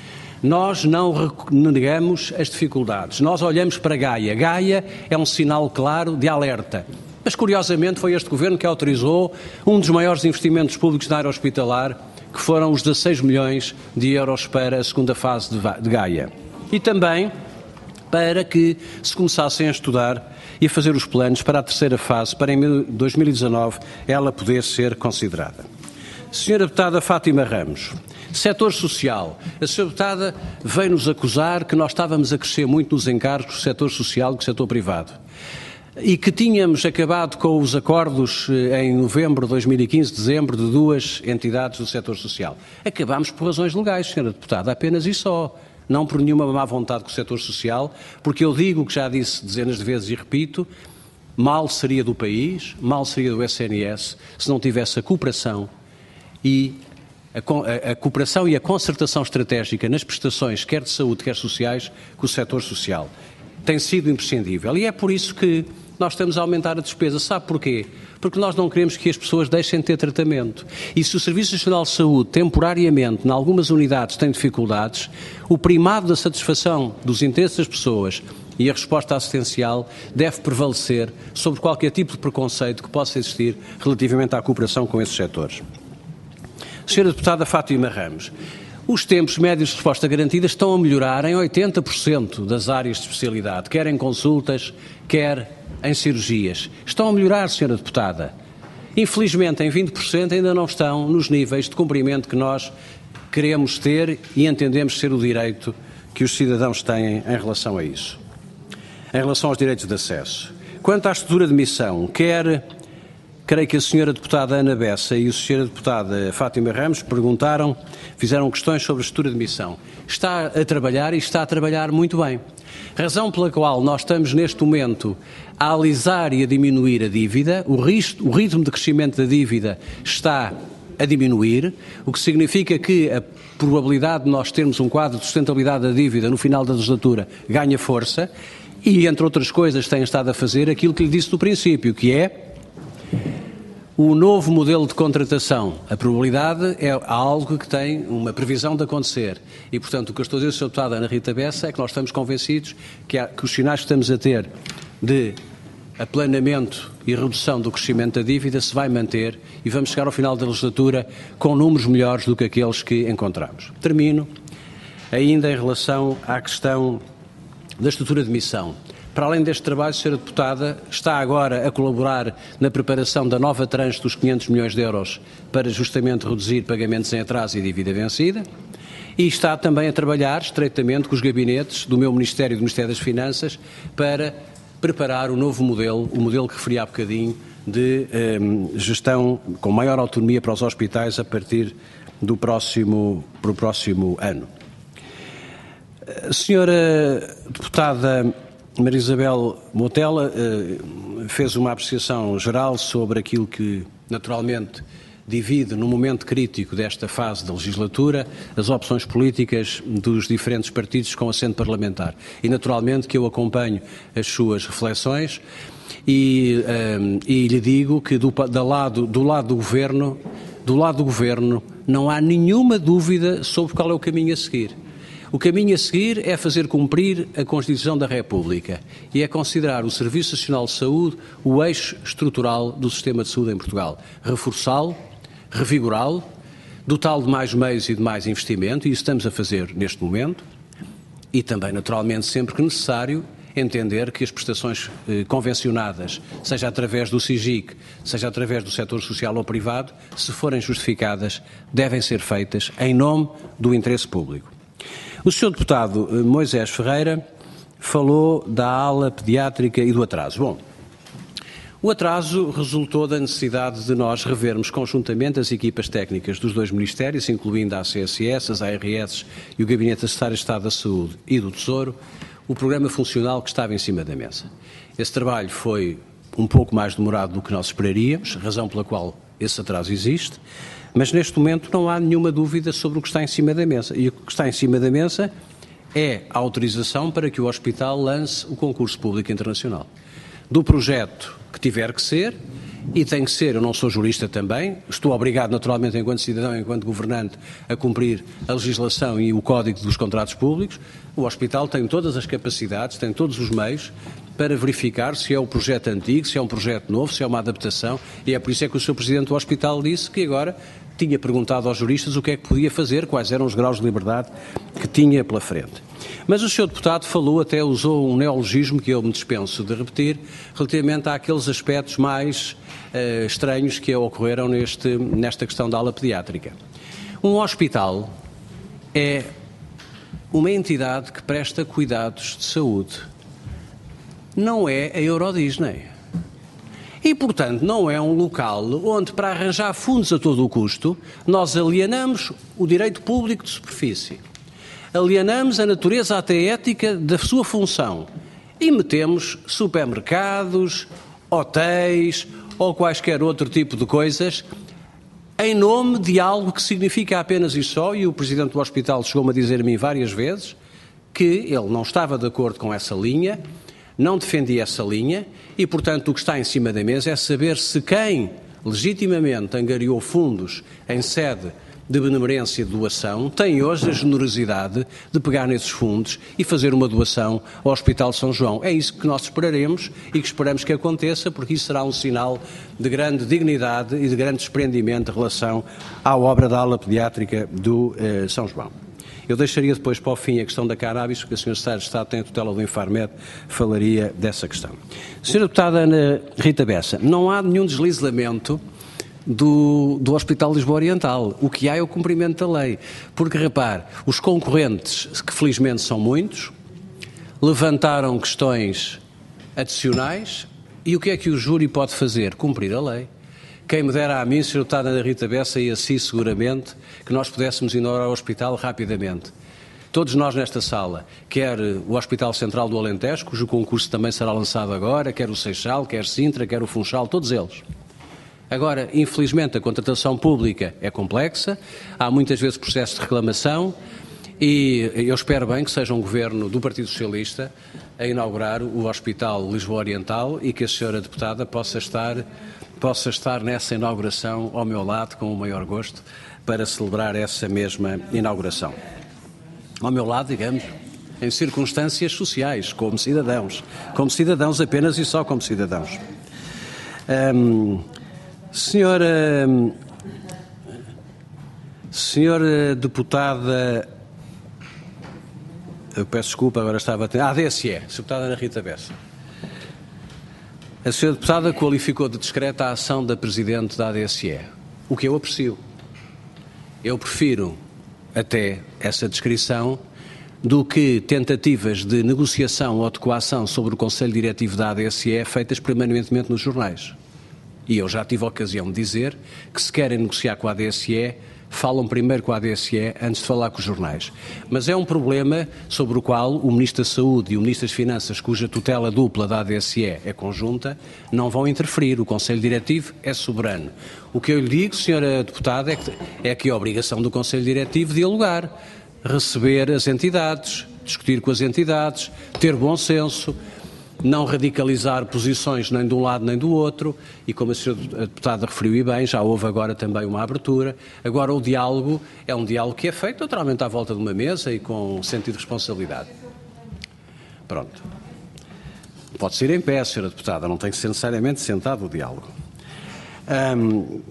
Nós não negamos as dificuldades, nós olhamos para Gaia. Gaia é um sinal claro de alerta. Mas, curiosamente, foi este Governo que autorizou um dos maiores investimentos públicos na área hospitalar, que foram os dezasseis milhões de euros para a segunda fase de Gaia. E também para que se começassem a estudar e a fazer os planos para a terceira fase, para em dois mil e dezanove ela poder ser considerada. Senhora Deputada Fátima Ramos, setor social. A senhora Deputada veio-nos acusar que nós estávamos a crescer muito nos encargos do setor social e do setor privado. E que tínhamos acabado com os acordos em novembro de dois mil e quinze, dezembro, de duas entidades do setor social. Acabámos por razões legais, senhora Deputada, apenas e só. Não por nenhuma má vontade com o setor social, porque eu digo, que já disse dezenas de vezes e repito, mal seria do país, mal seria do S N S, se não tivesse a cooperação e a, a, a cooperação e a concertação estratégica nas prestações, quer de saúde, quer sociais, com o setor social. Tem sido imprescindível e é por isso que nós estamos a aumentar a despesa. Sabe porquê? Porque nós não queremos que as pessoas deixem de ter tratamento. E se o Serviço Nacional de Saúde, temporariamente, em algumas unidades, tem dificuldades, o primado da satisfação dos interesses das pessoas e a resposta assistencial deve prevalecer sobre qualquer tipo de preconceito que possa existir relativamente à cooperação com esses setores. Senhora Deputada Fátima Ramos, os tempos médios de resposta garantida estão a melhorar em oitenta por cento das áreas de especialidade, quer em consultas, quer em cirurgias. Estão a melhorar, Senhora Deputada. Infelizmente, em vinte por cento ainda não estão nos níveis de cumprimento que nós queremos ter e entendemos ser o direito que os cidadãos têm em relação a isso. Em relação aos direitos de acesso. Quanto à estrutura de missão, quer, creio que a Senhora Deputada Ana Bessa e a Senhora Deputada Fátima Ramos perguntaram, fizeram questões sobre a estrutura de missão. Está a trabalhar e está a trabalhar muito bem. Razão pela qual nós estamos neste momento a alisar e a diminuir a dívida, o, risco, o ritmo de crescimento da dívida está a diminuir, o que significa que a probabilidade de nós termos um quadro de sustentabilidade da dívida no final da legislatura ganha força e, entre outras coisas, tem estado a fazer aquilo que lhe disse no princípio, que é o novo modelo de contratação. A probabilidade é algo que tem uma previsão de acontecer. E, portanto, o que eu estou a dizer, senhora Deputada Ana Rita Bessa, é que nós estamos convencidos que, há, que os sinais que estamos a ter de aplanamento e redução do crescimento da dívida se vai manter e vamos chegar ao final da legislatura com números melhores do que aqueles que encontramos. Termino ainda em relação à questão da estrutura de missão. Para além deste trabalho, senhora Deputada, está agora a colaborar na preparação da nova tranche dos quinhentos milhões de euros para justamente reduzir pagamentos em atraso e dívida vencida e está também a trabalhar estreitamente com os gabinetes do meu Ministério e do Ministério das Finanças para preparar o novo modelo, o modelo que referi há bocadinho, de um, gestão com maior autonomia para os hospitais a partir do próximo, do próximo ano. A senhora Deputada Maria Isabel Motela uh, fez uma apreciação geral sobre aquilo que, naturalmente, divide, no momento crítico desta fase da legislatura, as opções políticas dos diferentes partidos com assento parlamentar. E, naturalmente, que eu acompanho as suas reflexões e, um, e lhe digo que do, do, lado, do lado do Governo, do lado do Governo não há nenhuma dúvida sobre qual é o caminho a seguir. O caminho a seguir é fazer cumprir a Constituição da República e é considerar o Serviço Nacional de Saúde o eixo estrutural do sistema de saúde em Portugal. Reforçá-lo, revigorá-lo, dotá-lo de mais meios e de mais investimento, e isso estamos a fazer neste momento, e também, naturalmente, sempre que necessário, entender que as prestações eh, convencionadas, seja através do SIGIC, seja através do setor social ou privado, se forem justificadas, devem ser feitas em nome do interesse público. O senhor Deputado eh, Moisés Ferreira falou da ala pediátrica e do atraso. Bom, o atraso resultou da necessidade de nós revermos conjuntamente as equipas técnicas dos dois Ministérios, incluindo a A C S S, as A R S e o Gabinete da Secretária de Estado da Saúde e do Tesouro, o programa funcional que estava em cima da mesa. Esse trabalho foi um pouco mais demorado do que nós esperaríamos, razão pela qual esse atraso existe, mas neste momento não há nenhuma dúvida sobre o que está em cima da mesa. E o que está em cima da mesa é a autorização para que o hospital lance o concurso público internacional. Do projeto que tiver que ser, e tem que ser, eu não sou jurista também, estou obrigado naturalmente enquanto cidadão, enquanto governante, a cumprir a legislação e o Código dos Contratos Públicos. O hospital tem todas as capacidades, tem todos os meios para verificar se é o projeto antigo, se é um projeto novo, se é uma adaptação, e é por isso é que o senhor Presidente do Hospital disse que agora tinha perguntado aos juristas o que é que podia fazer, quais eram os graus de liberdade que tinha pela frente. Mas o senhor Deputado falou, até usou um neologismo que eu me dispenso de repetir, relativamente àqueles aspectos mais uh, estranhos que ocorreram neste, nesta questão da ala pediátrica. Um hospital é uma entidade que presta cuidados de saúde. Não é a Euro Disney. E, portanto, não é um local onde, para arranjar fundos a todo o custo, nós alienamos o direito público de superfície, alienamos a natureza até ética da sua função e metemos supermercados, hotéis ou quaisquer outro tipo de coisas em nome de algo que significa apenas e só, e o Presidente do Hospital chegou-me a dizer a mim várias vezes, que ele não estava de acordo com essa linha, não defendia essa linha, e, portanto, o que está em cima da mesa é saber se quem legitimamente angariou fundos em sede de benemerência de doação, tem hoje a generosidade de pegar nesses fundos e fazer uma doação ao Hospital São João. É isso que nós esperaremos e que esperamos que aconteça, porque isso será um sinal de grande dignidade e de grande desprendimento em relação à obra da ala pediátrica do eh, São João. Eu deixaria depois para o fim a questão da cannabis, porque a senhora Secretária de Estado tem a tutela do Infarmed, falaria dessa questão. senhora Deputada Ana Rita Bessa, não há nenhum deslizamento Do, do Hospital de Lisboa Oriental. O que há é o cumprimento da lei. Porque, repare, os concorrentes, que felizmente são muitos, levantaram questões adicionais e o que é que o júri pode fazer? Cumprir a lei. Quem me dera a mim, senhora Deputada Ana Rita Bessa, e assim seguramente, que nós pudéssemos inaugurar o hospital rapidamente. Todos nós nesta sala, quer o Hospital Central do Alentejo, cujo concurso também será lançado agora, quer o Seixal, quer Sintra, quer o Funchal, todos eles. Agora, infelizmente, a contratação pública é complexa, há muitas vezes processos de reclamação e eu espero bem que seja um governo do Partido Socialista a inaugurar o Hospital Lisboa Oriental e que a senhora Deputada possa estar, possa estar nessa inauguração ao meu lado com o maior gosto para celebrar essa mesma inauguração. Ao meu lado, digamos, em circunstâncias sociais, como cidadãos, como cidadãos apenas e só como cidadãos. Hum, Senhora, senhora Deputada, eu peço desculpa, agora estava a ter... Ah, D S E, senhora Deputada Ana Rita Bessa. A senhora Deputada qualificou de discreta a ação da Presidente da A D S E, o que eu aprecio. Eu prefiro até essa descrição do que tentativas de negociação ou de coação sobre o Conselho Diretivo da A D S E feitas permanentemente nos jornais. E eu já tive a ocasião de dizer que se querem negociar com a A D S E, falam primeiro com a A D S E antes de falar com os jornais. Mas é um problema sobre o qual o Ministro da Saúde e o Ministro das Finanças, cuja tutela dupla da A D S E é conjunta, não vão interferir. O Conselho Diretivo é soberano. O que eu lhe digo, senhora Deputada, é que é que a obrigação do Conselho Diretivo dialogar, receber as entidades, discutir com as entidades, ter bom senso, não radicalizar posições nem de um lado nem do outro, e como a senhora Deputada referiu e bem, já houve agora também uma abertura. Agora o diálogo é um diálogo que é feito naturalmente à volta de uma mesa e com sentido de responsabilidade. Pronto. Pode ser em pé, senhora Deputada, não tem que ser necessariamente sentado o diálogo. Um,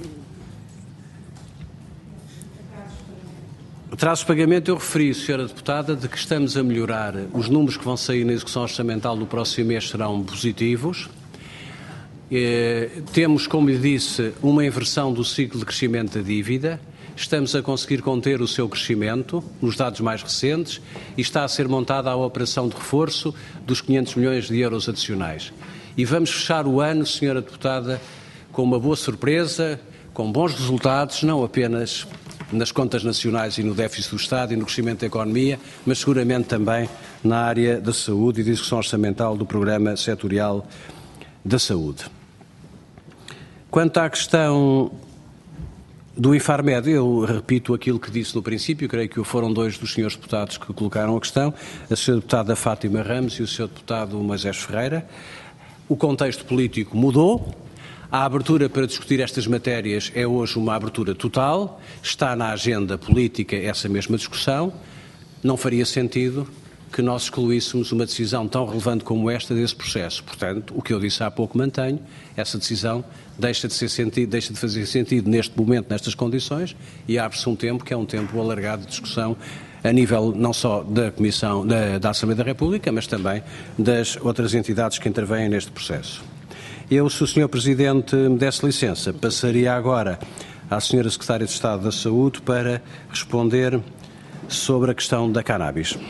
Traz de pagamento, eu referi, senhora Deputada, de que estamos a melhorar. Os números que vão sair na execução orçamental do próximo mês serão positivos. Eh, temos, como lhe disse, uma inversão do ciclo de crescimento da dívida. Estamos a conseguir conter o seu crescimento nos dados mais recentes e está a ser montada a operação de reforço dos quinhentos milhões de euros adicionais. E vamos fechar o ano, senhora Deputada, com uma boa surpresa, com bons resultados, não apenas nas contas nacionais e no déficit do Estado e no crescimento da economia, mas seguramente também na área da saúde e da execução orçamental do Programa Setorial da Saúde. Quanto à questão do Infarmed, eu repito aquilo que disse no princípio, creio que foram dois dos senhores deputados que colocaram a questão, a senhora Deputada Fátima Ramos e o senhor Deputado Moisés Ferreira. O contexto político mudou. A abertura para discutir estas matérias é hoje uma abertura total, está na agenda política essa mesma discussão. Não faria sentido que nós excluíssemos uma decisão tão relevante como esta desse processo. Portanto, o que eu disse há pouco mantenho, essa decisão deixa de, ser sentido, deixa de fazer sentido neste momento, nestas condições, e abre-se um tempo que é um tempo alargado de discussão a nível não só da Comissão, da, da Assembleia da República, mas também das outras entidades que intervêm neste processo. Eu, se o senhor Presidente me desse licença, passaria agora à senhora Secretária de Estado da Saúde para responder sobre a questão da cannabis.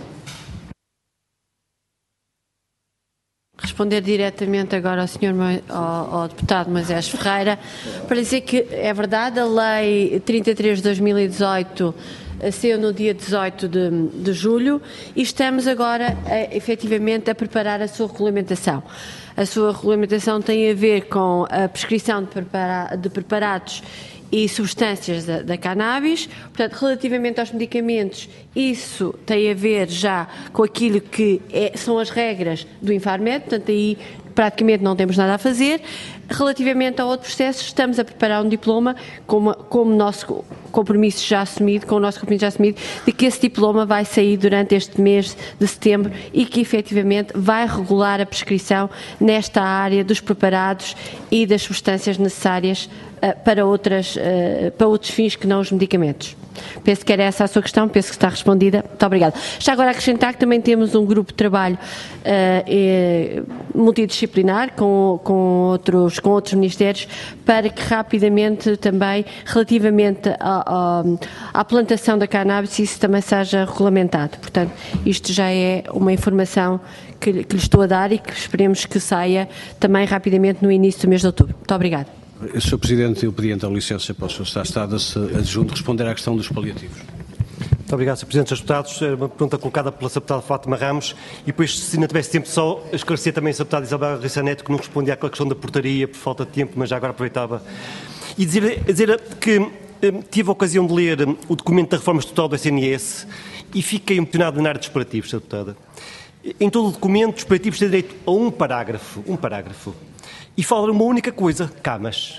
Responder diretamente agora ao senhor ao, ao deputado Moisés Ferreira, para dizer que é verdade, a Lei trinta e três de dois mil e dezoito saiu no dia dezoito de, de julho e estamos agora, a, efetivamente, a preparar a sua regulamentação. A sua regulamentação tem a ver com a prescrição de, prepara, de preparados e substâncias da, da cannabis. Portanto, relativamente aos medicamentos, isso tem a ver já com aquilo que é, são as regras do Infarmed, portanto aí praticamente não temos nada a fazer. Relativamente a outro processo, estamos a preparar um diploma, como, como nosso compromisso já assumido, com o nosso compromisso já assumido, de que esse diploma vai sair durante este mês de setembro e que efetivamente vai regular a prescrição nesta área dos preparados e das substâncias necessárias uh, para, outras, uh, para outros fins que não os medicamentos. Penso que era essa a sua questão, penso que está respondida. Muito obrigada. Já agora acrescentar que também temos um grupo de trabalho uh, eh, multidisciplinar com, com, outros, com outros ministérios para que rapidamente também, relativamente à, à, à plantação da cannabis, isso também seja regulamentado. Portanto, isto já é uma informação que, que lhe estou a dar e que esperemos que saia também rapidamente no início do mês de outubro. Muito obrigada. senhor Presidente, eu pedi então licença para o senhor Secretário de Estado adjunto responder à questão dos paliativos. Muito obrigado, senhor Presidente. Senhores deputados, uma pergunta colocada pela senhora deputada Fátima Ramos e depois, se não tivesse tempo, só esclarecer também a senhora deputada Isabel Rissa Neto, que não respondia àquela questão da portaria por falta de tempo, mas já agora aproveitava. E dizer, dizer que eh, tive a ocasião de ler o documento da reforma estatal do S N S e fiquei emocionado na área dos paliativos, senhora deputada. Em todo o documento, os paliativos têm direito a um parágrafo, um parágrafo. E fala uma única coisa, camas.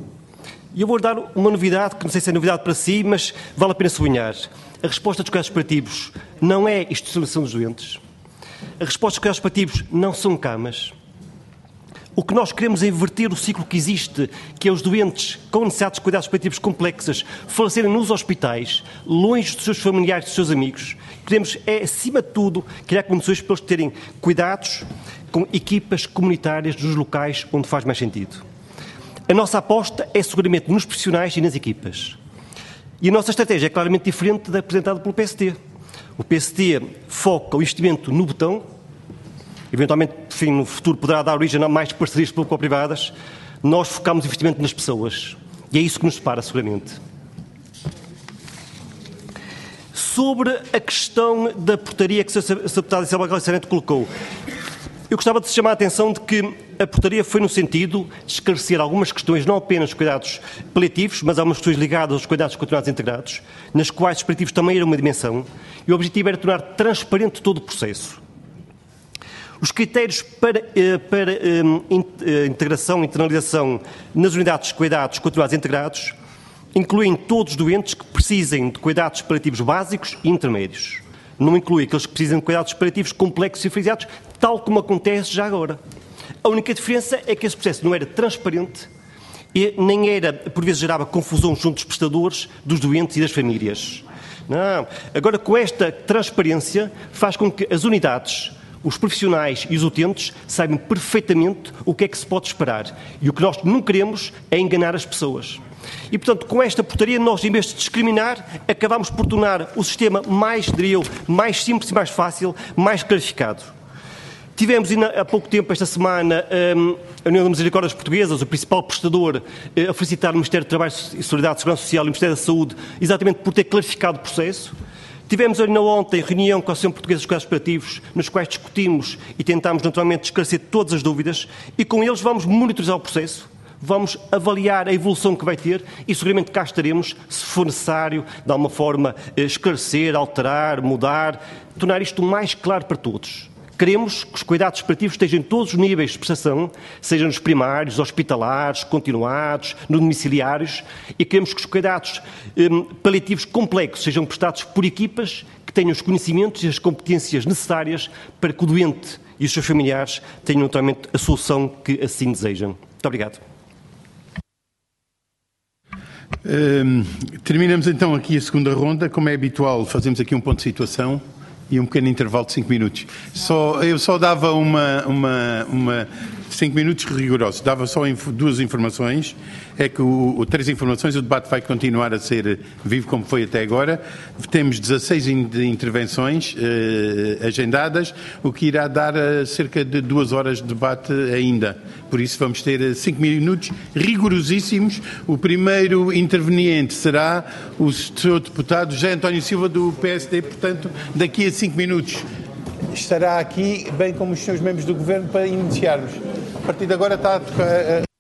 E eu vou dar uma novidade, que não sei se é novidade para si, mas vale a pena sublinhar. A resposta dos cuidados paliativos não é institucionalização dos doentes. A resposta dos cuidados paliativos não são camas. O que nós queremos é inverter o ciclo que existe, que é os doentes com necessidades de cuidados paliativos complexas falecerem nos hospitais, longe dos seus familiares, dos seus amigos. Queremos, é, acima de tudo, criar condições para eles terem cuidados com equipas comunitárias dos locais onde faz mais sentido. A nossa aposta é seguramente nos profissionais e nas equipas. E a nossa estratégia é claramente diferente da apresentada pelo P S T. O P S T foca o investimento no botão, eventualmente, enfim, no futuro poderá dar origem a mais parcerias público-privadas. Nós focamos o investimento nas pessoas. E é isso que nos separa, seguramente. Sobre a questão da portaria que a senhora deputada Isabel Rissa Neto colocou, eu gostava de chamar a atenção de que a portaria foi no sentido de esclarecer algumas questões, não apenas os cuidados paliativos, mas algumas questões ligadas aos cuidados continuados integrados, nas quais os paliativos também eram uma dimensão, e o objetivo era tornar transparente todo o processo. Os critérios para, para integração e internalização nas unidades de cuidados continuados integrados incluem todos os doentes que precisem de cuidados paliativos básicos e intermédios. Não inclui aqueles que precisam de cuidados paliativos complexos e diferenciados, tal como acontece já agora. A única diferença é que esse processo não era transparente e nem era, por vezes, gerava confusão junto dos prestadores, dos doentes e das famílias. Não. Agora, com esta transparência, faz com que as unidades, os profissionais e os utentes saibam perfeitamente o que é que se pode esperar. E o que nós não queremos é enganar as pessoas. E, portanto, com esta portaria, nós, em vez de discriminar, acabamos por tornar o sistema mais, diria eu, mais simples e mais fácil, mais clarificado. Tivemos há pouco tempo, esta semana, a União das Misericórdias Portuguesas, o principal prestador, a felicitar o Ministério do Trabalho e Solidariedade, Segurança Social e o Ministério da Saúde, exatamente por ter clarificado o processo. Tivemos ainda ontem reunião com a Associação Portuguesa dos Cuidados Paliativos, nos quais discutimos e tentámos, naturalmente, esclarecer todas as dúvidas, e com eles vamos monitorizar o processo, vamos avaliar a evolução que vai ter e seguramente cá estaremos, se for necessário, de alguma forma, esclarecer, alterar, mudar, tornar isto mais claro para todos. Queremos que os cuidados paliativos estejam em todos os níveis de prestação, sejam nos primários, hospitalares, continuados, nos domiciliários, e queremos que os cuidados um, paliativos complexos sejam prestados por equipas que tenham os conhecimentos e as competências necessárias para que o doente e os seus familiares tenham naturalmente a solução que assim desejam. Muito obrigado. Um, terminamos então aqui a segunda ronda. Como é habitual, fazemos aqui um ponto de situação e um pequeno intervalo de cinco minutos. Só, eu só dava uma, uma, uma cinco minutos rigorosos, dava só inf, duas informações, é que o, o, três informações, o debate vai continuar a ser vivo como foi até agora. Temos dezasseis in, de intervenções eh, agendadas, o que irá dar uh, cerca de duas horas de debate ainda. Por isso vamos ter cinco minutos rigorosíssimos. O primeiro interveniente será o senhor deputado José António Silva do P S D, portanto, daqui a cinco minutos estará aqui, bem como os senhores membros do Governo, para iniciarmos. A partir de agora está a tocar...